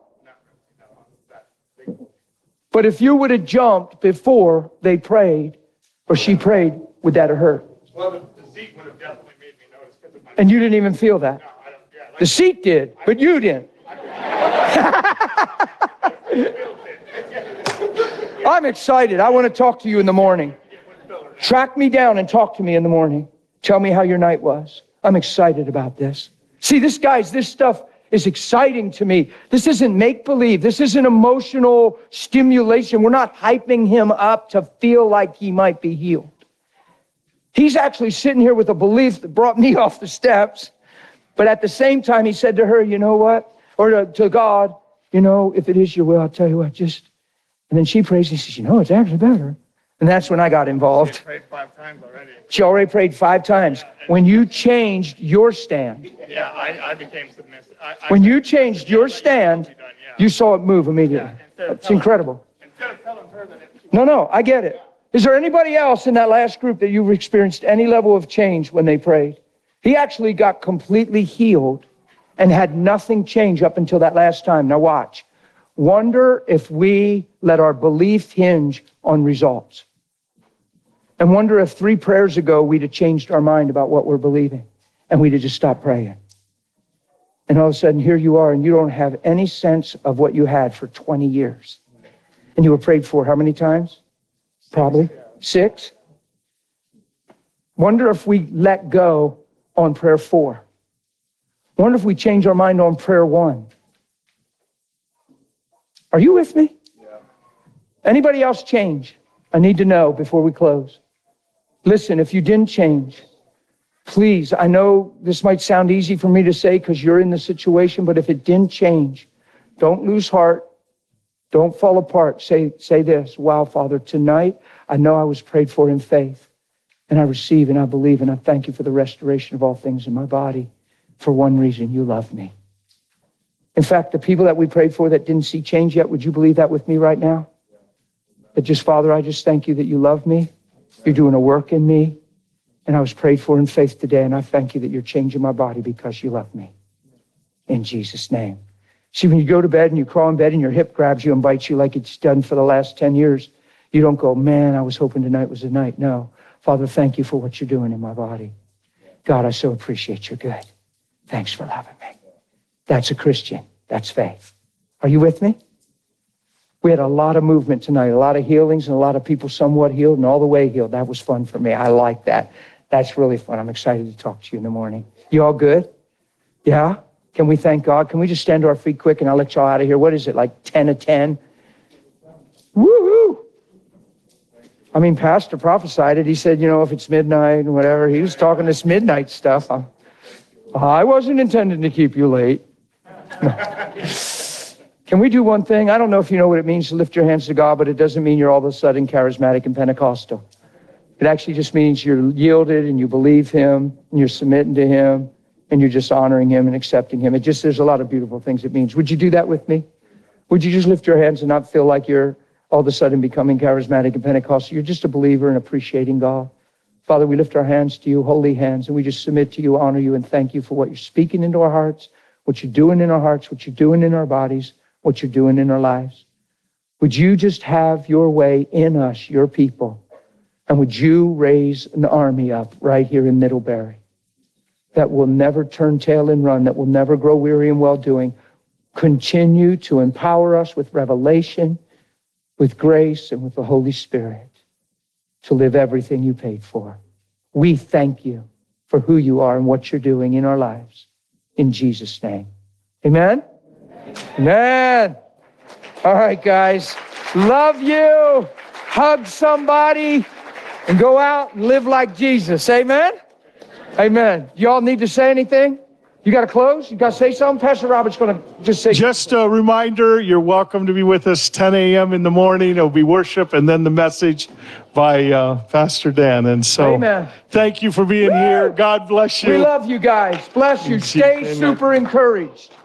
But if you would have jumped before they prayed, or she prayed, would that have hurt? Well, the, the seat would have definitely made me notice because of my. And you didn't even feel that. No, I don't. Yeah, like, The seat did, but you didn't. I'm excited. I want to talk to you in the morning. Track me down and talk to me in the morning. Tell me how your night was. I'm excited about this. See, this guys, this stuff is exciting to me. This isn't make-believe. This isn't emotional stimulation. We're not hyping him up to feel like he might be healed. He's actually sitting here with a belief that brought me off the steps. But at the same time, he said to her, you know what? Or to, to God, you know, if it is your will, I'll tell you what, just. And then she prays. He says, you know, it's actually better. And that's when I got involved. I prayed five times already. She already prayed five times. When you changed your stand, Yeah, I, I became submissive. I, I, when you changed your stand, done, yeah. you saw it move immediately. instead of It's telling- incredible. Instead of telling her that it, No, no, I get it. Is there anybody else in that last group that you've experienced any level of change when they prayed? He actually got completely healed and had nothing change up until that last time. Now watch. Wonder if we let our belief hinge on results. And wonder if three prayers ago we'd have changed our mind about what we're believing and we'd have just stopped praying. And all of a sudden, here you are, and you don't have any sense of what you had for twenty years. And you were prayed for how many times? Probably six. Wonder if we let go on prayer four. Wonder if we change our mind on prayer one. Are you with me? Yeah. Anybody else change? I need to know before we close. Listen, if you didn't change, please, I know this might sound easy for me to say because you're in the situation, but if it didn't change, don't lose heart. Don't fall apart. Say, say this, wow, Father, tonight I know I was prayed for in faith, and I receive and I believe, and I thank you for the restoration of all things in my body. For one reason, you love me. In fact, the people that we prayed for that didn't see change yet, would you believe that with me right now? That just, Father, I just thank you that you love me. You're doing a work in me. And I was prayed for in faith today, and I thank you that you're changing my body because you love me. In Jesus' name. See, when you go to bed and you crawl in bed and your hip grabs you and bites you like it's done for the last ten years, you don't go, man, I was hoping tonight was the night. No. Father, thank you for what you're doing in my body. God, I so appreciate you're good. Thanks for loving me. That's a Christian. That's faith. Are you with me? We had a lot of movement tonight, a lot of healings and a lot of people somewhat healed and all the way healed. That was fun for me. I like that. That's really fun. I'm excited to talk to you in the morning. You all good? Yeah? Can we thank God? Can we just stand to our feet quick and I'll let y'all out of here? What is it, like ten to ten? Woo-hoo! I mean, Pastor prophesied it. He said, you know, if it's midnight and whatever, he was talking this midnight stuff. I'm, I wasn't intending to keep you late. Can we do one thing? I don't know if you know what it means to lift your hands to God, but it doesn't mean you're all of a sudden charismatic and Pentecostal. It actually just means you're yielded and you believe him and you're submitting to him and you're just honoring him and accepting him. It just, there's a lot of beautiful things it means. Would you do that with me? Would you just lift your hands and not feel like you're all of a sudden becoming charismatic and Pentecostal? You're just a believer and appreciating God. Father, we lift our hands to you, holy hands, and we just submit to you, honor you, and thank you for what you're speaking into our hearts, what you're doing in our hearts, what you're doing in our bodies, what you're doing in our lives. Would you just have your way in us, your people, and would you raise an army up right here in Middlebury that will never turn tail and run, that will never grow weary in well-doing. Continue to empower us with revelation, with grace, and with the Holy Spirit to live everything you paid for. We thank you for who you are and what you're doing in our lives. In Jesus' name. Amen? Amen. All right, guys. Love you. Hug somebody and go out and live like Jesus. Amen? Amen. Y'all need to say anything? You got to close? You got to say something? Pastor Robert's going to just say. Just a reminder, you're welcome to be with us ten a.m. in the morning. It'll be worship and then the message by uh, Pastor Dan. And so Amen. Thank you for being Woo! here. God bless you. We love you guys. Bless you. Stay Amen. super encouraged.